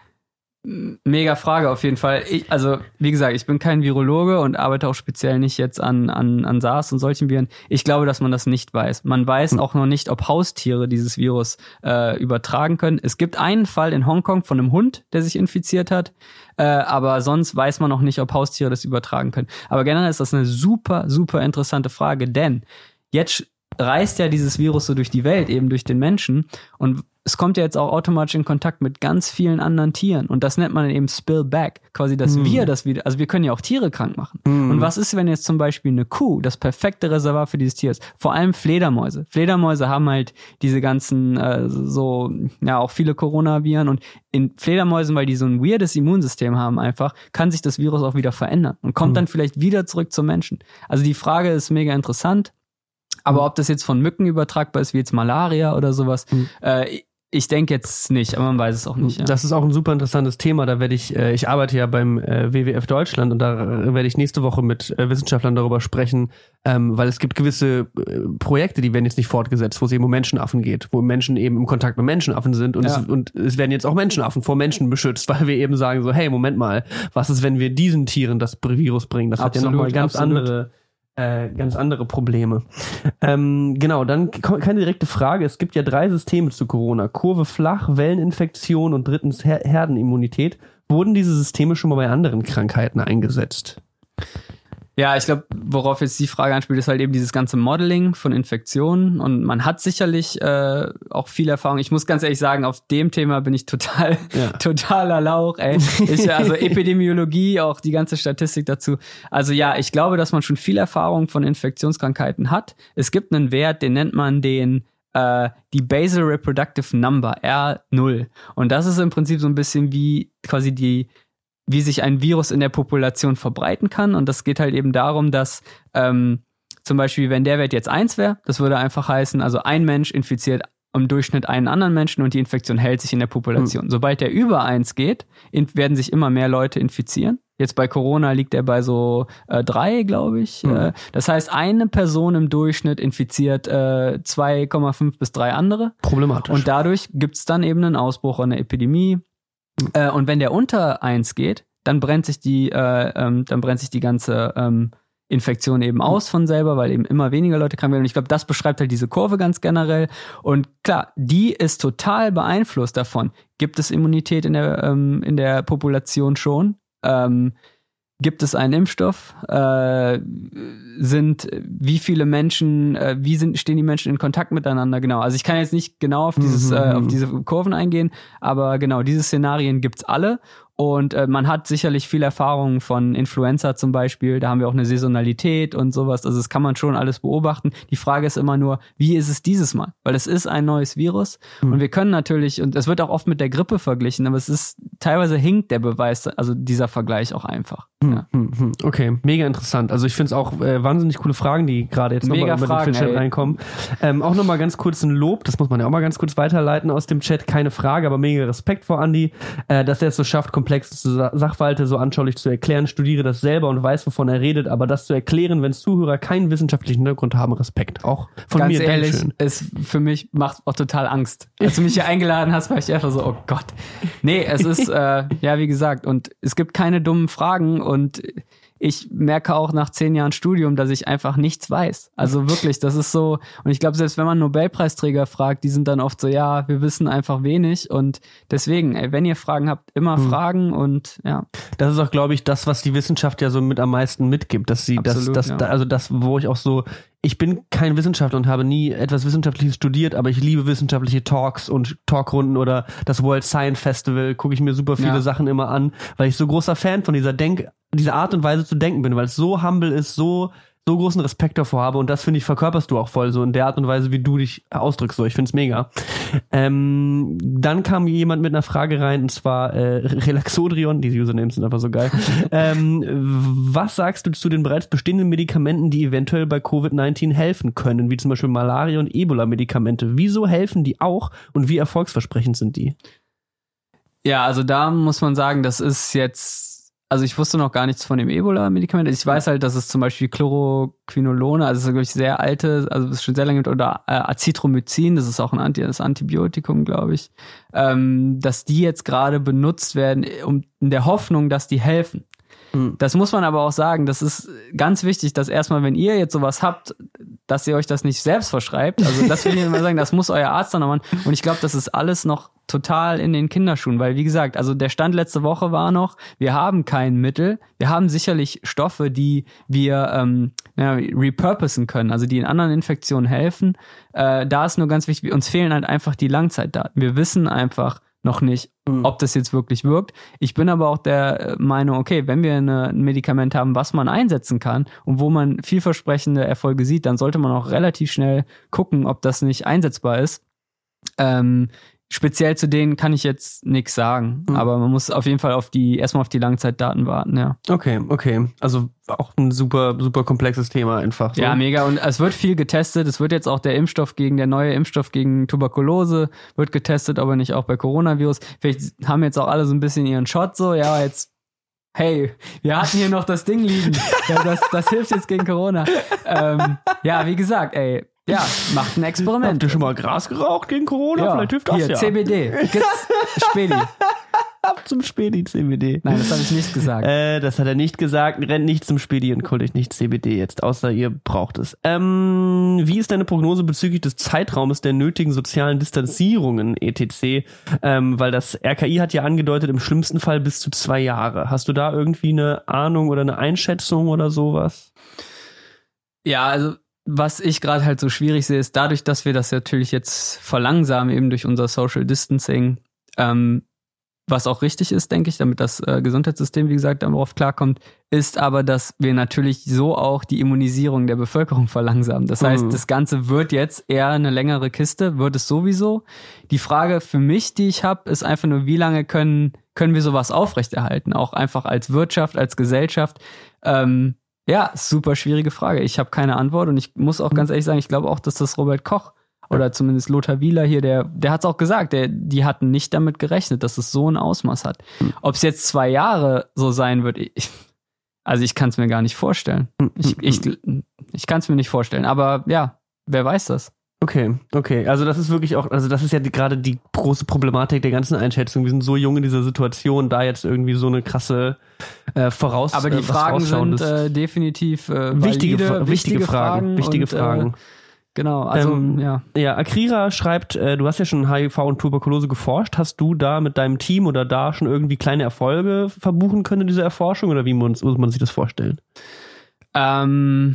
Mega Frage auf jeden Fall. Ich, also, wie gesagt, ich bin kein Virologe und arbeite auch speziell nicht jetzt an, an, an SARS und solchen Viren. Ich glaube, dass man das nicht weiß. Man weiß auch noch nicht, ob Haustiere dieses Virus äh, übertragen können. Es gibt einen Fall in Hongkong von einem Hund, der sich infiziert hat, äh, aber sonst weiß man noch nicht, ob Haustiere das übertragen können. Aber generell ist das eine super, super interessante Frage, denn jetzt reist ja dieses Virus so durch die Welt, eben durch den Menschen und es kommt ja jetzt auch automatisch in Kontakt mit ganz vielen anderen Tieren und das nennt man eben Spillback, quasi, dass mm. wir das wieder, also wir können ja auch Tiere krank machen. Mm. Und was ist, wenn jetzt zum Beispiel eine Kuh das perfekte Reservoir für dieses Tier ist? Vor allem Fledermäuse. Fledermäuse haben halt diese ganzen, äh, so, ja, auch viele Coronaviren und in Fledermäusen, weil die so ein weirdes Immunsystem haben einfach, kann sich das Virus auch wieder verändern und kommt mm. dann vielleicht wieder zurück zum Menschen. Also die Frage ist mega interessant, aber ob das jetzt von Mücken übertragbar ist, wie jetzt Malaria oder sowas, mm. äh, ich denke jetzt nicht, aber man weiß es auch nicht. Ja. Das ist auch ein super interessantes Thema. Da werde ich, äh, ich arbeite ja beim äh, W W F Deutschland und da äh, werde ich nächste Woche mit äh, Wissenschaftlern darüber sprechen, ähm, weil es gibt gewisse äh, Projekte, die werden jetzt nicht fortgesetzt, wo es eben um Menschenaffen geht, wo Menschen eben im Kontakt mit Menschenaffen sind und, ja. es, und es werden jetzt auch Menschenaffen vor Menschen beschützt, weil wir eben sagen so, hey, Moment mal, was ist, wenn wir diesen Tieren das Virus bringen? Das absolut, hat ja nochmal ganz absolut. andere Äh, ganz andere Probleme. Ähm, genau, dann keine direkte Frage. Es gibt ja drei Systeme zu Corona. Kurve flach, Welleninfektion und drittens Her- Herdenimmunität. Wurden diese Systeme schon mal bei anderen Krankheiten eingesetzt? Ja, ich glaube, worauf jetzt die Frage anspielt, ist halt eben dieses ganze Modeling von Infektionen und man hat sicherlich äh, auch viel Erfahrung. Ich muss ganz ehrlich sagen, auf dem Thema bin ich total, ja. totaler Lauch, ey. Ich, also Epidemiologie, auch die ganze Statistik dazu. Also ja, ich glaube, dass man schon viel Erfahrung von Infektionskrankheiten hat. Es gibt einen Wert, den nennt man den äh, die Basal Reproductive Number, R null. Und das ist im Prinzip so ein bisschen wie quasi die wie sich ein Virus in der Population verbreiten kann. Und das geht halt eben darum, dass ähm, zum Beispiel, wenn der Wert jetzt eins wäre, das würde einfach heißen, also ein Mensch infiziert im Durchschnitt einen anderen Menschen und die Infektion hält sich in der Population. Mhm. Sobald der über eins geht, in, werden sich immer mehr Leute infizieren. Jetzt bei Corona liegt er bei so äh, drei, glaube ich. Mhm. Äh, das heißt, eine Person im Durchschnitt infiziert äh, zwei Komma fünf bis drei andere. Problematisch. Und dadurch gibt es dann eben einen Ausbruch, eine Epidemie. Äh, und wenn der unter eins geht, dann brennt sich die, äh, ähm, dann brennt sich die ganze ähm, Infektion eben aus von selber, weil eben immer weniger Leute krank werden. Und ich glaube, das beschreibt halt diese Kurve ganz generell. Und klar, die ist total beeinflusst davon. Gibt es Immunität in der ähm, in der Population schon? Ähm, gibt es einen Impfstoff? Äh, sind wie viele Menschen, äh, wie sind, stehen die Menschen in Kontakt miteinander? Genau. Also ich kann jetzt nicht genau auf dieses, mhm. äh, auf diese Kurven eingehen, aber genau, diese Szenarien gibt's alle. Und äh, man hat sicherlich viel Erfahrung von Influenza zum Beispiel. Da haben wir auch eine Saisonalität und sowas. Also das kann man schon alles beobachten. Die Frage ist immer nur, wie ist es dieses Mal? Weil es ist ein neues Virus. Mhm. Und wir können natürlich, und es wird auch oft mit der Grippe verglichen, aber es ist, teilweise hinkt der Beweis, also dieser Vergleich auch einfach. Mhm. Ja. Okay, mega interessant. Also ich finde es auch äh, wahnsinnig coole Fragen, die gerade jetzt nochmal über den Chat reinkommen. Ähm, auch nochmal ganz kurz ein Lob, das muss man ja auch mal ganz kurz weiterleiten aus dem Chat. Keine Frage, aber mega Respekt vor Andi, äh, dass er es so schafft, komplexe Sachverhalte so anschaulich zu erklären. Studiere das selber und weiß, wovon er redet, aber das zu erklären, wenn Zuhörer keinen wissenschaftlichen Hintergrund haben, Respekt. Auch von Ganz mir. Ganz ehrlich, es für mich macht auch total Angst. Als du mich hier eingeladen hast, war ich einfach so, oh Gott. Nee, es ist, äh, ja, wie gesagt, und es gibt keine dummen Fragen und ich merke auch nach zehn Jahren Studium, dass ich einfach nichts weiß. Also wirklich, das ist so, und ich glaube, selbst wenn man Nobelpreisträger fragt, die sind dann oft so, ja, wir wissen einfach wenig und deswegen, ey, wenn ihr Fragen habt, immer hm. fragen und ja. Das ist auch, glaube ich, das, was die Wissenschaft ja so mit am meisten mitgibt, dass sie, Absolut, das, das, ja. also das, wo ich auch so, ich bin kein Wissenschaftler und habe nie etwas Wissenschaftliches studiert, aber ich liebe wissenschaftliche Talks und Talkrunden oder das World Science Festival, gucke ich mir super viele ja. Sachen immer an, weil ich so großer Fan von dieser Denk, dieser Art und Weise zu denken bin, weil es so humble ist, so so großen Respekt davor habe und das, finde ich, verkörperst du auch voll so in der Art und Weise, wie du dich ausdrückst. So, ich find's mega. Ähm, dann kam jemand mit einer Frage rein und zwar äh, Relaxodrion, diese Usernames sind einfach so geil. ähm, was sagst du zu den bereits bestehenden Medikamenten, die eventuell bei Covid neunzehn helfen können, wie zum Beispiel Malaria- und Ebola-Medikamente? Wieso helfen die auch und wie erfolgsversprechend sind die? Ja, also da muss man sagen, das ist jetzt Also ich wusste noch gar nichts von dem Ebola-Medikament. Ich weiß halt, dass es zum Beispiel Chloroquinolone, also das ist, glaube ich, sehr alte, also das ist schon sehr lange gibt, oder äh, Azithromycin, das ist auch ein Anti- das Antibiotikum, glaube ich, ähm, dass die jetzt gerade benutzt werden, um in der Hoffnung, dass die helfen. Mhm. Das muss man aber auch sagen, das ist ganz wichtig, dass erstmal, wenn ihr jetzt sowas habt, dass ihr euch das nicht selbst verschreibt. Also das will ich immer sagen, das muss euer Arzt dann machen. Und ich glaube, das ist alles noch total in den Kinderschuhen, weil wie gesagt, also der Stand letzte Woche war noch, wir haben kein Mittel, wir haben sicherlich Stoffe, die wir ähm, ja, repurposen können, also die in anderen Infektionen helfen. Äh, da ist nur ganz wichtig, uns fehlen halt einfach die Langzeitdaten. Wir wissen einfach noch nicht, mhm. ob das jetzt wirklich wirkt. Ich bin aber auch der Meinung, okay, wenn wir eine, ein Medikament haben, was man einsetzen kann und wo man vielversprechende Erfolge sieht, dann sollte man auch relativ schnell gucken, ob das nicht einsetzbar ist. Ähm, Speziell zu denen kann ich jetzt nichts sagen, mhm. aber man muss auf jeden Fall auf die erstmal auf die Langzeitdaten warten, ja. Okay, okay. Also auch ein super, super komplexes Thema einfach. So. Ja, mega. Und es wird viel getestet. Es wird jetzt auch der Impfstoff gegen, der neue Impfstoff gegen Tuberkulose wird getestet, aber nicht auch bei Coronavirus. Vielleicht haben jetzt auch alle so ein bisschen ihren Shot so, ja, jetzt hey, wir hatten hier noch das Ding liegen. Ja, das, das hilft jetzt gegen Corona. Ähm, ja, wie gesagt, ey, ja, macht ein Experiment. Habt ihr schon mal Gras geraucht gegen Corona? Ja, vielleicht hilft das hier, ja. C B D. Gibt's Spedi. Ab zum Spedi, C B D. Nein, das habe ich nicht gesagt. Äh, das hat er nicht gesagt. Rennt nicht zum Spedi und holt euch nicht C B D jetzt, außer ihr braucht es. Ähm, wie ist deine Prognose bezüglich des Zeitraumes der nötigen sozialen Distanzierungen, et cetera? Ähm, weil das R K I hat ja angedeutet, im schlimmsten Fall bis zu zwei Jahre. Hast du da irgendwie eine Ahnung oder eine Einschätzung oder sowas? Ja, also was ich gerade halt so schwierig sehe, ist dadurch, dass wir das natürlich jetzt verlangsamen, eben durch unser Social Distancing, ähm, was auch richtig ist, denke ich, damit das äh, Gesundheitssystem, wie gesagt, darauf klarkommt, ist aber, dass wir natürlich so auch die Immunisierung der Bevölkerung verlangsamen. Das heißt, mhm. das Ganze wird jetzt eher eine längere Kiste, wird es sowieso. Die Frage für mich, die ich habe, ist einfach nur, wie lange können, können wir sowas aufrechterhalten? Auch einfach als Wirtschaft, als Gesellschaft. Ähm, ja, super schwierige Frage. Ich habe keine Antwort und ich muss auch ganz ehrlich sagen, ich glaube auch, dass das Robert Koch oder zumindest Lothar Wieler hier, der, der hat es auch gesagt, der, die hatten nicht damit gerechnet, dass es so ein Ausmaß hat. Mhm. Ob es jetzt zwei Jahre so sein wird, ich, also ich kann es mir gar nicht vorstellen. Ich, ich, ich kann es mir nicht vorstellen, aber ja, wer weiß das? Okay, okay. Also das ist wirklich auch, also das ist ja die, gerade die große Problematik der ganzen Einschätzung. Wir sind so jung in dieser Situation, da jetzt irgendwie so eine krasse äh, Voraus. Aber die äh, Fragen sind äh, definitiv äh, wichtige, valide, wichtige, wichtige Fragen, Fragen wichtige und, Fragen. Äh, Genau, also ähm, ja. Ja, Akrira schreibt, äh, du hast ja schon H I V und Tuberkulose geforscht. Hast du da mit deinem Team oder da schon irgendwie kleine Erfolge verbuchen können in dieser Erforschung oder wie muss, muss man sich das vorstellen? Ähm,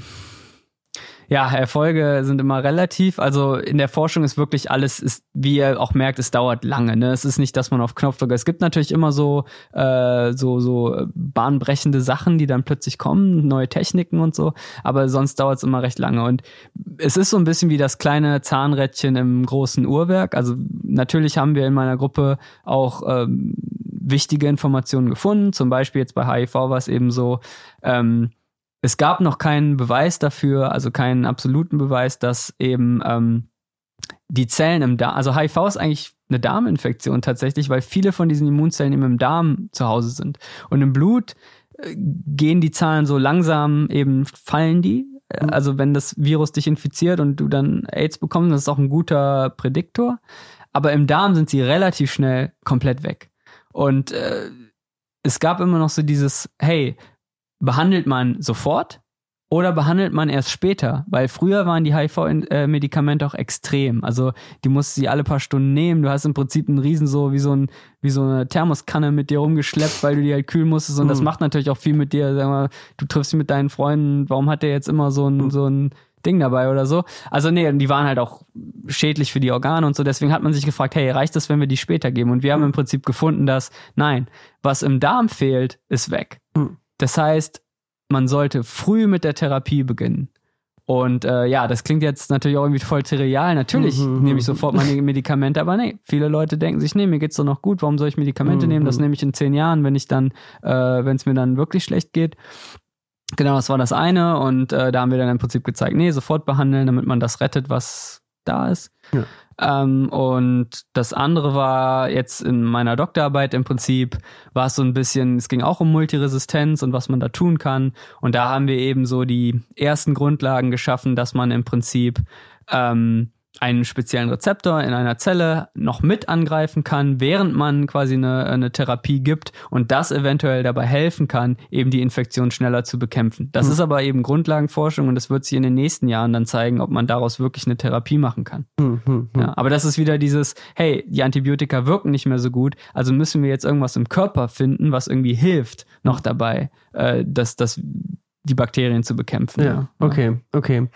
ja, Erfolge sind immer relativ. Also in der Forschung ist wirklich alles, ist, wie ihr auch merkt, es dauert lange. Ne? Es ist nicht, dass man auf Knopfdruck. Es gibt natürlich immer so, äh, so, so bahnbrechende Sachen, die dann plötzlich kommen, neue Techniken und so. Aber sonst dauert es immer recht lange. Und es ist so ein bisschen wie das kleine Zahnrädchen im großen Uhrwerk. Also natürlich haben wir in meiner Gruppe auch ähm, wichtige Informationen gefunden. Zum Beispiel jetzt bei H I V war es eben so, ähm, es gab noch keinen Beweis dafür, also keinen absoluten Beweis, dass eben ähm, die Zellen im Darm, also H I V ist eigentlich eine Darminfektion tatsächlich, weil viele von diesen Immunzellen eben im Darm zu Hause sind. Und im Blut äh, gehen die Zahlen so langsam, eben fallen die. Mhm. Also wenn das Virus dich infiziert und du dann AIDS bekommst, das ist auch ein guter Prädiktor. Aber im Darm sind sie relativ schnell komplett weg. Und äh, es gab immer noch so dieses, hey, behandelt man sofort oder behandelt man erst später? Weil früher waren die H I V-Medikamente auch extrem. Also die musst du sie alle paar Stunden nehmen. Du hast im Prinzip einen riesen so, wie so, ein, wie so eine Thermoskanne mit dir rumgeschleppt, weil du die halt kühlen musstest. Und mhm. das macht natürlich auch viel mit dir. Sag mal, du triffst dich mit deinen Freunden. Warum hat der jetzt immer so ein, mhm. so ein Ding dabei oder so? Also nee, die waren halt auch schädlich für die Organe und so. Deswegen hat man sich gefragt, hey, reicht das, wenn wir die später geben? Und wir haben im Prinzip gefunden, dass nein, was im Darm fehlt, ist weg. Mhm. Das heißt, man sollte früh mit der Therapie beginnen. Und äh, ja, das klingt jetzt natürlich auch irgendwie voll trivial. Natürlich mhm, nehme ich sofort meine Medikamente, aber nee, viele Leute denken sich, nee, mir geht's doch noch gut, warum soll ich Medikamente mhm. nehmen? Das nehme ich in zehn Jahren, wenn ich dann, äh, wenn es mir dann wirklich schlecht geht. Genau, das war das eine. Und äh, da haben wir dann im Prinzip gezeigt, nee, sofort behandeln, damit man das rettet, was da ist. Ja. Ähm, und das andere war jetzt in meiner Doktorarbeit im Prinzip, war es so ein bisschen, es ging auch um Multiresistenz und was man da tun kann. Und da haben wir eben so die ersten Grundlagen geschaffen, dass man im Prinzip ähm, einen speziellen Rezeptor in einer Zelle noch mit angreifen kann, während man quasi eine, eine Therapie gibt und das eventuell dabei helfen kann, eben die Infektion schneller zu bekämpfen. Das mhm. ist aber eben Grundlagenforschung und es wird sich in den nächsten Jahren dann zeigen, ob man daraus wirklich eine Therapie machen kann. Mhm. Mhm. Ja, aber das ist wieder dieses, hey, die Antibiotika wirken nicht mehr so gut, also müssen wir jetzt irgendwas im Körper finden, was irgendwie hilft, noch dabei, äh, dass, dass die Bakterien zu bekämpfen. Ja, ja. okay, okay.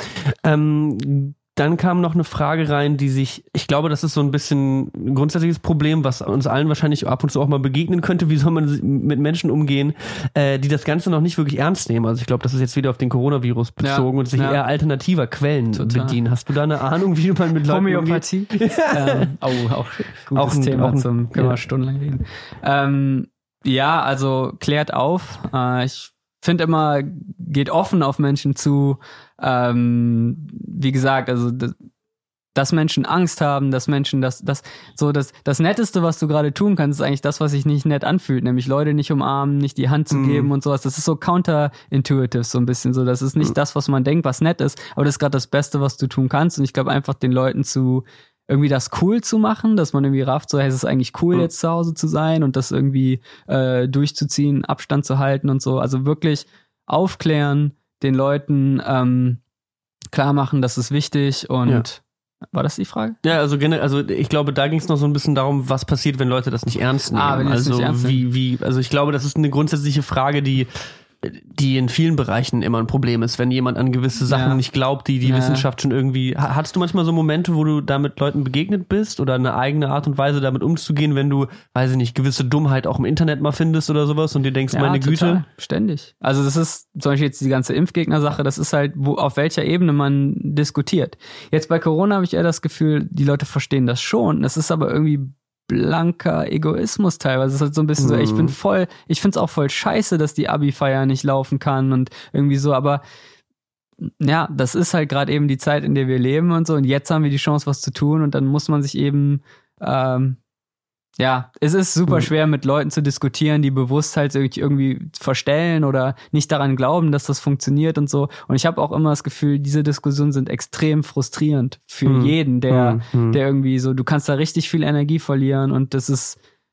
Ähm, Dann kam noch eine Frage rein, die sich, ich glaube, das ist so ein bisschen ein grundsätzliches Problem, was uns allen wahrscheinlich ab und zu auch mal begegnen könnte. Wie soll man mit Menschen umgehen, äh, die das Ganze noch nicht wirklich ernst nehmen? Also ich glaube, das ist jetzt wieder auf den Coronavirus bezogen ja, und sich ja. eher alternativer Quellen Total. bedienen. Hast du da eine Ahnung, wie man mit Leuten Homöopathie? ähm, oh, auch gutes auch ein, Thema, auch ein, zum, können wir ja. stundenlang reden. Ähm, ja, also klärt auf. Äh, ich finde immer, geht offen auf Menschen zu. Ähm, wie gesagt, also das, dass Menschen Angst haben, dass Menschen das, das so das, das Netteste, was du gerade tun kannst, ist eigentlich das, was sich nicht nett anfühlt, nämlich Leute nicht umarmen, nicht die Hand zu mm. geben und sowas. Das ist so counterintuitive, so ein bisschen so. Das ist nicht mm. das, was man denkt, was nett ist, aber das ist gerade das Beste, was du tun kannst. Und ich glaube einfach den Leuten zu irgendwie das cool zu machen, dass man irgendwie rafft, so, hey, es ist eigentlich cool, mm. jetzt zu Hause zu sein und das irgendwie äh, durchzuziehen, Abstand zu halten und so. Also wirklich aufklären, den Leuten ähm, klar machen, das ist wichtig und ja. War das die Frage? Ja, also generell, also ich glaube, da ging es noch so ein bisschen darum, was passiert, wenn Leute das nicht ernst nehmen. Ah, wenn also nicht ernst wie, wie, also ich glaube, das ist eine grundsätzliche Frage, die die in vielen Bereichen immer ein Problem ist, wenn jemand an gewisse Sachen ja. nicht glaubt, die die ja. Wissenschaft schon irgendwie... Hattest du manchmal so Momente, wo du damit Leuten begegnet bist oder eine eigene Art und Weise damit umzugehen, wenn du, weiß ich nicht, gewisse Dummheit auch im Internet mal findest oder sowas und dir denkst, ja, meine total. Güte? Ständig. Also das ist zum Beispiel jetzt die ganze Impfgegner-Sache, das ist halt, wo auf welcher Ebene man diskutiert. Jetzt bei Corona habe ich eher das Gefühl, die Leute verstehen das schon. Das ist aber irgendwie blanker Egoismus teilweise. Es ist halt so ein bisschen mhm. so, ich bin voll, ich find's auch voll scheiße, dass die Abi-Feier nicht laufen kann und irgendwie so, aber ja, das ist halt gerade eben die Zeit, in der wir leben und so und jetzt haben wir die Chance, was zu tun und dann muss man sich eben ähm, ja, es ist super schwer, mit Leuten zu diskutieren, die bewusst halt irgendwie verstellen oder nicht daran glauben, dass das funktioniert und so. Und ich habe auch immer das Gefühl, diese Diskussionen sind extrem frustrierend für mhm. jeden, der, mhm. der irgendwie so, du kannst da richtig viel Energie verlieren und das ist,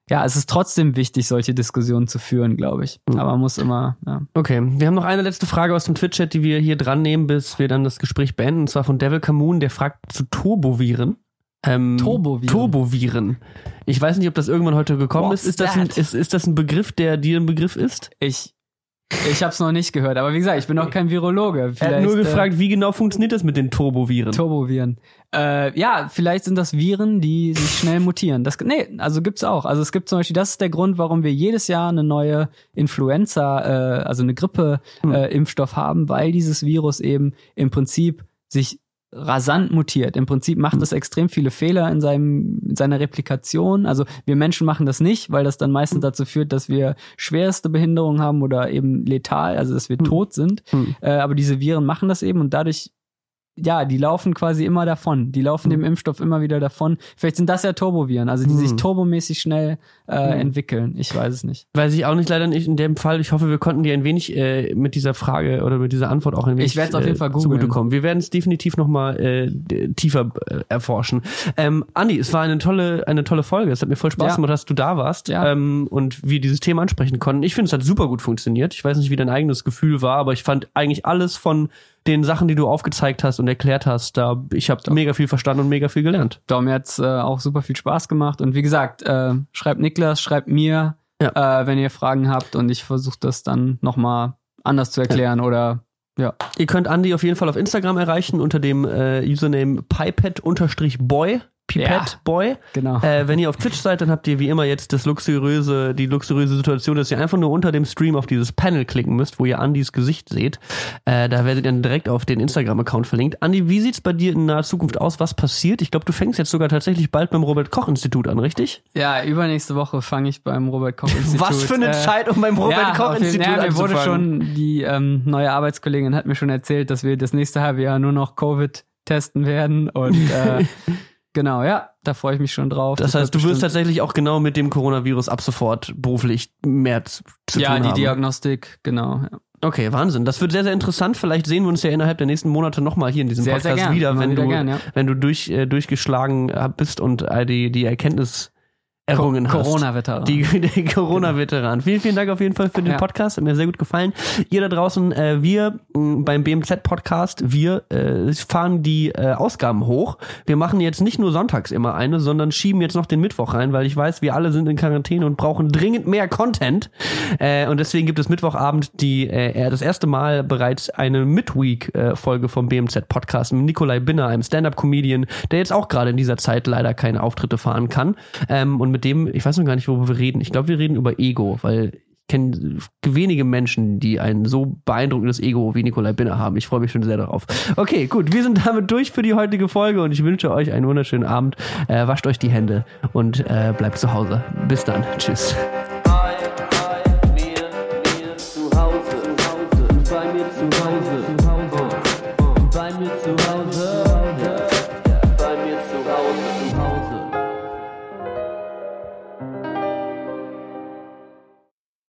ja, es ist trotzdem wichtig, solche Diskussionen zu führen, glaube ich. Mhm. Aber man muss immer, ja. Okay, wir haben noch eine letzte Frage aus dem Twitch-Chat, die wir hier dran nehmen, bis wir dann das Gespräch beenden. Und zwar von Devil Kamoon, der fragt zu Turboviren. Ähm, Turboviren. Turboviren. Ich weiß nicht, ob das irgendwann heute gekommen What's ist. Ist das, ein, ist, ist das ein Begriff, der dir ein Begriff ist? Ich Ich habe es noch nicht gehört, aber wie gesagt, ich bin auch kein Virologe. Vielleicht, er hat nur gefragt, äh, wie genau funktioniert das mit den Turboviren? Turboviren. Äh, ja, vielleicht sind das Viren, die sich schnell mutieren. Das, nee, also gibt's auch. Also es gibt zum Beispiel, das ist der Grund, warum wir jedes Jahr eine neue Influenza, äh, also eine Grippe-Impfstoff hm. äh, haben, weil dieses Virus eben im Prinzip sich rasant mutiert. Im Prinzip macht es extrem viele Fehler in seinem in seiner Replikation. Also wir Menschen machen das nicht, weil das dann meistens dazu führt, dass wir schwerste Behinderungen haben oder eben letal, also dass wir hm. tot sind. Hm. Äh, aber diese Viren machen das eben und dadurch, ja, die laufen quasi immer davon. Die laufen hm. dem Impfstoff immer wieder davon. Vielleicht sind das ja Turboviren, also die hm. sich turbomäßig schnell äh, hm. entwickeln. Ich weiß es nicht. Weiß ich auch nicht, leider nicht in dem Fall. Ich hoffe, wir konnten dir ein wenig äh, mit dieser Frage oder mit dieser Antwort auch ein wenig ich werde es auf jeden Fall äh, zugutekommen. Wir werden es definitiv nochmal äh, tiefer äh, erforschen. Ähm, Andi, es war eine tolle, eine tolle Folge. Es hat mir voll Spaß ja. gemacht, dass du da warst ja. ähm, und wir dieses Thema ansprechen konnten. Ich finde, es hat super gut funktioniert. Ich weiß nicht, wie dein eigenes Gefühl war, aber ich fand eigentlich alles von den Sachen, die du aufgezeigt hast und erklärt hast, da ich habe mega viel verstanden und mega viel gelernt. Doch, mir hat's äh, auch super viel Spaß gemacht und wie gesagt, äh, schreibt Niklas, schreibt mir, ja. äh, wenn ihr Fragen habt und ich versuche das dann nochmal anders zu erklären ja. oder ja. Ihr könnt Andi auf jeden Fall auf Instagram erreichen unter dem äh, Username pipette-boy. Pipette ja, Boy. Genau. Äh, wenn ihr auf Twitch seid, dann habt ihr wie immer jetzt das luxuriöse, die luxuriöse Situation, dass ihr einfach nur unter dem Stream auf dieses Panel klicken müsst, wo ihr Andys Gesicht seht. Äh, da werdet ihr dann direkt auf den Instagram-Account verlinkt. Andi, wie sieht's bei dir in naher Zukunft aus? Was passiert? Ich glaube, du fängst jetzt sogar tatsächlich bald beim Robert-Koch-Institut an, richtig? Ja, übernächste Woche fange ich beim Robert-Koch-Institut. Was für eine äh, Zeit, um beim Robert-Koch-Institut ja, anzufangen. Mir wurde schon, die ähm, neue Arbeitskollegin hat mir schon erzählt, dass wir das nächste halbe Jahr nur noch Covid testen werden und äh, genau, ja, da freue ich mich schon drauf. Das, das heißt, du wirst tatsächlich auch genau mit dem Coronavirus ab sofort beruflich mehr zu tun ja, haben. Ja, die Diagnostik, genau. Ja. Okay, Wahnsinn. Das wird sehr, sehr interessant. Vielleicht sehen wir uns ja innerhalb der nächsten Monate nochmal hier in diesem sehr, Podcast sehr gern. wieder, wenn wieder du, gern, ja. wenn du durch, äh, durchgeschlagen bist und äh, die, die Erkenntnis errungen Co- hast. Corona-Veteran. Die, der Corona-Veteran. Vielen, vielen Dank auf jeden Fall für den ja. Podcast. Hat mir sehr gut gefallen. Ihr da draußen, äh, wir mh, beim B M Z-Podcast, wir äh, fahren die äh, Ausgaben hoch. Wir machen jetzt nicht nur sonntags immer eine, sondern schieben jetzt noch den Mittwoch rein, weil ich weiß, wir alle sind in Quarantäne und brauchen dringend mehr Content. Äh, und deswegen gibt es Mittwochabend die äh, das erste Mal bereits eine Midweek-Folge vom B M Z-Podcast mit Nikolai Binner, einem Stand-Up-Comedian, der jetzt auch gerade in dieser Zeit leider keine Auftritte fahren kann. Ähm, und mit dem, ich weiß noch gar nicht, worüber wir reden. Ich glaube, wir reden über Ego, weil ich kenne wenige Menschen, die ein so beeindruckendes Ego wie Nikolai Binner haben. Ich freue mich schon sehr darauf. Okay, gut, wir sind damit durch für die heutige Folge und ich wünsche euch einen wunderschönen Abend. Äh, wascht euch die Hände und äh, bleibt zu Hause. Bis dann. Tschüss.